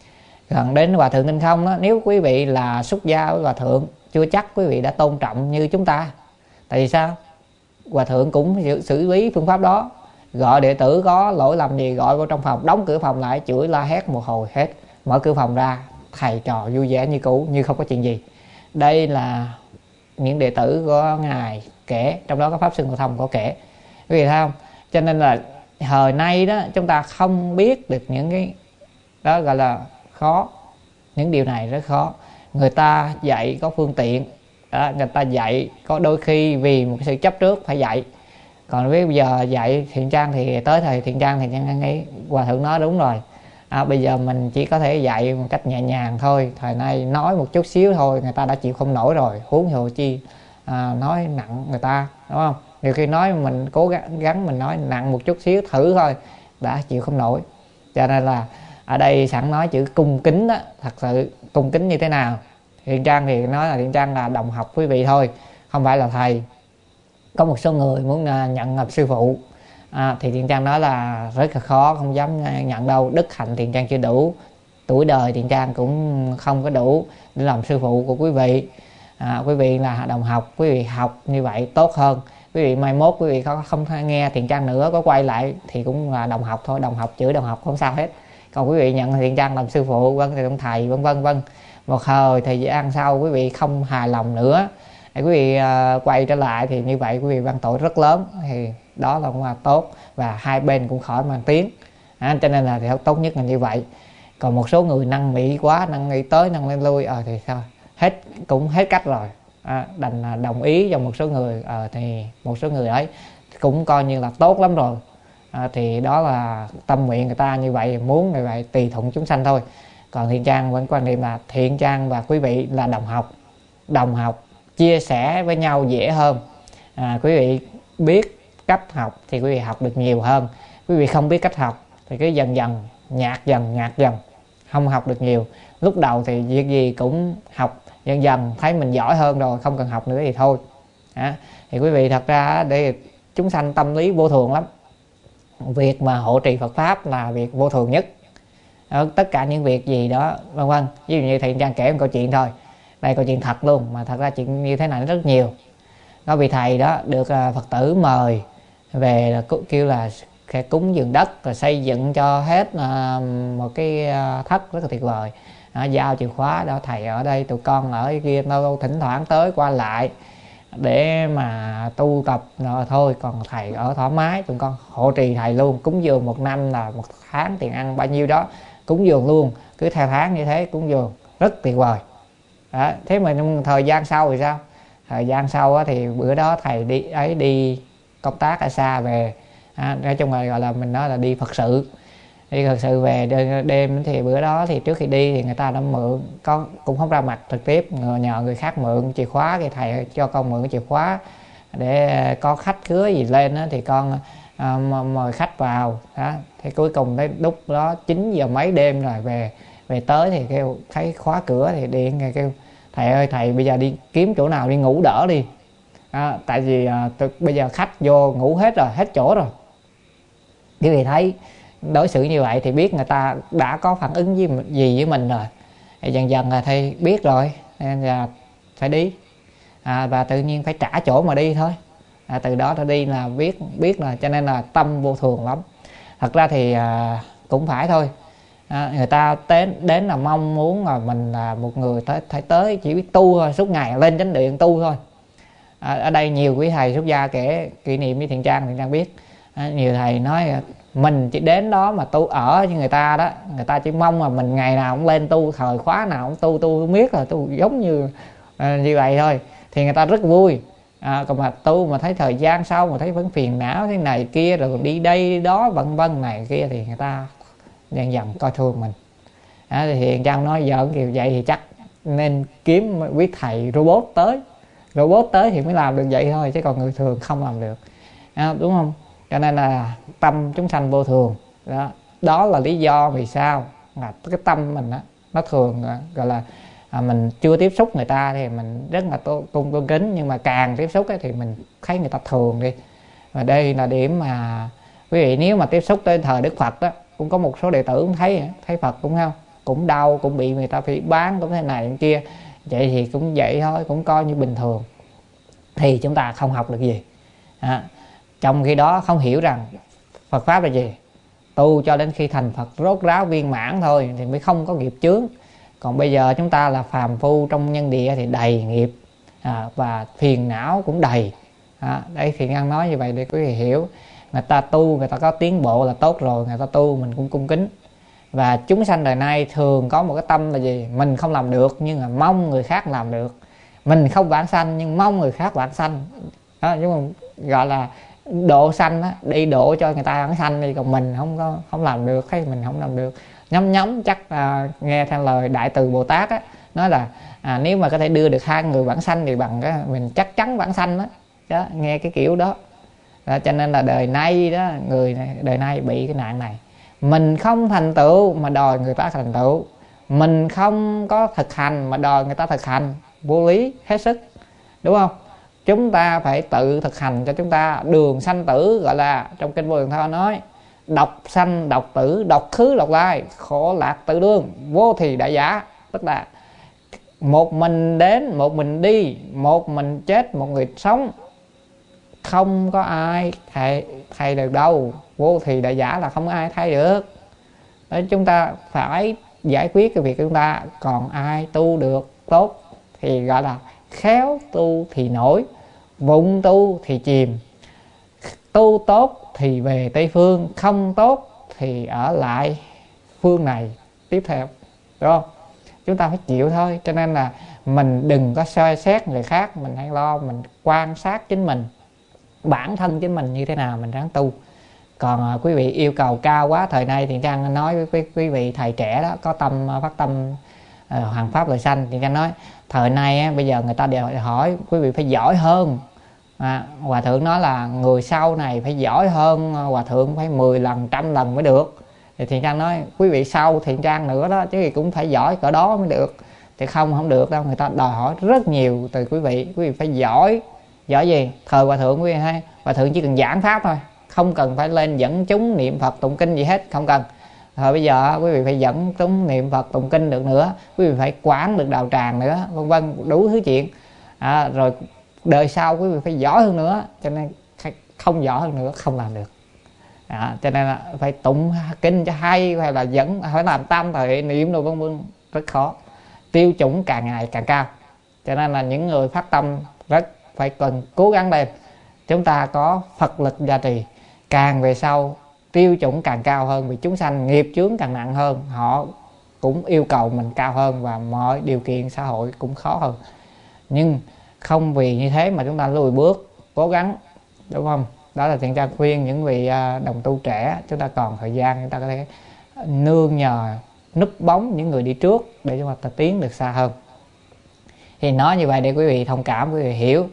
Gần đến Hòa thượng Tinh Không đó, nếu quý vị là xuất gia với Hòa thượng, chưa chắc quý vị đã tôn trọng như chúng ta. Tại vì sao? Hòa thượng cũng xử lý phương pháp đó, gọi đệ tử có lỗi lầm gì gọi vào trong phòng, đóng cửa phòng lại, chửi la hét một hồi hết, mở cửa phòng ra, thầy trò vui vẻ như cũ, như không có chuyện gì. Đây là những đệ tử của ngài kể, trong đó có pháp sư Ngộ Thông có kể, quý vị thấy không? Cho nên là thời nay đó chúng ta không biết được những cái đó, gọi là khó. Những điều này rất khó. Người ta dạy có phương tiện đó, người ta dạy có đôi khi vì một sự chấp trước phải dạy. Còn bây giờ dạy Thiện Trang thì tới thời Thiện Trang thì Trang nghĩ Hòa thượng nói đúng rồi, à, bây giờ mình chỉ có thể dạy một cách nhẹ nhàng thôi. Thời nay nói một chút xíu thôi người ta đã chịu không nổi rồi, huống hồ chi à, nói nặng người ta, đúng không? Nhiều khi nói mình cố gắng, gắng mình nói nặng một chút xíu thử thôi đã chịu không nổi. Cho nên là ở đây sẵn nói chữ cung kính đó, thật sự cung kính như thế nào. Thiện Trang thì nói là Thiện Trang là đồng học quý vị thôi, không phải là thầy. Có một số người muốn nhận làm sư phụ, à, thì Thiện Trang nói là rất là khó, không dám nhận đâu. Đức hạnh Thiện Trang chưa đủ, tuổi đời Thiện Trang cũng không có đủ để làm sư phụ của quý vị. À, quý vị là đồng học, quý vị học như vậy tốt hơn. Quý vị mai mốt quý vị không, không nghe Thiện Trang nữa, có quay lại thì cũng là đồng học thôi, đồng học chửi đồng học không sao hết. Còn quý vị nhận Thiện Trang làm sư phụ, vân thì ông thầy, vân vân vân. Một thời thời gian sau quý vị không hài lòng nữa, quý vị uh, quay trở lại thì như vậy quý vị mang tội rất lớn, thì đó là cũng là tốt, và hai bên cũng khỏi mang tiếng, à, cho nên là thì tốt nhất là như vậy. Còn một số người năn nỉ quá, năn nỉ tới năn nỉ lui, ờ thì sao, hết cũng hết cách rồi, à, đành đồng ý cho một số người, ờ thì một số người ấy cũng coi như là tốt lắm rồi, à, thì đó là tâm nguyện người ta như vậy, muốn như vậy, tùy thuận chúng sanh thôi. Còn Thiện Trang vẫn quan niệm là Thiện Trang và quý vị là đồng học, đồng học chia sẻ với nhau dễ hơn. À, quý vị biết cách học thì quý vị học được nhiều hơn. Quý vị không biết cách học thì cứ dần dần nhạt dần nhạt dần, không học được nhiều. Lúc đầu thì việc gì cũng học, dần dần thấy mình giỏi hơn rồi, không cần học nữa thì thôi. À, thì quý vị thật ra để chúng sanh tâm lý vô thường lắm. Việc mà hộ trì Phật Pháp là việc vô thường nhất. Ở tất cả những việc gì đó vân vân. Ví dụ như Thiện Trang kể một câu chuyện thôi, đây câu chuyện thật luôn, mà thật ra chuyện như thế này rất nhiều. Có vị thầy đó được Phật tử mời về là kêu là cúng dường đất, rồi xây dựng cho hết một cái thất rất là tuyệt vời, à, giao chìa khóa đó, thầy ở đây, tụi con ở kia, đâu thỉnh thoảng tới qua lại để mà tu tập rồi thôi, còn thầy ở thoải mái, tụi con hộ trì thầy luôn, cúng dường một năm là một tháng tiền ăn bao nhiêu đó, cúng dường luôn, cứ theo tháng như thế cúng dường rất tuyệt vời. Đó, thế mà thời gian sau thì sao? Thời gian sau thì bữa đó thầy đi ấy đi công tác ở xa về, à, nói chung là gọi là mình nói là đi Phật sự, đi Phật sự về đêm, đêm thì bữa đó thì trước khi đi thì người ta đã mượn, con cũng không ra mặt trực tiếp, nhờ người khác mượn chìa khóa, thì thầy cho con mượn chìa khóa để có khách khứa gì lên đó, thì con à, mời khách vào đó. Thì cuối cùng tới lúc đó chín giờ mấy đêm rồi về về tới thì kêu thấy khóa cửa thì điện kêu thầy ơi thầy bây giờ đi kiếm chỗ nào đi ngủ đỡ đi. À, tại vì à, tôi, bây giờ khách vô ngủ hết rồi, hết chỗ rồi. Quý vị thấy đối xử như vậy thì biết người ta đã có phản ứng gì, gì với mình rồi. Thì dần dần là thầy biết rồi nên là phải đi, à, và tự nhiên phải trả chỗ mà đi thôi. À, từ đó ra đi là biết biết là cho nên là tâm vô thường lắm. Thật ra thì à, cũng phải thôi. À, người ta đến đến là mong muốn là mình là một người tới phải tới chỉ biết tu thôi, suốt ngày lên chánh điện tu thôi. À, ở đây nhiều quý thầy xuất gia kể kỷ niệm với Thiện Trang, Thiện Trang biết. À, nhiều thầy nói mình chỉ đến đó mà tu ở như người ta đó, người ta chỉ mong là mình ngày nào cũng lên tu, thời khóa nào cũng tu, tu không biết là tu giống như à, như vậy thôi thì người ta rất vui. À, còn mà tu mà thấy thời gian sau mà thấy vẫn phiền não thế này kia rồi đi đây đi đó vân vân này kia thì người ta dần dần coi thường mình. À, thì Thiện Trang nói giỡn kiểu vậy thì chắc nên kiếm quý thầy robot tới, robot tới thì mới làm được vậy thôi, chứ còn người thường không làm được. À, đúng không? Cho nên là tâm chúng sanh vô thường đó, đó là lý do vì sao là cái tâm mình đó, nó thường gọi là à, mình chưa tiếp xúc người ta thì mình rất là tôn tôn, tôn kính, nhưng mà càng tiếp xúc ấy, thì mình thấy người ta thường đi. Và đây là điểm mà quý vị nếu mà tiếp xúc tới thời Đức Phật đó, cũng có một số đệ tử cũng thấy thấy Phật cũng không cũng đau, cũng bị người ta phỉ báng, cũng thế này thế kia, vậy thì cũng vậy thôi, cũng coi như bình thường, thì chúng ta không học được gì. À, trong khi đó không hiểu rằng Phật pháp là gì, tu cho đến khi thành Phật rốt ráo viên mãn thôi thì mới không có nghiệp chướng. Còn bây giờ chúng ta là phàm phu trong nhân địa thì đầy nghiệp, à, và phiền não cũng đầy. À, đây thì Ngân nói như vậy để quý vị hiểu. Người ta tu, người ta có tiến bộ là tốt rồi, người ta tu mình cũng cung kính. Và chúng sanh đời nay thường có một cái tâm là gì? Mình không làm được nhưng mà mong người khác làm được. Mình không vãng sanh nhưng mong người khác vãng sanh. Đó, nhưng mà gọi là độ sanh á, đi độ cho người ta vãng sanh đi, còn mình không có không làm được, thấy mình không làm được. Nhắm nhắm chắc à, nghe theo lời Đại Từ Bồ Tát á, nói là à, nếu mà có thể đưa được hai người vãng sanh thì bằng cái mình chắc chắn vãng sanh đó. Đó, nghe cái kiểu đó. Đó, cho nên là đời nay đó, người này, đời nay bị cái nạn này. Mình không thành tựu mà đòi người ta thành tựu, mình không có thực hành mà đòi người ta thực hành, vô lý hết sức, đúng không? Chúng ta phải tự thực hành cho chúng ta đường sanh tử, gọi là trong kinh Vô Lượng Thọ nói độc sanh độc tử, độc khứ độc lai, khổ lạc tự đương, vô thì đại giả. Tức là một mình đến, một mình đi, một mình chết, một người sống, không có ai thay, thay được đâu. Vô thì đại giả là không có ai thay được. Đấy, chúng ta phải giải quyết cái việc của chúng ta. Còn ai tu được tốt thì gọi là khéo tu thì nổi, vụng tu thì chìm. Tu tốt thì về Tây Phương, không tốt thì ở lại phương này tiếp theo, đúng không? Chúng ta phải chịu thôi. Cho nên là mình đừng có soi xét người khác, mình hãy lo mình quan sát chính mình, bản thân chính mình như thế nào mình ráng tu. Còn uh, quý vị yêu cầu cao quá, thời nay thì Trang nói với quý, quý vị thầy trẻ đó có tâm uh, phát tâm uh, hoàn pháp lợi sanh, thì Trang nói thời nay uh, bây giờ người ta đều hỏi quý vị phải giỏi hơn. À, Hòa thượng nói là người sau này phải giỏi hơn uh, Hòa thượng phải mười lần, trăm lần mới được. Thì Thiện Trang nói quý vị sau Thiện Trang nữa đó chứ thì cũng phải giỏi cỡ đó mới được. Thì không không được đâu, người ta đòi hỏi rất nhiều từ quý vị. Quý vị phải giỏi. Giỏi gì? Thời Hòa thượng quý vị hay Hòa thượng chỉ cần giảng pháp thôi, không cần phải lên dẫn chúng niệm Phật tụng kinh gì hết, không cần. Rồi bây giờ quý vị phải dẫn chúng niệm Phật tụng kinh được nữa, quý vị phải quản được đạo tràng nữa, vân vân, đủ thứ chuyện. À, rồi đời sau quý vị phải giỏi hơn nữa, cho nên không giỏi hơn nữa không làm được. À, cho nên là phải tụng kinh cho hay, hay là dẫn phải làm tam thời niệm đồ vân vân, rất khó. Tiêu chuẩn càng ngày càng cao, cho nên là những người phát tâm rất phải cần cố gắng lên. Chúng ta có Phật lực gia trì, càng về sau tiêu chuẩn càng cao hơn, vì chúng sanh nghiệp chướng càng nặng hơn, họ cũng yêu cầu mình cao hơn và mọi điều kiện xã hội cũng khó hơn. Nhưng không vì như thế mà chúng ta lùi bước, cố gắng, đúng không? Đó là Thiện Trang khuyên những vị đồng tu trẻ, chúng ta còn thời gian, chúng ta có thể nương nhờ núp bóng những người đi trước để chúng ta tiến được xa hơn. Thì nói như vậy để quý vị thông cảm, quý vị hiểu.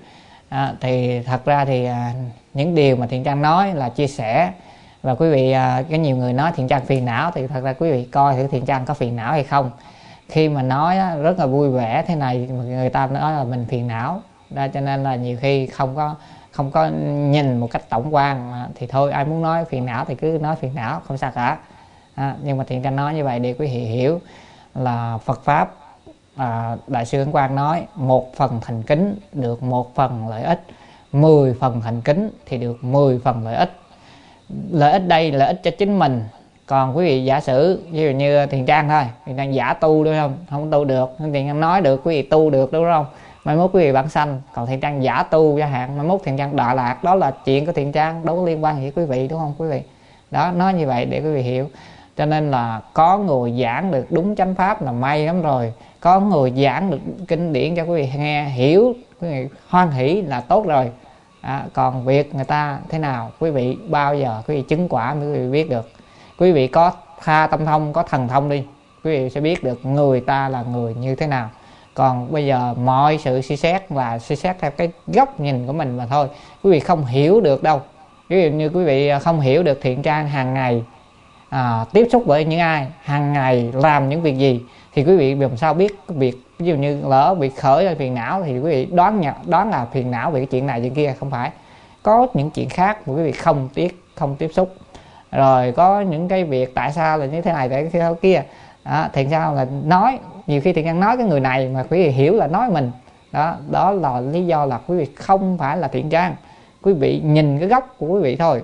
À, thì thật ra thì à, những điều mà Thiện Trang nói là chia sẻ, và quý vị à, có nhiều người nói Thiện Trang phiền não, thì thật ra quý vị coi thử Thiện Trang có phiền não hay không. Khi mà nói á, rất là vui vẻ thế này mà người ta nói là mình phiền não đó, cho nên là nhiều khi không có không có nhìn một cách tổng quan. À, thì thôi, ai muốn nói phiền não thì cứ nói phiền não, không sao cả. À, nhưng mà Thiện Trang nói như vậy để quý vị hiểu là Phật pháp, à, Đại sư Ấn Quang nói một phần thành kính được một phần lợi ích, mười phần thành kính thì được mười phần lợi ích. Lợi ích đây lợi ích cho chính mình. Còn quý vị giả sử ví dụ như Thiện Trang thôi, Thiện Trang giả tu đúng không, không tu được, Thiện Trang nói được quý vị tu được đúng không, mai mốt quý vị bản sanh. Còn Thiện Trang giả tu gia hạn, mai mốt Thiện Trang đọa lạc, đó là chuyện của Thiện Trang, đâu có liên quan gì với quý vị, đúng không quý vị. Đó, nói như vậy để quý vị hiểu. Cho nên là có người giảng được đúng chánh pháp là may lắm rồi, có người giảng được kinh điển cho quý vị nghe hiểu, quý vị hoan hỷ là tốt rồi. À, còn việc người ta thế nào, quý vị bao giờ quý vị chứng quả mới quý vị biết được. Quý vị có tha tâm thông, có thần thông đi, quý vị sẽ biết được người ta là người như thế nào. Còn bây giờ mọi sự suy xét và suy xét theo cái góc nhìn của mình mà thôi, quý vị không hiểu được đâu. Ví dụ như quý vị không hiểu được Thiện Trang hàng ngày à, tiếp xúc với những ai, hàng ngày làm những việc gì, thì quý vị làm sao biết cái việc ví dụ như lỡ bị khởi ra phiền não thì quý vị đoán nhận đoán là phiền não vì cái chuyện này chuyện kia. Không phải, có những chuyện khác mà quý vị không tiếp không tiếp xúc. Rồi có những cái việc tại sao là như thế này tại thế kia đó, thì sao là nói nhiều khi Thiện Trang nói cái người này mà quý vị hiểu là nói mình đó. Đó là lý do là quý vị không phải là Thiện Trang, quý vị nhìn cái góc của quý vị thôi.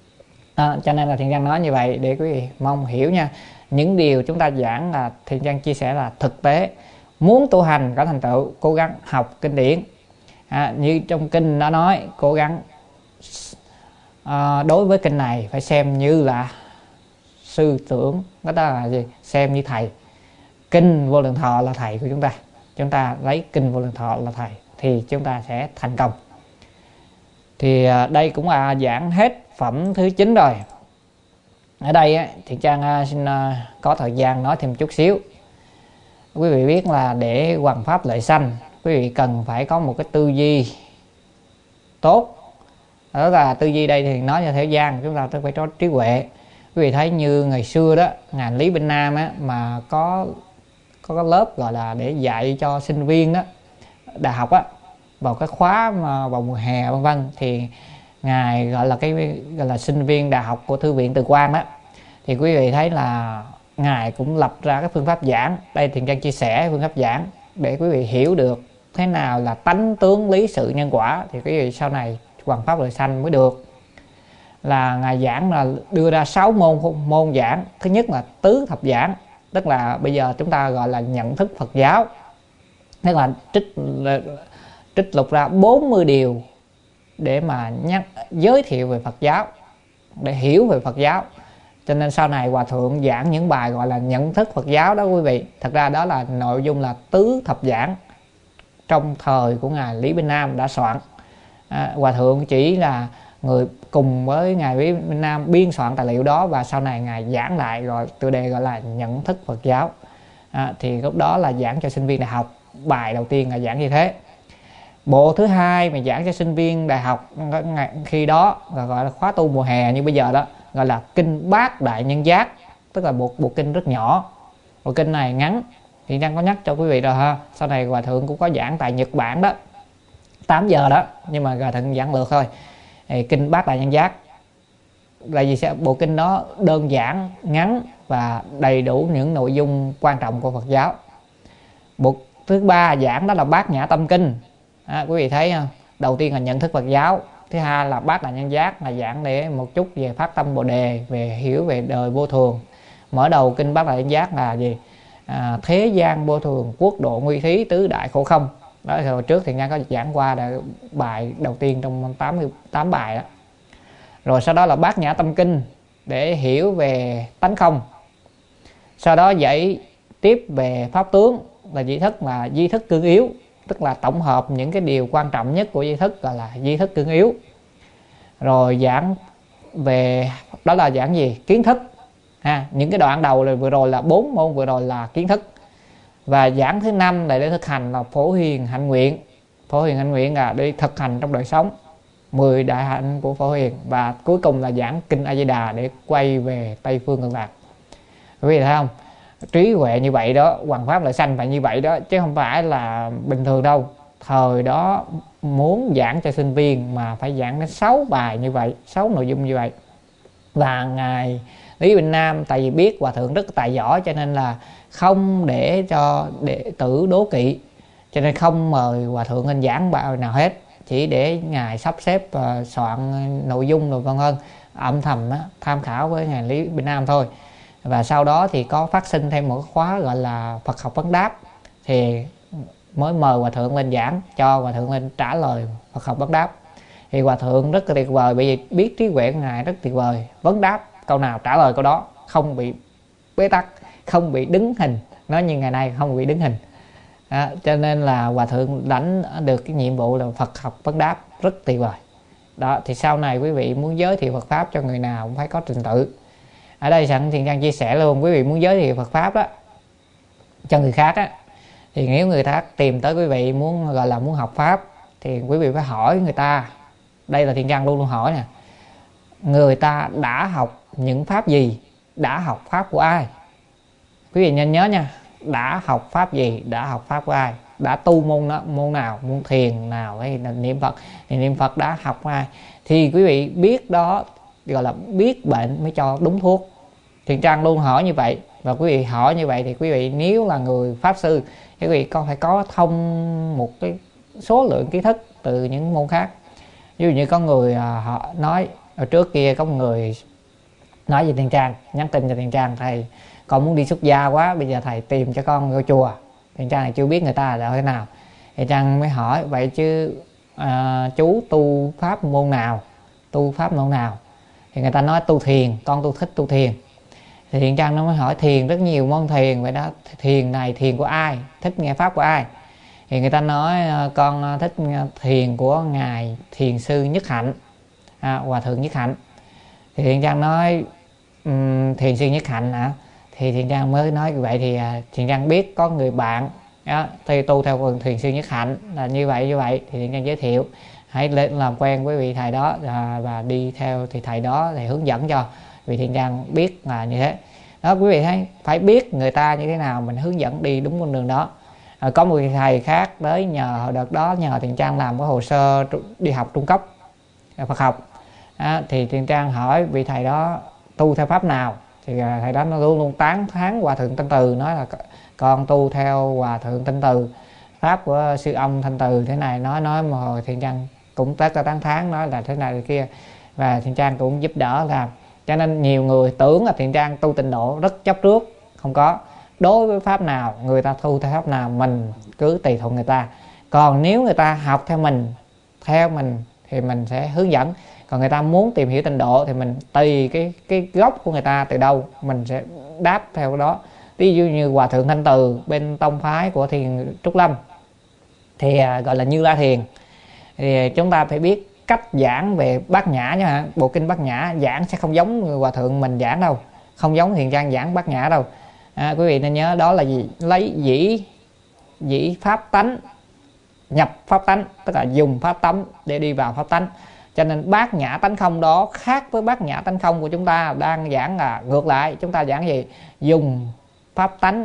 À, cho nên là Thiện Trang nói như vậy để quý vị mong hiểu nha. Những điều chúng ta giảng là Thiện Trang chia sẻ là thực tế. Muốn tu hành có thành tựu, cố gắng học kinh điển. À, như trong kinh nó nói, cố gắng à, đối với kinh này phải xem như là sư tưởng, đó là gì? Xem như thầy. Kinh Vô Lượng Thọ là thầy của chúng ta, chúng ta lấy kinh Vô Lượng Thọ là thầy thì chúng ta sẽ thành công. Thì à, đây cũng là giảng hết phẩm thứ chín rồi. Ở đây á, Thiện Trang xin có thời gian nói thêm chút xíu. Quý vị biết là để hoằng pháp lợi sanh, quý vị cần phải có một cái tư duy tốt. Đó là tư duy đây thì nói cho thế gian, chúng ta phải có trí huệ. Quý vị thấy như ngày xưa đó, ngài Lý Bên Nam á, mà có có cái lớp gọi là để dạy cho sinh viên đó, đại học á, vào cái khóa mà vào mùa hè vân vân, thì ngài gọi là cái gọi là sinh viên đại học của Thư viện Từ Quang đó, thì quý vị thấy là ngài cũng lập ra cái phương pháp giảng. Đây Thiện Trang chia sẻ phương pháp giảng để quý vị hiểu được thế nào là tánh tướng lý sự nhân quả, thì quý vị sau này hoằng pháp lợi sanh mới được. Là ngài giảng là đưa ra sáu môn môn giảng. Thứ nhất là tứ thập giảng, tức là bây giờ chúng ta gọi là nhận thức Phật giáo, tức là trích trích lục ra bốn mươi điều để mà nhắc giới thiệu về Phật giáo, để hiểu về Phật giáo. Cho nên sau này Hòa Thượng giảng những bài gọi là nhận thức Phật giáo đó quý vị. Thật ra đó là nội dung là tứ thập giảng trong thời của ngài Lý Bên Nam đã soạn. à, Hòa Thượng chỉ là người cùng với ngài Lý Bên Nam biên soạn tài liệu đó, và sau này ngài giảng lại rồi tiêu đề gọi là nhận thức Phật giáo. à, Thì lúc đó là giảng cho sinh viên đại học. Bài đầu tiên là giảng như thế. Bộ thứ hai mà giảng cho sinh viên đại học khi đó là gọi là khóa tu mùa hè như bây giờ đó, gọi là kinh Bát Đại Nhân Giác, tức là một bộ kinh rất nhỏ. Bộ kinh này ngắn thì đang có nhắc cho quý vị rồi ha. Sau này Hòa Thượng cũng có giảng tại Nhật Bản đó, tám giờ đó, nhưng mà Hòa Thượng giảng lược thôi. Thì kinh Bát Đại Nhân Giác là gì? Sẽ bộ kinh đó đơn giản, ngắn và đầy đủ những nội dung quan trọng của Phật giáo. Bộ thứ ba giảng đó là Bát Nhã Tâm Kinh. À, quý vị thấy không? Đầu tiên là nhận thức Phật giáo, thứ hai là Bát Đại Nhân Giác, là giảng để một chút về phát tâm Bồ Đề, về hiểu về đời vô thường. Mở đầu kinh Bát Đại Nhân Giác là gì? À, thế gian vô thường, quốc độ nguy thí, tứ đại khổ không. Đó thì hồi trước thì Nga có giảng qua là bài đầu tiên trong tám mươi tám bài đó. Rồi sau đó là Bát Nhã Tâm Kinh để hiểu về tánh không. Sau đó dạy tiếp về pháp tướng, là di thức, là di thức cương yếu, tức là tổng hợp những cái điều quan trọng nhất của di thức, gọi là di thức cương yếu. Rồi giảng về đó là giảng gì? Kiến thức ha. Những cái đoạn đầu là vừa rồi là bốn môn vừa rồi là kiến thức. Và giảng thứ năm là để thực hành là Phổ Hiền Hạnh Nguyện. Phổ Hiền Hạnh Nguyện là đi thực hành trong đời sống mười đại hạnh của Phổ Hiền, và cuối cùng là giảng kinh A Di Đà để quay về Tây Phương Cực Lạc. Quý vị thấy không? Trí huệ như vậy đó, hoằng pháp lợi sanh phải như vậy đó, chứ không phải là bình thường đâu. Thời đó muốn giảng cho sinh viên mà phải giảng đến sáu bài như vậy, sáu nội dung như vậy. Và ngài Lý Bình Nam tại vì biết hòa thượng rất tài giỏi, cho nên là không để cho đệ tử đố kỵ, cho nên không mời hòa thượng lên giảng bài nào hết, chỉ để ngài sắp xếp uh, soạn nội dung rồi vân vân, âm thầm đó, tham khảo với ngài Lý Bình Nam thôi. Và sau đó thì có phát sinh thêm một khóa gọi là Phật học vấn đáp, thì mới mời hòa thượng lên giảng, cho hòa thượng lên trả lời Phật học vấn đáp. Thì hòa thượng rất là tuyệt vời, bởi vì biết trí huệ của ngài rất tuyệt vời, vấn đáp câu nào trả lời câu đó, không bị bế tắc, không bị đứng hình, nói như ngày nay không bị đứng hình. À, cho nên là hòa thượng lãnh được cái nhiệm vụ là Phật học vấn đáp rất tuyệt vời. Đó, thì sau này quý vị muốn giới thiệu Phật pháp cho người nào cũng phải có trình tự. Ở đây sẵn Thiện Trang chia sẻ luôn, quý vị muốn giới thiệu Phật pháp đó cho người khác á, thì nếu người ta tìm tới quý vị muốn gọi là muốn học pháp, thì quý vị phải hỏi người ta. Đây là Thiện Trang luôn luôn hỏi nè, người ta đã học những pháp gì, đã học pháp của ai. Quý vị nên nhớ nha, đã học pháp gì, đã học pháp của ai, đã tu môn đó, môn nào, môn thiền nào hay là niệm Phật, thì niệm Phật đã học của ai, thì quý vị biết đó, gọi là biết bệnh mới cho đúng thuốc. Thiện Trang luôn hỏi như vậy. Và quý vị hỏi như vậy thì quý vị nếu là người pháp sư thì quý vị còn phải có thông một cái số lượng kiến thức từ những môn khác. Ví dụ như có người à, họ nói ở trước kia có một người nói với Thiện Trang, nhắn tin cho Thiện Trang, thầy con muốn đi xuất gia quá, bây giờ thầy tìm cho con vô chùa. Thiện Trang này chưa biết người ta là thế nào, Thiện Trang mới hỏi vậy chứ à, chú tu pháp môn nào, tu pháp môn nào, thì người ta nói tu thiền, con tu thích tu thiền. Thì Thiện Trang nó mới hỏi thiền rất nhiều môn thiền, vậy đó thiền này thiền của ai, thích nghe pháp của ai, thì người ta nói con thích thiền của ngài thiền sư Nhất Hạnh, à, hòa thượng Nhất Hạnh. Thì Thiện Trang nói um, thiền sư Nhất Hạnh hả? Thì Thiện Trang mới nói vậy thì uh, Thiện Trang biết có người bạn đó, thì tu theo thiền sư Nhất Hạnh là như vậy như vậy, thì Thiện Trang giới thiệu hãy lên làm quen với vị thầy đó à, và đi theo thì thầy đó thì hướng dẫn cho. Vì Thiện Trang biết là như thế đó, quý vị thấy phải biết người ta như thế nào mình hướng dẫn đi đúng con đường đó. À, có một thầy khác tới nhờ đợt đó nhờ Thiện Trang làm cái hồ sơ đi học trung cấp Phật học, à, thì Thiện Trang hỏi vị thầy đó tu theo pháp nào, thì à, thầy đó nó luôn luôn tán thán hòa thượng Thanh Từ, nói là con tu theo hòa thượng Thanh Từ, pháp của sư ông Thanh Từ thế này, nói nói mà hồi Thiện Trang cũng tất cả tán thán nói là thế này thế kia, và Thiện Trang cũng giúp đỡ làm. Cho nên nhiều người tưởng là Thiện Trang tu tịnh độ rất chấp trước, không có. Đối với pháp nào người ta tu theo pháp nào mình cứ tùy thuận người ta, còn nếu người ta học theo mình theo mình thì mình sẽ hướng dẫn, còn người ta muốn tìm hiểu tịnh độ thì mình tùy cái cái gốc của người ta từ đâu mình sẽ đáp theo đó. Ví dụ như hòa thượng Thanh Từ bên tông phái của Thiền Trúc Lâm thì à, gọi là Như La Thiền, thì chúng ta phải biết cách giảng về Bát Nhã nha. Bộ kinh Bát Nhã giảng sẽ không giống hòa thượng mình giảng đâu, không giống Thiện Trang giảng Bát Nhã đâu. À, quý vị nên nhớ đó là gì? Lấy dĩ dĩ pháp tánh nhập pháp tánh, tức là dùng pháp tánh để đi vào pháp tánh. Cho nên Bát Nhã tánh không đó khác với Bát Nhã tánh không của chúng ta đang giảng là ngược lại. Chúng ta giảng gì? Dùng pháp tánh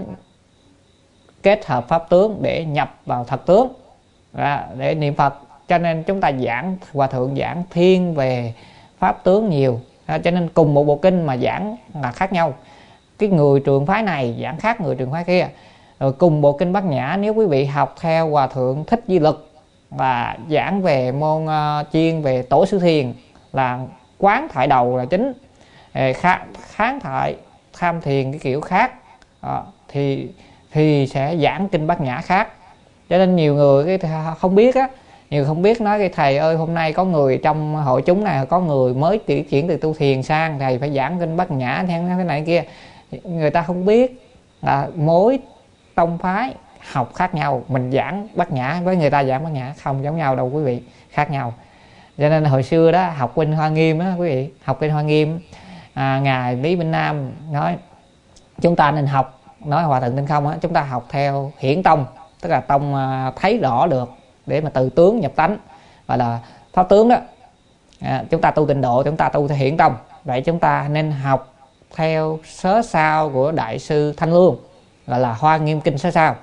kết hợp pháp tướng để nhập vào thật tướng, à, để niệm Phật. Cho nên chúng ta giảng, hòa thượng giảng thiên về pháp tướng nhiều, à, cho nên cùng một bộ kinh mà giảng là khác nhau. Cái người trường phái này giảng khác người trường phái kia. Rồi cùng bộ kinh Bát Nhã, nếu quý vị học theo hòa thượng Thích Di Lực và giảng về môn uh, chuyên về tổ sư thiền là quán thải đầu là chính, khá, kháng thải tham thiền cái kiểu khác, à, thì thì sẽ giảng kinh Bát Nhã khác. Cho nên nhiều người cái không biết á, nhiều không biết nói cái thầy ơi hôm nay có người trong hội chúng này có người mới chuyển từ tu thiền sang, thầy phải giảng kinh Bát Nhã theo thế này kia. Người ta không biết là mỗi tông phái học khác nhau, mình giảng Bát Nhã với người ta giảng Bát Nhã không giống nhau đâu quý vị, khác nhau. Cho nên hồi xưa đó học kinh Hoa Nghiêm á quý vị, học kinh Hoa Nghiêm, à, ngài Lý Bình Nam nói chúng ta nên học, nói hòa thượng Tinh Không á, chúng ta học theo Hiển Tông, tức là tông thấy rõ được để mà từ tướng nhập tánh, gọi là pháp tướng đó. À, chúng ta tu tịnh độ, chúng ta tu theo hiển tông, vậy chúng ta nên học theo sớ sao của đại sư Thanh Lương, gọi là Hoa Nghiêm Kinh sớ sao.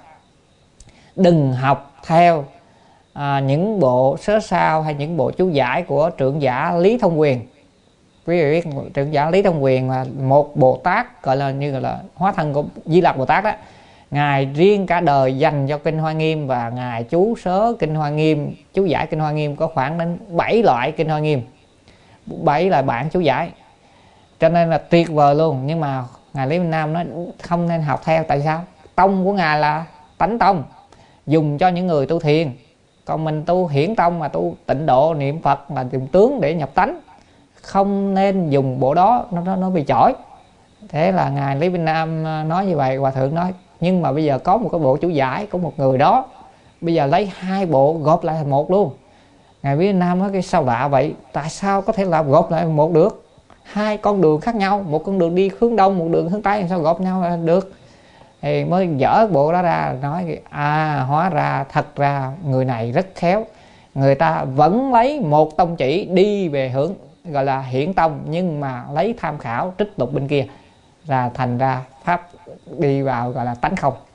Đừng học theo à, những bộ sớ sao hay những bộ chú giải của trưởng giả Lý Thông Quyền. Quý vị biết trưởng giả Lý Thông Quyền là một Bồ Tát, gọi là như gọi là hóa thân của Di Lặc Bồ Tát đó. Ngài riêng cả đời dành cho Kinh Hoa Nghiêm, và Ngài chú sớ Kinh Hoa Nghiêm, chú giải Kinh Hoa Nghiêm có khoảng đến bảy loại Kinh Hoa Nghiêm, bảy loại bản chú giải, cho nên là tuyệt vời luôn. Nhưng mà Ngài Lý Minh Nam nói không nên học theo. Tại sao? Tông của Ngài là tánh tông, dùng cho những người tu thiền. Còn mình tu hiển tông mà tu tịnh độ niệm Phật là dùng tướng để nhập tánh, không nên dùng bộ đó, nó nó, nó bị chỏi. Thế là Ngài Lý Minh Nam nói như vậy. Hòa thượng nói nhưng mà bây giờ có một cái bộ chú giải của một người đó, bây giờ lấy hai bộ gộp lại thành một luôn. Ngài Lý Minh Nam nói cái sao lạ vậy, tại sao có thể làm gộp lại một được? Hai con đường khác nhau, một con đường đi hướng đông, một đường hướng tây, sao gộp nhau được? Thì mới dở bộ đó ra, nói à hóa ra thật ra người này rất khéo, người ta vẫn lấy một tông chỉ đi về hướng gọi là hiển tông, nhưng mà lấy tham khảo trích tục bên kia, ra thành ra pháp đi vào gọi là tánh không.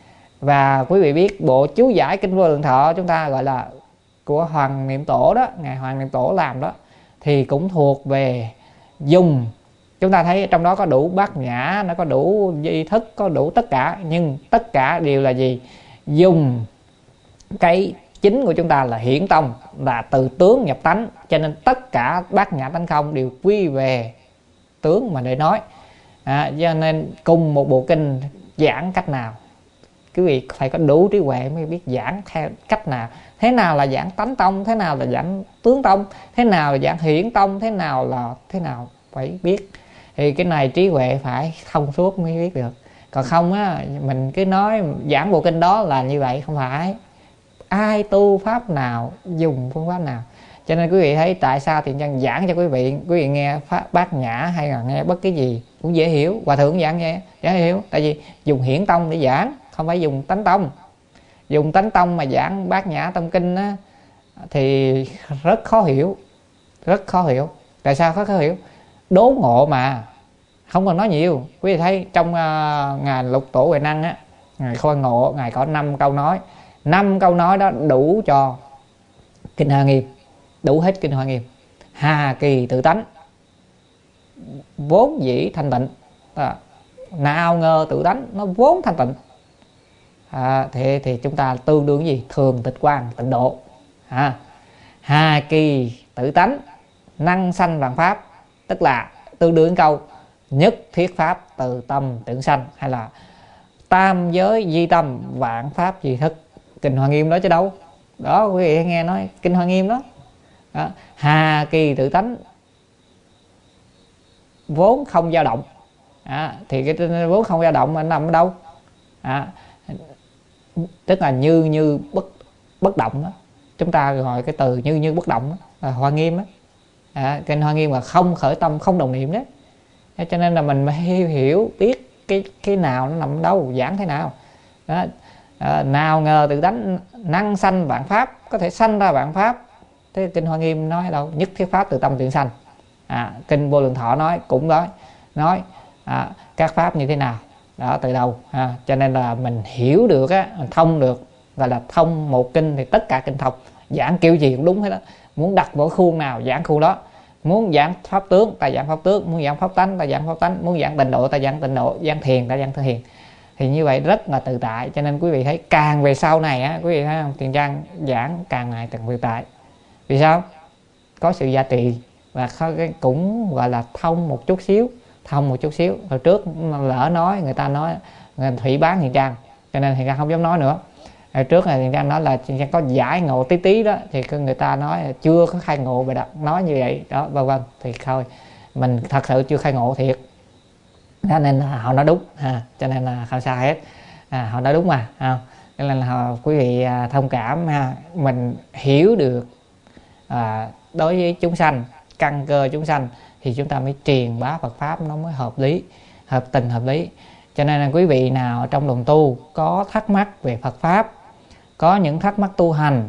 Và quý vị biết bộ chú giải Kinh Vô Lượng Thọ chúng ta gọi là của Hoàng Niệm Tổ đó, Ngài Hoàng Niệm Tổ làm đó, thì cũng thuộc về dùng. Chúng ta thấy trong đó có đủ bát nhã, nó có đủ di thức, có đủ tất cả, nhưng tất cả đều là gì? Dùng cái chính của chúng ta là hiển tông, là từ tướng nhập tánh, cho nên tất cả bát nhã tánh không đều quy về tướng mà để nói. À, cho nên cùng một bộ kinh giảng cách nào, quý vị phải có đủ trí huệ mới biết giảng theo cách nào. Thế nào là giảng tánh tông, thế nào là giảng tướng tông, thế nào là giảng hiển tông, thế nào là thế nào phải biết. Thì cái này trí huệ phải thông suốt mới biết được. Còn không á, mình cứ nói giảng bộ kinh đó là như vậy, không phải. Ai tu pháp nào dùng phương pháp nào. Cho nên quý vị thấy tại sao Thiện Nhân giảng cho quý vị, quý vị nghe pháp bát nhã hay là nghe bất cứ gì cũng dễ hiểu. Hòa thượng giảng nghe dễ hiểu, tại vì dùng hiển tông để giảng, không phải dùng tánh tông. Dùng tánh tông mà giảng bát nhã tông kinh á, thì rất khó hiểu, rất khó hiểu. Tại sao khó hiểu? Đố ngộ mà, không cần nói nhiều. Quý vị thấy trong uh, Ngài Lục Tổ Huệ Năng á, Ngài Khôi Ngộ, Ngài có năm câu nói. Năm câu nói đó đủ cho Kinh Hoa Nghiêm, đủ hết Kinh Hoa Nghiêm. Hà kỳ tự tánh, vốn dĩ thanh tịnh, à, nào ngờ tự tánh, nó vốn thanh tịnh. À, thì, thì chúng ta tương đương gì? Thường tịch quan tịnh độ. À, hà kỳ tự tánh, năng sanh vạn pháp, tức là tương đương câu nhất thiết pháp từ tâm tưởng sanh, hay là tam giới di tâm vạn pháp di thức. Kinh Hoa Nghiêm đó chứ đâu. Đó, quý vị nghe nói Kinh Hoa Nghiêm đó. Đó. Hà kỳ tự tánh, vốn không dao động. À, thì cái vốn không dao động mà nằm ở đâu? À, tức là như như bất bất động đó. Chúng ta gọi cái từ như như bất động đó, là Hoa Nghiêm đó. À, Kinh Hoa Nghiêm là không khởi tâm, không đồng niệm đấy. Cho nên là mình mới hiểu biết cái cái nào nó nằm đâu, giảng thế nào đó. À, nào ngờ tự tánh năng sanh vạn pháp, có thể sanh ra vạn pháp. Thế Kinh Hoa Nghiêm nói đâu? Nhất thiết pháp từ tâm tưởng sanh. À, Kinh Vô Lượng Thọ nói cũng nói nói à, các pháp như thế nào đó, từ đâu. À, cho nên là mình hiểu được á, mình thông được, gọi là thông một kinh thì tất cả kinh thông. Giảng kiểu gì cũng đúng hết đó. Muốn đặt vào khuôn nào giảng khuôn đó. Muốn giảng pháp tướng ta giảng pháp tướng, muốn giảng pháp tánh ta giảng pháp tánh, muốn giảng tịnh độ ta giảng tịnh độ, giảng thiền ta giảng thiền. Thì như vậy rất là tự tại. Cho nên quý vị thấy càng về sau này á, quý vị thấy không, Thiện Trang giảng càng ngày càng tự tại. Vì sao? Có sự giá trị và cũng gọi là thông một chút xíu, thông một chút xíu. Hồi trước lỡ nói, người ta nói người thủy bán Thiện Trang, cho nên Thiện Trang không dám nói nữa. Hồi trước này Thiện Trang nói là Thiện Trang có giải ngộ tí tí đó, thì người ta nói chưa có khai ngộ vậy đó, nói như vậy đó, vân vân. Thì thôi mình thật sự chưa khai ngộ thiệt, cho nên là họ nói đúng ha, cho nên là không sao hết. À, họ nói đúng mà ha. Cho nên là họ, quý vị à, thông cảm ha, mình hiểu được à, đối với chúng sanh, căn cơ chúng sanh thì chúng ta mới truyền bá Phật pháp nó mới hợp lý, hợp tình hợp lý. Cho nên là quý vị nào trong đồng tu có thắc mắc về Phật pháp, có những thắc mắc tu hành,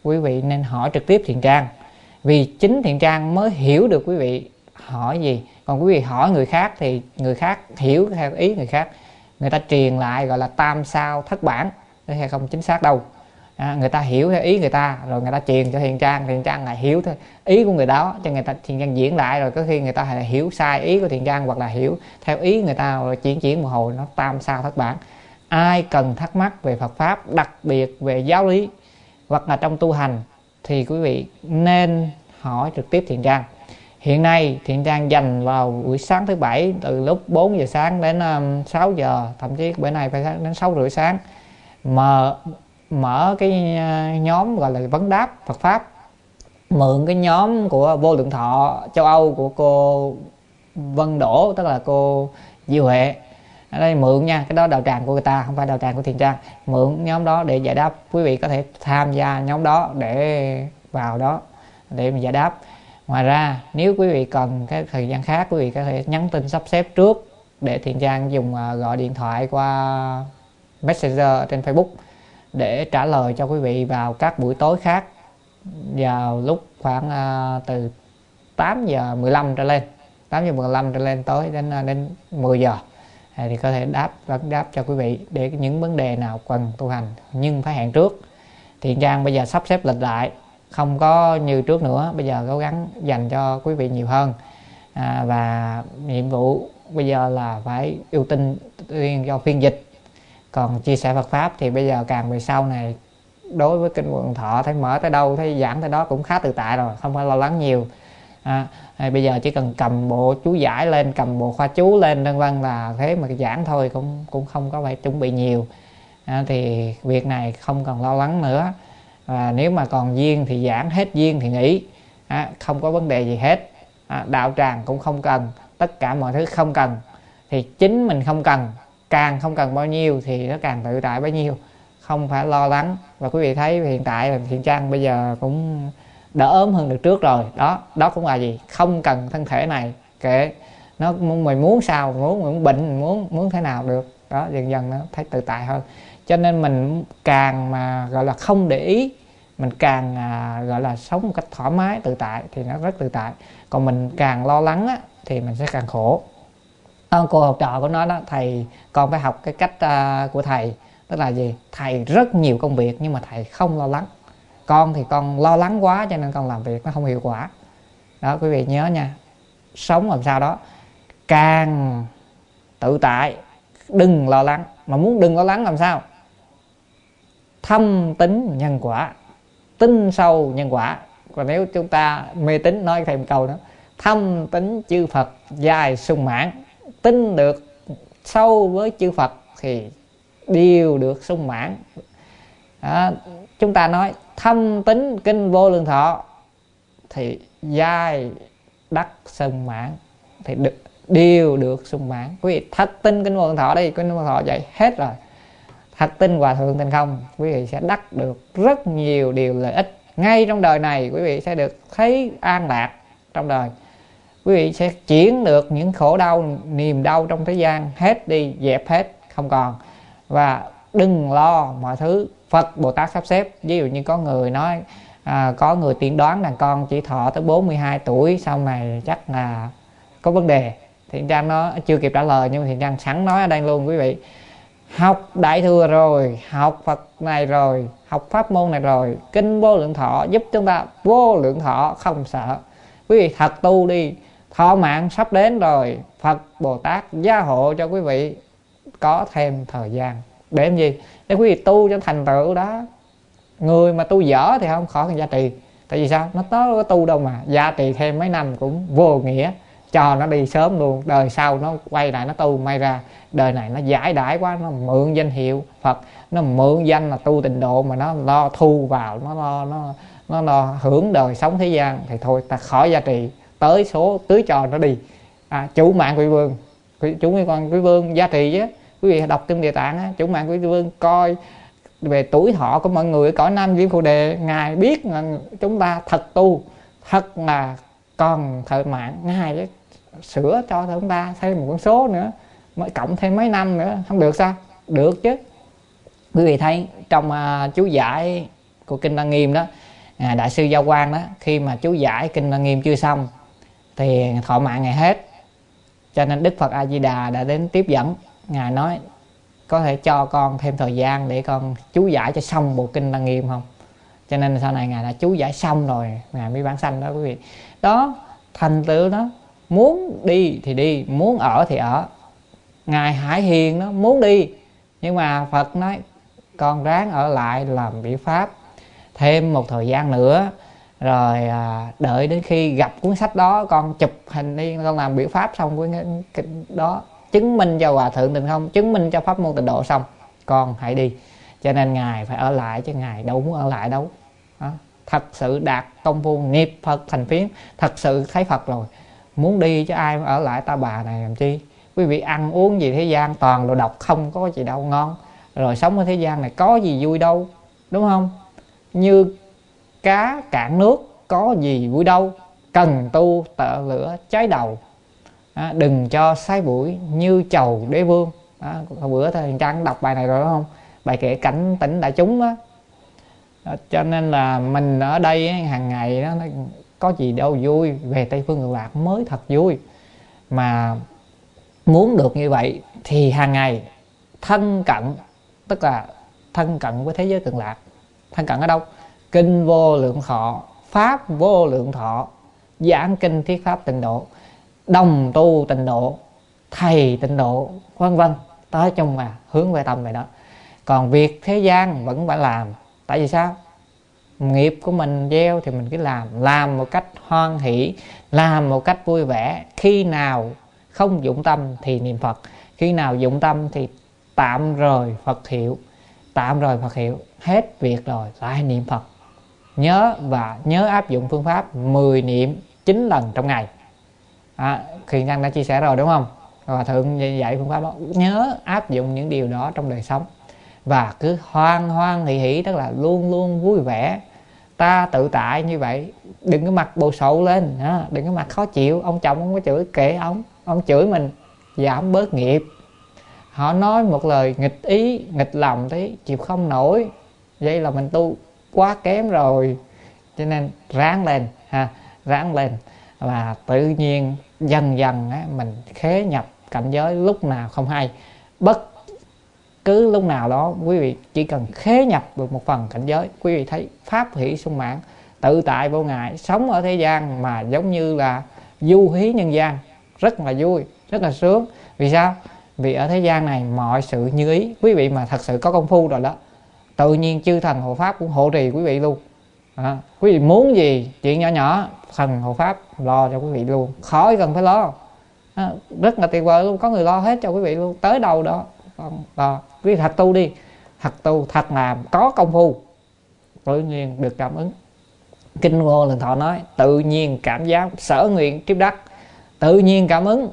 quý vị nên hỏi trực tiếp Thiện Trang, vì chính Thiện Trang mới hiểu được quý vị hỏi gì. Còn quý vị hỏi người khác thì người khác hiểu theo ý người khác, người ta truyền lại gọi là tam sao thất bản, thế hay không chính xác đâu. À, người ta hiểu theo ý người ta rồi người ta truyền cho Thiện Trang, Thiện Trang lại hiểu theo ý của người đó, cho người ta Thiện Trang diễn lại, rồi có khi người ta lại hiểu sai ý của Thiện Trang hoặc là hiểu theo ý người ta, rồi chuyển chuyển một hồi nó tam sao thất bản. Ai cần thắc mắc về Phật pháp, đặc biệt về giáo lý hoặc là trong tu hành thì quý vị nên hỏi trực tiếp Thiện Trang. Hiện nay Thiện Trang dành vào buổi sáng thứ bảy từ lúc bốn giờ sáng đến um, sáu giờ, thậm chí bữa nay phải đến sáu rưỡi sáng, mở mở cái nhóm gọi là vấn đáp Phật pháp, mượn cái nhóm của Vô Lượng Thọ châu Âu của cô Vân Đỗ, tức là cô Diệu Huệ ở đây, mượn nha, cái đó đạo tràng của người ta, không phải đạo tràng của Thiện Trang. Mượn nhóm đó để giải đáp, quý vị có thể tham gia nhóm đó để vào đó để mình giải đáp. Ngoài ra nếu quý vị cần cái thời gian khác, quý vị có thể nhắn tin sắp xếp trước để Thiện Trang dùng uh, gọi điện thoại qua Messenger trên Facebook để trả lời cho quý vị vào các buổi tối khác, vào lúc khoảng uh, từ tám giờ mười lăm trở lên, tám giờ mười lăm trở lên tới đến uh, đến mười giờ thì có thể đáp vấn đáp cho quý vị để những vấn đề nào cần tu hành, nhưng phải hẹn trước. Thiện Trang bây giờ sắp xếp lịch lại, không có như trước nữa, bây giờ cố gắng dành cho quý vị nhiều hơn. À, và nhiệm vụ bây giờ là phải ưu tiên riêng cho phiên dịch. Còn chia sẻ Phật pháp thì bây giờ càng về sau này, đối với kinh Vô Lượng Thọ thấy mở tới đâu, thấy giảng tới đó cũng khá tự tại rồi, không phải lo lắng nhiều. À, bây giờ chỉ cần cầm bộ chú giải lên, cầm bộ khoa chú lên vân vân là thế mà giảng thôi, cũng cũng không có phải chuẩn bị nhiều. À, thì việc này không cần lo lắng nữa. Và nếu mà còn duyên thì giảng, hết duyên thì nghỉ, à, không có vấn đề gì hết. À, đạo tràng cũng không cần, tất cả mọi thứ không cần, thì chính mình không cần, càng không cần bao nhiêu thì nó càng tự tại bấy nhiêu, không phải lo lắng. Và quý vị thấy hiện tại là Thiện Trang bây giờ cũng đỡ ốm hơn được trước rồi đó. Đó cũng là gì, không cần thân thể này, kệ nó, mày muốn sao, muốn muốn bệnh, muốn muốn thế nào được đó, dần dần nó thấy tự tại hơn. Cho nên mình càng mà gọi là không để ý, mình càng à, gọi là sống một cách thoải mái tự tại thì nó rất tự tại. Còn mình càng lo lắng á, thì mình sẽ càng khổ. Ông cô học trò của nó đó, thầy con phải học cái cách à, của thầy, tức là gì, thầy rất nhiều công việc nhưng mà thầy không lo lắng. Con thì con lo lắng quá cho nên con làm việc nó không hiệu quả đó. Quý vị nhớ nha, sống làm sao đó càng tự tại, đừng lo lắng. Mà muốn đừng lo lắng làm sao? Thâm tín nhân quả, tin sâu nhân quả. Còn nếu chúng ta mê tín, nói thêm một câu nữa, thâm tín chư Phật dài sung mãn. Tin được sâu với chư Phật thì đều được sung mãn đó. Chúng ta nói thâm tín kinh Vô Lượng Thọ thì giai đắc sung mãn, thì được, đều được sung mãn. Quý vị thật tin kinh Vô Lượng Thọ đi, kinh Vô Lượng Thọ vậy hết rồi. Thật tin Hòa Thượng Tinh Không, quý vị sẽ đắc được rất nhiều điều lợi ích. Ngay trong đời này quý vị sẽ được thấy an lạc trong đời. Quý vị sẽ chuyển được những khổ đau, niềm đau trong thế gian hết đi, dẹp hết, không còn. Và đừng lo mọi thứ, Phật Bồ Tát sắp xếp. Ví dụ như có người nói à, có người tiên đoán rằng con chỉ thọ tới bốn mươi hai tuổi, sau này chắc là có vấn đề. Thiện Trang nó chưa kịp trả lời, nhưng mà Thiện Trang sẵn nói ở đây luôn quý vị. Học Đại Thừa rồi, học Phật này rồi, học pháp môn này rồi, kinh Vô Lượng Thọ giúp chúng ta vô lượng thọ không sợ. Quý vị thật tu đi, thọ mạng sắp đến rồi, Phật Bồ Tát gia hộ cho quý vị có thêm thời gian. Để làm gì? Để quý vị tu cho thành tựu đó. Người mà tu dở thì không khỏi cần gia trì. Tại vì sao? Nó tới có tu đâu mà gia trì thêm mấy năm cũng vô nghĩa. Cho nó đi sớm luôn, đời sau nó quay lại nó tu, may ra đời này nó giải đãi quá, nó mượn danh hiệu Phật, nó mượn danh là tu tịnh độ mà nó lo thu vào, nó lo nó nó lo hưởng đời sống thế gian, thì thôi ta khỏi gia trì, tới số tưới trò nó đi. À, chủ mạng Quý Vương, chủ con Quý Vương gia trì chứ. Quý vị đọc kinh Địa Tạng á, chủ mạng Quý Vương coi về tuổi thọ của mọi người ở cõi Nam Diêm Phù Đề, ngài biết là chúng ta thật tu, thật là còn thời mạng, ngài sửa cho chúng ta thêm một con số nữa, mới cộng thêm mấy năm nữa, không được sao? Được chứ. Quý vị thấy trong uh, chú giải của kinh Lăng Nghiêm đó, à, đại sư Giao Quang đó, khi mà chú giải kinh Lăng Nghiêm chưa xong thì thọ mạng ngài hết, cho nên Đức Phật A Di Đà đã đến tiếp dẫn. Ngài nói có thể cho con thêm thời gian để con chú giải cho xong bộ kinh Lăng Nghiêm không? Cho nên sau này ngài đã chú giải xong rồi ngài mới vãng sanh đó quý vị. Đó, thành tựu đó, muốn đi thì đi, muốn ở thì ở. Ngài Hải Hiền nó muốn đi, nhưng mà Phật nói con ráng ở lại làm biểu pháp thêm một thời gian nữa, rồi à, đợi đến khi gặp cuốn sách đó con chụp hình đi, con làm biểu pháp xong với cái đó, chứng minh cho Hòa Thượng Tịnh Không, chứng minh cho pháp môn Tịnh Độ xong, con hãy đi. Cho nên ngài phải ở lại, chứ ngài đâu muốn ở lại đâu. Đó. Thật sự đạt công phu nghiệp Phật thành phiến, thật sự thấy Phật rồi muốn đi, chứ ai ở lại ta bà này làm chi. Quý vị ăn uống gì thế gian toàn đồ độc, không có gì đâu ngon. Rồi sống ở thế gian này có gì vui đâu, đúng không? Như cá cạn nước có gì vui đâu, cần tu tợ lửa cháy đầu. À, đừng cho sái bụi như chầu đế vương. À, bữa thầy Trăng đọc bài này rồi đúng không? Bài kệ cảnh tỉnh đại chúng đó. À, cho nên là mình ở đây hàng ngày đó, có gì đâu vui, về Tây Phương Cực Lạc mới thật vui. Mà muốn được như vậy thì hàng ngày thân cận, tức là thân cận với thế giới Cực Lạc. Thân cận ở đâu? Kinh vô lượng thọ, pháp vô lượng thọ, giảng kinh thuyết pháp tịnh độ, đồng tu tịnh độ, thầy tịnh độ, vân vân. Nói chung là hướng về tâm vậy đó. Còn việc thế gian vẫn phải làm. Tại vì sao? Nghiệp của mình gieo thì mình cứ làm, làm một cách hoan hỷ, làm một cách vui vẻ. Khi nào không dụng tâm thì niệm Phật, khi nào dụng tâm thì tạm rời Phật hiệu, tạm rời Phật hiệu, hết việc rồi lại niệm Phật. Nhớ và nhớ áp dụng phương pháp mười niệm chín lần trong ngày. À, Khiên Đăng đã chia sẻ rồi đúng không? Hòa Thượng dạy phương pháp đó, nhớ áp dụng những điều đó trong đời sống. Và cứ hoan hoan hỷ hỷ, tức là luôn luôn vui vẻ, ta tự tại như vậy. Đừng có mặt bồ sộ lên, đừng có mặt khó chịu. Ông chồng ông có chửi kệ ông, ông chửi mình giảm bớt nghiệp. Họ nói một lời nghịch ý, nghịch lòng tí, chịu không nổi, vậy là mình tu quá kém rồi. Cho nên ráng lên ha, ráng lên. Và tự nhiên dần dần á, mình khế nhập cảnh giới lúc nào không hay. Bất cứ lúc nào đó quý vị chỉ cần khế nhập được một phần cảnh giới, quý vị thấy pháp hỷ sung mãn, tự tại vô ngại, sống ở thế gian mà giống như là du hí nhân gian, rất là vui, rất là sướng. Vì sao? Vì ở thế gian này mọi sự như ý. Quý vị mà thật sự có công phu rồi đó, tự nhiên chư thần hộ pháp cũng hộ trì quý vị luôn. À, quý vị muốn gì, chuyện nhỏ nhỏ thần hộ pháp lo cho quý vị luôn, khỏi cần phải lo. À, rất là tuyệt vời luôn, có người lo hết cho quý vị luôn, tới đâu đó lo. Quý vị thật tu đi, thật tu, thật làm, có công phu, tự nhiên được cảm ứng. Kinh Vô Lượng Thọ nói tự nhiên cảm giác sở nguyện triếp đắc, tự nhiên cảm ứng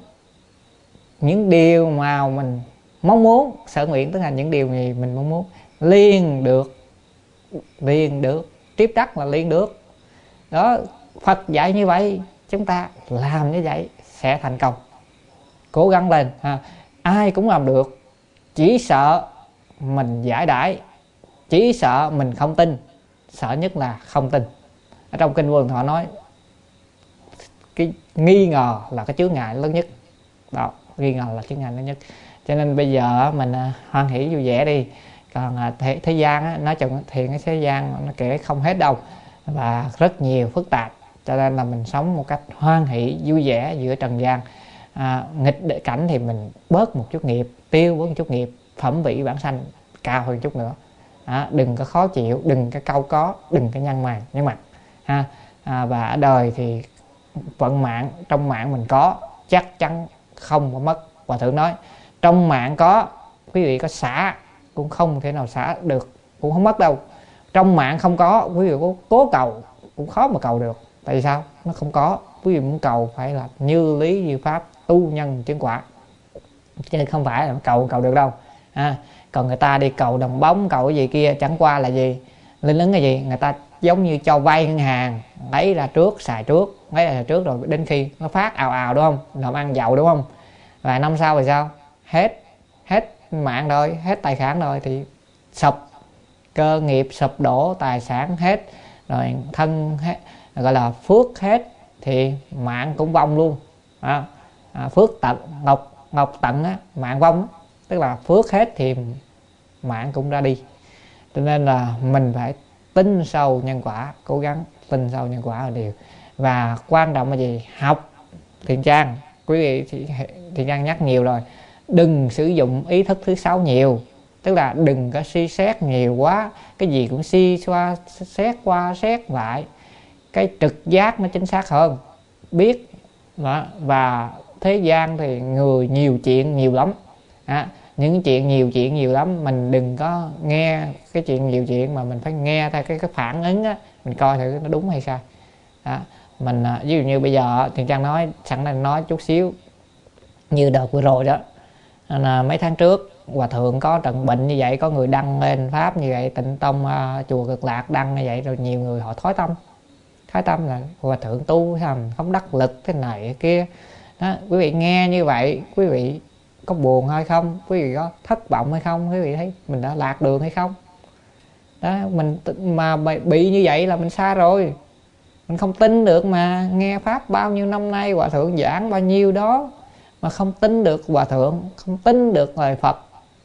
những điều mà mình mong muốn. Sở nguyện tức là những điều gì mình mong muốn liền được, liền được. Triếp đắc là liền được đó. Phật dạy như vậy, chúng ta làm như vậy sẽ thành công. Cố gắng lên ha. Ai cũng làm được, chỉ sợ mình giải đãi, chỉ sợ mình không tin. Sợ nhất là không tin. Ở trong Kinh Vô Lượng Thọ nói cái nghi ngờ là cái chướng ngại lớn nhất đó, nghi ngờ là chướng ngại lớn nhất. Cho nên bây giờ mình hoan hỷ vui vẻ đi. Còn thế, thế gian á, nói chung thì cái thế gian nó kể không hết đâu, và rất nhiều phức tạp. Cho nên là mình sống một cách hoan hỷ vui vẻ giữa trần gian. À, nghịch địa cảnh thì mình bớt một chút nghiệp, tiêu bớt một chút nghiệp, phẩm vị bản sanh cao hơn chút nữa. À, đừng có khó chịu, đừng có cau có, đừng có nhăn mày nhăn mặt ha. À, và ở đời thì vận mạng, trong mạng mình có chắc chắn không có mất. Hòa Thượng nói trong mạng có, quý vị có xả cũng không thể nào xả được, cũng không mất đâu. Trong mạng không có, quý vị có cố cầu cũng khó mà cầu được. Tại vì sao? Nó không có. Quý vị muốn cầu phải là như lý như pháp, tu nhân chứng quả, cho nên không phải là cầu cầu được đâu. À, còn người ta đi cầu đồng bóng, cầu cái gì kia, chẳng qua là gì, linh ứng cái gì, người ta giống như cho vay ngân hàng, lấy ra trước xài trước, lấy ra trước rồi đến khi nó phát ào ào đúng không, làm ăn giàu đúng không, và năm sau thì sao, hết hết mạng rồi, hết tài sản rồi thì sụp, cơ nghiệp sụp đổ, tài sản hết, rồi thân hết, gọi là phước hết thì mạng cũng vong luôn. À, à, phước tận ngọc ngọc tận á, mạng vong á, tức là phước hết thì mạng cũng ra đi. Cho nên là mình phải tin sâu nhân quả, cố gắng tin sâu nhân quả là điều. Và quan trọng là gì? Học Thiện Trang, quý vị thì Thiện Trang nhắc nhiều rồi, đừng sử dụng ý thức thứ sáu nhiều. Tức là đừng có suy xét nhiều quá, cái gì cũng suy xoa xét qua xét lại. Cái trực giác nó chính xác hơn, biết đó. Và thế gian thì người nhiều chuyện nhiều lắm, à, những chuyện nhiều chuyện nhiều lắm, mình đừng có nghe cái chuyện nhiều chuyện, mà mình phải nghe theo cái, cái phản ứng á, mình coi thử nó đúng hay sai. Đó. Mình ví dụ như bây giờ Thiện Trang nói sẵn này, nói chút xíu như đợt vừa rồi đó, là mấy tháng trước Hòa Thượng có trận bệnh như vậy, có người đăng lên Pháp như vậy, Tịnh Tông uh, chùa Cực Lạc đăng như vậy, rồi nhiều người họ thói tâm. Thói tâm là Hòa Thượng tu thành không đắc lực thế này thế kia đó. Quý vị nghe như vậy, quý vị có buồn hay không? Quý vị có thất vọng hay không? Quý vị thấy mình đã lạc đường hay không? Đó, mình mà bị như vậy là mình sai rồi. Mình không tin được mà, nghe Pháp bao nhiêu năm nay Hòa Thượng giảng bao nhiêu đó mà không tin được Hòa Thượng, không tin được lời Phật.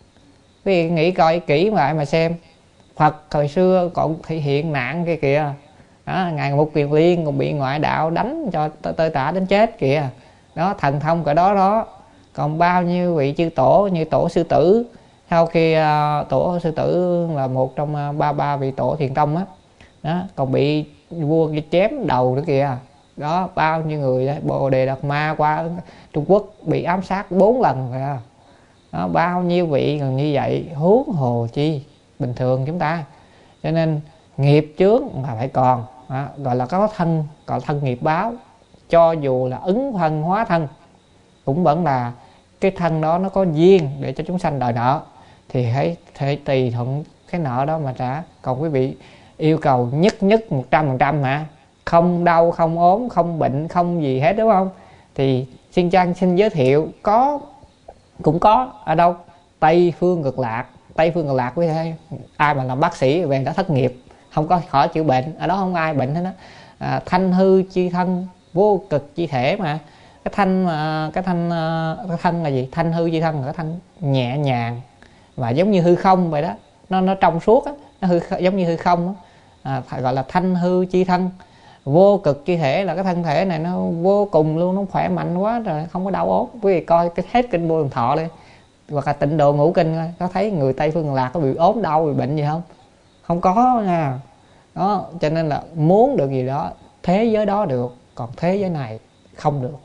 Quý vị nghĩ coi kỹ lại mà xem, Phật thời xưa còn thể hiện nạn kia kìa đó, Ngài Mục Kiền Liên còn bị ngoại đạo đánh cho tơi tả đến chết kìa đó, thần thông cỡ đó đó. Còn bao nhiêu vị chư tổ như tổ Sư Tử, sau khi uh, tổ Sư Tử là một trong uh, ba ba vị tổ Thiền Tông á đó, đó, còn bị vua chém đầu nữa kìa đó. Bao nhiêu người đó, Bồ Đề Đạt Ma qua Trung Quốc bị ám sát bốn lần kìa đó. Bao nhiêu vị còn như vậy, huống hồ chi bình thường chúng ta. Cho nên nghiệp chướng là phải còn đó, gọi là có thân, gọi thân nghiệp báo. Cho dù là ứng thân hóa thân cũng vẫn là cái thân đó nó có duyên để cho chúng sanh đòi nợ, thì hãy thể tùy thuận cái nợ đó mà trả. Còn quý vị yêu cầu nhất nhất một trăm phần trăm mà không đau, không ốm, không bệnh, không gì hết, đúng không? Thì xin Trang xin giới thiệu, có cũng có ở đâu? Tây Phương Cực Lạc. Tây Phương Cực Lạc quý vị, ai mà làm bác sĩ về đã thất nghiệp, không có khỏi chữa bệnh, ở đó không ai bệnh hết đó. À, thanh hư chi thân, vô cực chi thể mà. Cái thanh mà cái thanh cái thân là gì? Thanh hư chi thân là cái thân nhẹ nhàng và giống như hư không vậy đó, nó nó trong suốt á, nó hư, giống như hư không á. À, gọi là thanh hư chi thân. Vô cực chi thể là cái thân thể này nó vô cùng luôn, nó khỏe mạnh quá rồi, không có đau ốm. Quý vị coi cái hết kinh Vô Lượng Thọ đi, hoặc là Tịnh Độ Ngũ Kinh coi, có thấy người Tây Phương Cực Lạc có bị ốm đau, bị bệnh gì không? Không có nha. Đó, cho nên là muốn được gì đó, thế giới đó được, còn thế giới này không được.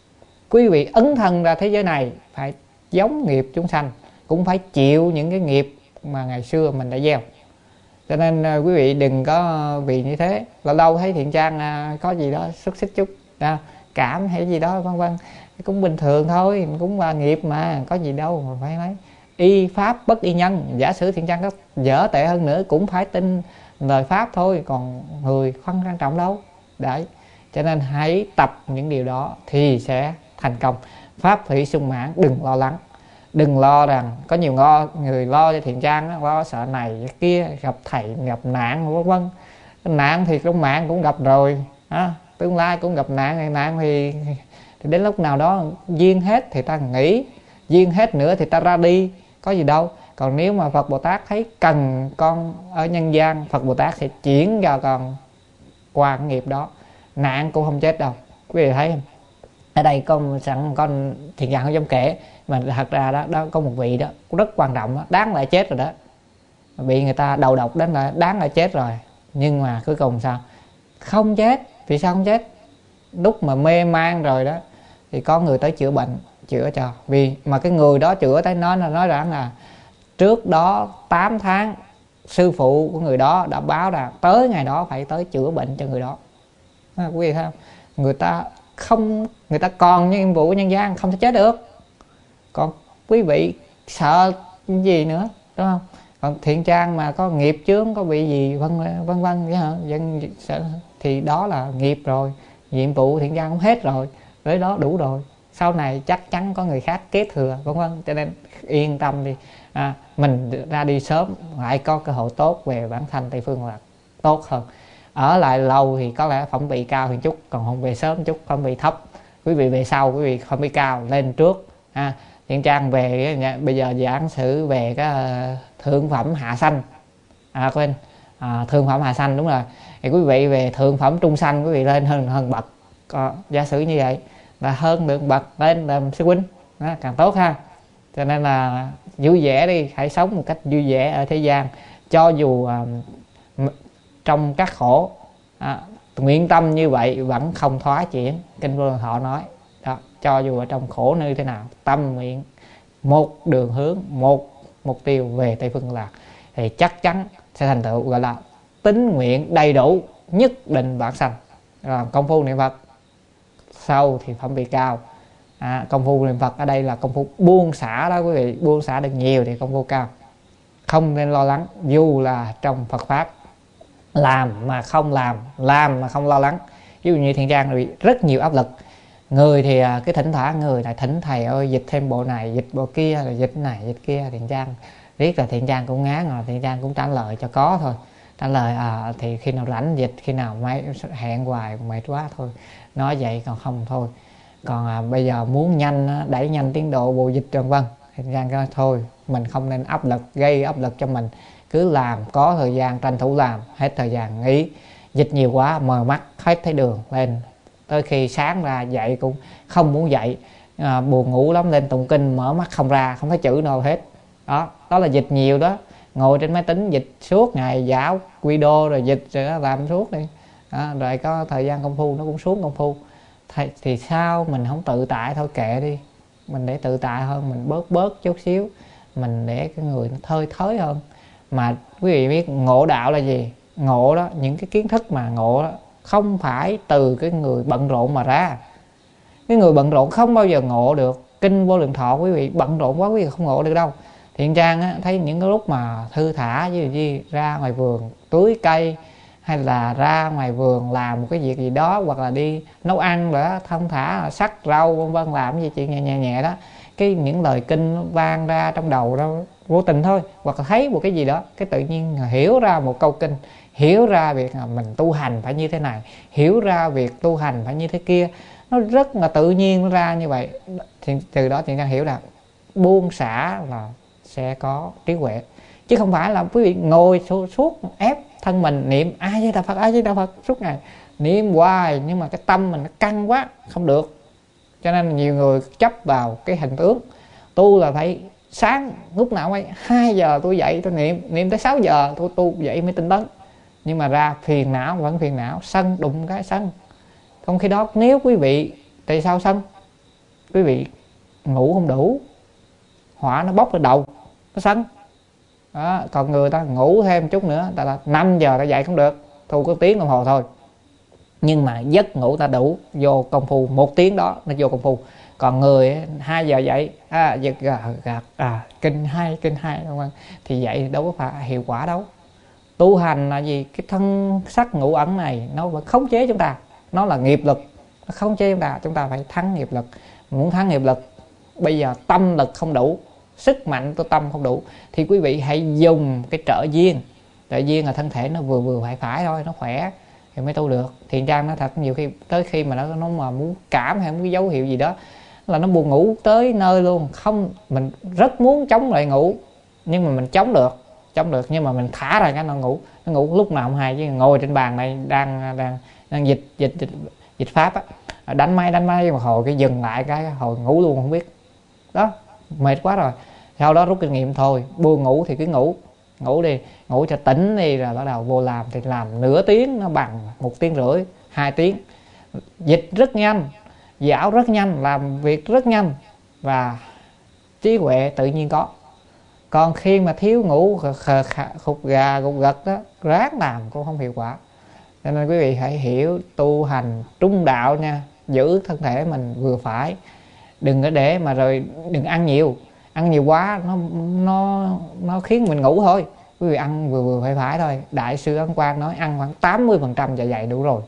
Quý vị ấn thân ra thế giới này phải giống nghiệp chúng sanh, cũng phải chịu những cái nghiệp mà ngày xưa mình đã gieo. Cho nên uh, quý vị đừng có vì như thế. Lâu lâu thấy Thiện Trang uh, có gì đó xúc xích chút uh, cảm hay gì đó vân vân, cũng bình thường thôi, cũng là nghiệp mà, có gì đâu mà phải nói. Y pháp bất y nhân. Giả sử Thiện Trang có dở tệ hơn nữa cũng phải tin lời Pháp thôi, còn người không quan trọng đâu. Đấy, cho nên hãy tập những điều đó thì sẽ thành công. Pháp thủy sung mãn, đừng lo lắng. Đừng lo rằng có nhiều ngo, người lo cho Thiện Trang, lo sợ này cái kia, gặp thầy, gặp nạn vân vân. Nạn thì trong mạng cũng gặp rồi, à, tương lai cũng gặp nạn. Nạn thì, thì đến lúc nào đó duyên hết thì ta nghỉ, duyên hết nữa thì ta ra đi, có gì đâu. Còn nếu mà Phật Bồ Tát thấy cần con ở nhân gian, Phật Bồ Tát sẽ chuyển vào con qua cái nghiệp đó, nạn cũng không chết đâu. Quý vị thấy không? Ở đây con sẵn con Thiện Trang không dám kể, mà thật ra đó, đó có một vị đó rất quan trọng đó, đáng lại chết rồi đó, bị người ta đầu độc đến là đáng lại chết rồi, nhưng mà cuối cùng sao? Không chết. Vì sao không chết? Lúc mà mê man rồi đó thì có người tới chữa bệnh, chữa cho. Vì mà cái người đó chữa tới nói là nói rằng là trước đó tám tháng sư phụ của người đó đã báo là tới ngày đó phải tới chữa bệnh cho người đó. À, quý vị thấy không? Người ta không, người ta còn những nhiệm vụ của nhân gian không thể chết được. Còn quý vị sợ gì nữa, đúng không? Còn Thiện Trang mà có nghiệp chướng, có bị gì vân vân vân dân thì đó là nghiệp rồi, nhiệm vụ Thiện Trang cũng hết rồi, tới đó đủ rồi, sau này chắc chắn có người khác kế thừa vân vân. Cho nên yên tâm đi, à, mình ra đi sớm lại có cơ hội tốt về bản thân Tây Phương là tốt hơn. ở lại lâu thì có lẽ phẩm vị cao hơn chút, còn không về sớm chút phẩm vị thấp. Quý vị về sau quý vị phẩm vị cao lên trước ha. Thiện Trang về bây giờ giảng sử về cái thượng phẩm hạ sanh, à quên à, thượng phẩm hạ sanh đúng rồi. Thì quý vị về thượng phẩm trung sanh quý vị lên hơn hơn bậc, có, giả sử như vậy là hơn được bậc lên làm sư huynh đó, càng tốt ha. Cho nên là vui vẻ đi, hãy sống một cách vui vẻ ở thế gian, cho dù à, trong các khổ à, nguyện tâm như vậy vẫn không thoái chuyển. Kinh Vô Lượng Thọ nói đó, cho dù ở trong khổ như thế nào, tâm nguyện một đường hướng, một mục tiêu về Tây Phương Lạc thì chắc chắn sẽ thành tựu, gọi là tín nguyện đầy đủ, nhất định vãng sanh. À, công phu niệm Phật sâu thì phẩm vị cao. À, công phu niệm Phật ở đây là công phu buông xả đó quý vị, buông xả được nhiều thì công phu cao. Không nên lo lắng, dù là trong Phật pháp làm mà không làm, làm mà không lo lắng. Ví dụ như Thiện Trang bị rất nhiều áp lực, người thì cái thỉnh thoảng người lại thỉnh thầy ơi dịch thêm bộ này, dịch bộ kia, rồi dịch này dịch kia. Thiện Trang riết là Thiện Trang cũng ngán rồi, Thiện Trang cũng trả lời cho có thôi. Trả lời à, thì khi nào rảnh dịch, khi nào mấy hẹn hoài mệt quá thôi, nói vậy, còn không thôi. Còn à, bây giờ muốn nhanh đẩy nhanh tiến độ bộ dịch vân vân, Thiện Trang nói thôi mình không nên áp lực, gây áp lực cho mình, cứ làm, có thời gian tranh thủ làm, hết thời gian nghỉ. Dịch nhiều quá mờ mắt hết thấy đường lên, tới khi sáng ra dậy cũng không muốn dậy, à, buồn ngủ lắm, lên tụng kinh mở mắt không ra, không thấy chữ nào hết. Đó, đó là dịch nhiều đó. Ngồi trên máy tính dịch suốt ngày, giáo video rồi dịch rồi đó, làm suốt đi đó, rồi có thời gian công phu nó cũng xuống công phu. Thì, thì sao mình không tự tại thôi, kệ đi, mình để tự tại hơn, mình bớt bớt chút xíu, mình để cái người nó thơi thới hơn. Mà quý vị biết ngộ đạo là gì? Ngộ đó, những cái kiến thức mà ngộ đó không phải từ cái người bận rộn mà ra. Cái người bận rộn không bao giờ ngộ được. Kinh Vô Lượng Thọ quý vị bận rộn quá quý vị không ngộ được đâu. Thiện Trang á, thấy những cái lúc mà thư thả như gì, ra ngoài vườn tưới cây, hay là ra ngoài vườn làm một cái việc gì đó, hoặc là đi nấu ăn đó, thông thả sắc rau vân vân, làm cái gì chuyện nhẹ nhẹ nhẹ đó, cái những lời kinh nó vang ra trong đầu đó vô tình thôi, hoặc là thấy một cái gì đó cái tự nhiên hiểu ra một câu kinh, hiểu ra việc mình tu hành phải như thế này, hiểu ra việc tu hành phải như thế kia, nó rất là tự nhiên nó ra như vậy. Thì từ đó Thiện Trang hiểu là buông xả là sẽ có trí huệ, chứ không phải là quý vị ngồi suốt, suốt ép thân mình niệm A Di Đà Phật, A Di Đà Phật suốt ngày niệm hoài, nhưng mà cái tâm mình nó căng quá không được. Cho nên nhiều người chấp vào cái hình tướng tu là phải sáng lúc nào ấy hai giờ tôi dậy tôi niệm, niệm tới sáu giờ tôi tu dậy mới tinh tấn. Nhưng mà ra phiền não vẫn phiền não, sân đụng cái sân. Trong khi đó nếu quý vị, tại sao sân? Quý vị ngủ không đủ, hỏa nó bốc lên đầu, nó sân đó. Còn người ta ngủ thêm chút nữa, ta là năm giờ ta dậy không được, tu có tiếng đồng hồ thôi, nhưng mà giấc ngủ ta đủ, vô công phu một tiếng đó nó vô công phu. Còn người hai giờ dậy à, giật gạt gạt à, kinh hai kinh hai thì vậy đâu có phải hiệu quả đâu. Tu hành là gì? Cái thân sắc ngũ ẩn này nó vẫn khống chế chúng ta, nó là nghiệp lực, nó khống chế chúng ta. Chúng ta phải thắng nghiệp lực. Muốn thắng nghiệp lực, bây giờ tâm lực không đủ, sức mạnh của tâm không đủ, thì quý vị hãy dùng cái trợ duyên. Trợ duyên là thân thể nó vừa vừa phải phải thôi, nó khỏe thì mới tu được. Thiện Trang nói thật, nhiều khi tới khi mà nó nó mà muốn cảm hay muốn cái dấu hiệu gì đó là nó buồn ngủ tới nơi luôn. Không, mình rất muốn chống lại ngủ, nhưng mà mình chống được, chống được nhưng mà mình thả ra cái nó ngủ, nó ngủ lúc nào không hay. Chứ ngồi trên bàn này đang đang đang dịch dịch dịch, dịch pháp á, đánh máy đánh máy mà hồi cái dừng lại cái hồi ngủ luôn không biết đó, mệt quá rồi. Sau đó rút kinh nghiệm thôi, buồn ngủ thì cứ ngủ, ngủ đi, ngủ cho tỉnh đi, rồi bắt đầu vô làm thì làm nửa tiếng nó bằng một tiếng rưỡi, hai tiếng. Dịch rất nhanh, dảo rất nhanh, làm việc rất nhanh và trí huệ tự nhiên có. Còn khi mà thiếu ngủ khục gà gục gật đó, ráng làm cũng không hiệu quả. Cho nên quý vị hãy hiểu tu hành trung đạo nha, giữ thân thể mình vừa phải, đừng có để mà rồi đừng ăn nhiều, ăn nhiều quá nó nó nó khiến mình ngủ thôi. Quý vị ăn vừa vừa phải phải thôi. Đại sư Ấn Quang nói ăn khoảng tám mươi phần trăm dạ dày đủ rồi.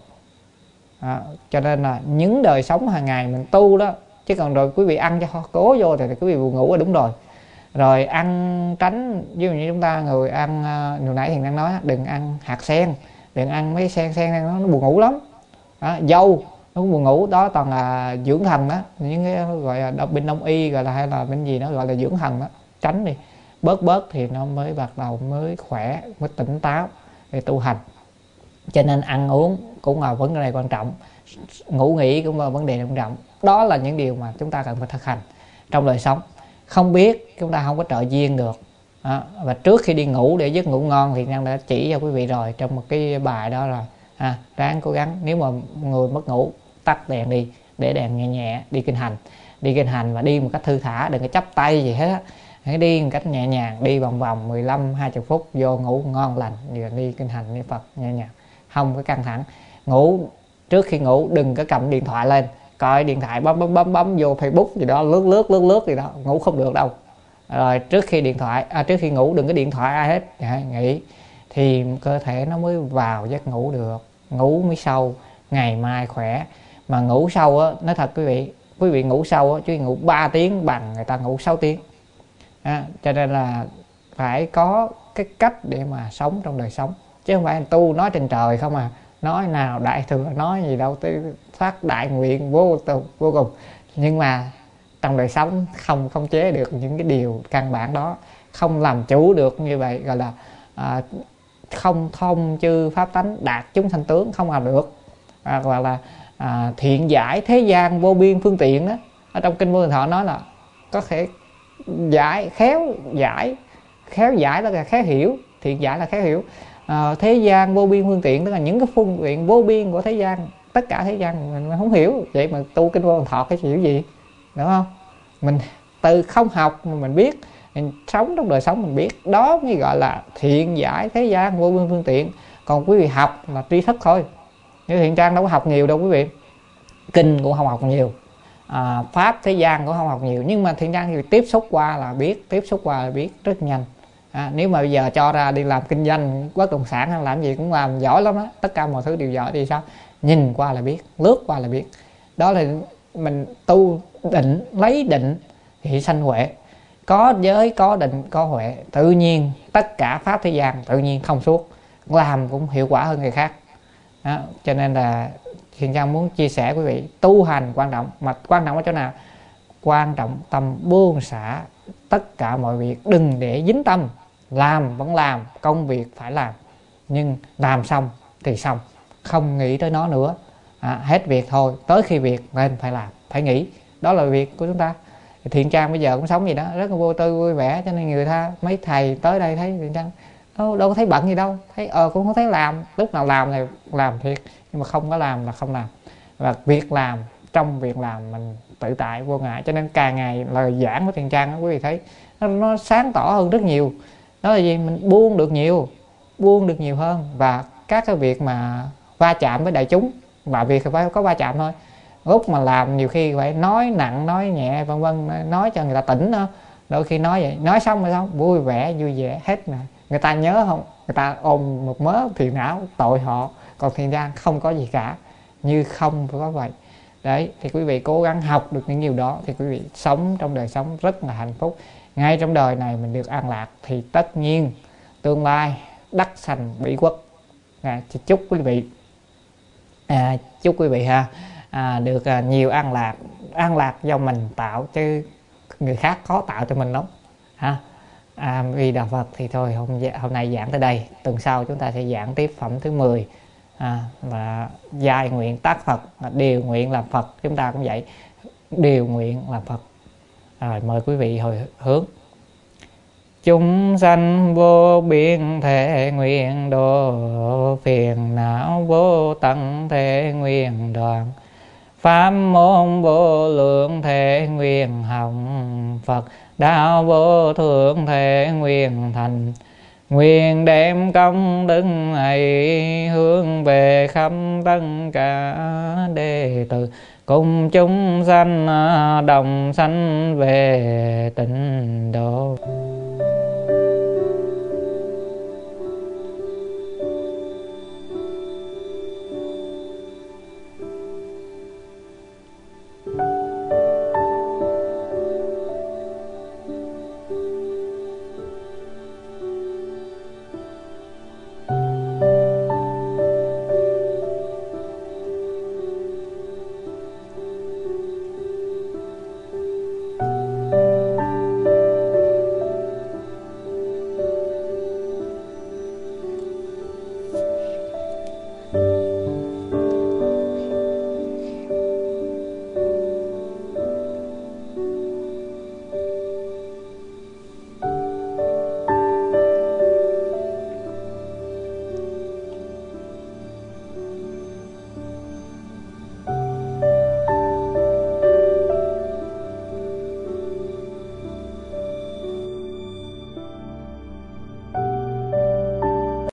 À, cho nên là những đời sống hàng ngày mình tu đó, chứ còn rồi quý vị ăn cho cố vô thì quý vị buồn ngủ là đúng rồi. Rồi ăn tránh, ví dụ như chúng ta người ăn, hồi nãy thì đang nói đừng ăn hạt sen, đừng ăn mấy sen sen nó, nó buồn ngủ lắm. Đó, dâu nó cũng buồn ngủ, đó toàn là dưỡng thần đó, những cái gọi là bên đông y gọi là, hay là bên gì nó gọi là dưỡng thần đó. Tránh đi, bớt bớt thì nó mới bắt đầu mới khỏe, mới tỉnh táo để tu hành. Cho nên ăn uống cũng là vấn đề quan trọng, ngủ nghỉ cũng là vấn đề quan trọng. Đó là những điều mà chúng ta cần phải thực hành trong đời sống. Không biết chúng ta không có trợ duyên được. Đó. Và trước khi đi ngủ để giấc ngủ ngon thì Nhân đã chỉ cho quý vị rồi trong một cái bài đó rồi. À, ráng cố gắng, nếu mà người mất ngủ tắt đèn đi, để đèn nhẹ nhẹ, đi kinh hành, đi kinh hành và đi một cách thư thả, đừng có chắp tay gì hết. Hãy đi một cách nhẹ nhàng, đi vòng vòng mười lăm hai mươi phút, vô ngủ ngon lành, rồi đi kinh hành niệm Phật nhẹ nhàng, không có căng thẳng. Ngủ trước khi ngủ đừng có cầm điện thoại lên, coi điện thoại bấm bấm bấm bấm vô Facebook gì đó, lướt lướt lướt lướt gì đó, ngủ không được đâu. Rồi trước khi điện thoại à, trước khi ngủ đừng có điện thoại ai hết, à, nghỉ thì cơ thể nó mới vào giấc ngủ được, ngủ mới sâu, ngày mai khỏe. Mà ngủ sâu á, nói thật quý vị, quý vị ngủ sâu á, chứ ngủ ba tiếng bằng người ta ngủ sáu tiếng. À, cho nên là phải có cái cách để mà sống trong đời sống, chứ không phải tu nói trên trời không à, nói nào đại thừa nói gì đâu, tới phát đại nguyện vô vô cùng, nhưng mà trong đời sống không không chế được những cái điều căn bản đó, không làm chủ được như vậy, gọi là à, không thông chư pháp tánh đạt chúng sanh tướng, không làm được. À, gọi là à, thiện giải thế gian vô biên phương tiện đó, ở trong kinh Vô Thường Thọ nói là có thể giải, khéo giải, khéo giải tức là khéo hiểu, thiện giải là khéo hiểu. À, thế gian vô biên phương tiện tức là những cái phương tiện vô biên của thế gian, tất cả thế gian mình không hiểu, vậy mà tu kinh Vô Thường Thọ cái hiểu gì, đúng không? Mình từ không học mà mình biết, mình sống trong đời sống mình biết, đó mới gọi là thiện giải thế gian vô biên phương tiện. Còn quý vị học là tri thức thôi, như Thiện Trang đâu có học nhiều đâu quý vị, kinh cũng không học nhiều, à, pháp thế gian cũng không học nhiều, nhưng mà Thiện Trang thì tiếp xúc qua là biết, tiếp xúc qua là biết rất nhanh. À, nếu mà bây giờ cho ra đi làm kinh doanh bất động sản hay làm gì cũng làm giỏi lắm đó, tất cả mọi thứ đều giỏi thì sao, nhìn qua là biết, lướt qua là biết. Đó là mình tu định, lấy định thì sanh huệ, có giới có định có huệ, tự nhiên tất cả pháp thế gian tự nhiên thông suốt, làm cũng hiệu quả hơn người khác. Đó, cho nên là Thiện Trang muốn chia sẻ quý vị, tu hành quan trọng, mà quan trọng ở chỗ nào? Quan trọng tâm buông xả tất cả mọi việc, đừng để dính tâm. Làm vẫn làm, công việc phải làm, nhưng làm xong thì xong, không nghĩ tới nó nữa. À, hết việc thôi, tới khi việc nên phải làm, phải nghĩ, đó là việc của chúng ta. Thiện Trang bây giờ cũng sống gì đó rất là vô tư vui vẻ, cho nên người ta mấy thầy tới đây thấy Thiện Trang đâu, đâu có thấy bận gì đâu, thấy ờ cũng không thấy làm, lúc nào làm thì làm thiệt, nhưng mà không có làm là không làm. Và việc làm, trong việc làm mình tự tại vô ngại, cho nên càng ngày lời giảng của Thiện Trang đó, quý vị thấy nó, nó sáng tỏ hơn rất nhiều. Đó là gì? Mình buông được nhiều, buông được nhiều hơn. Và các cái việc mà va chạm với đại chúng là việc phải có va chạm thôi. Lúc mà làm nhiều khi phải nói nặng nói nhẹ vân vân, nói cho người ta tỉnh đó. Đôi khi nói vậy, nói xong rồi xong vui vẻ vui vẻ hết nè, người ta nhớ không, người ta ôm một mớ phiền não tội họ. Còn Thiện Trang không có gì cả, như không có vậy. Đấy, thì quý vị cố gắng học được những điều đó thì quý vị sống trong đời sống rất là hạnh phúc. Ngay trong đời này mình được an lạc thì tất nhiên tương lai đắc sanh bỉ quốc. À, chúc quý vị à, chúc quý vị ha à, được à, nhiều an lạc. An lạc do mình tạo chứ người khác khó tạo cho mình lắm ha. À, vì đạo Phật thì thôi hôm hôm nay giảng tới đây, tuần sau chúng ta sẽ giảng tiếp phẩm thứ mười. À, và giai nguyện tác Phật, điều nguyện làm Phật, chúng ta cũng vậy, điều nguyện làm Phật. Rồi mời quý vị hồi hướng. Chúng sanh vô biên thể nguyện độ, phiền não vô tận thể nguyện đoạn, pháp môn vô lượng thể nguyện hồng, Phật đạo vô thượng thể nguyện thành. Nguyện đem công đức ấy hướng về khắp tất cả đệ tử, cùng chúng sanh đồng sanh về tịnh độ.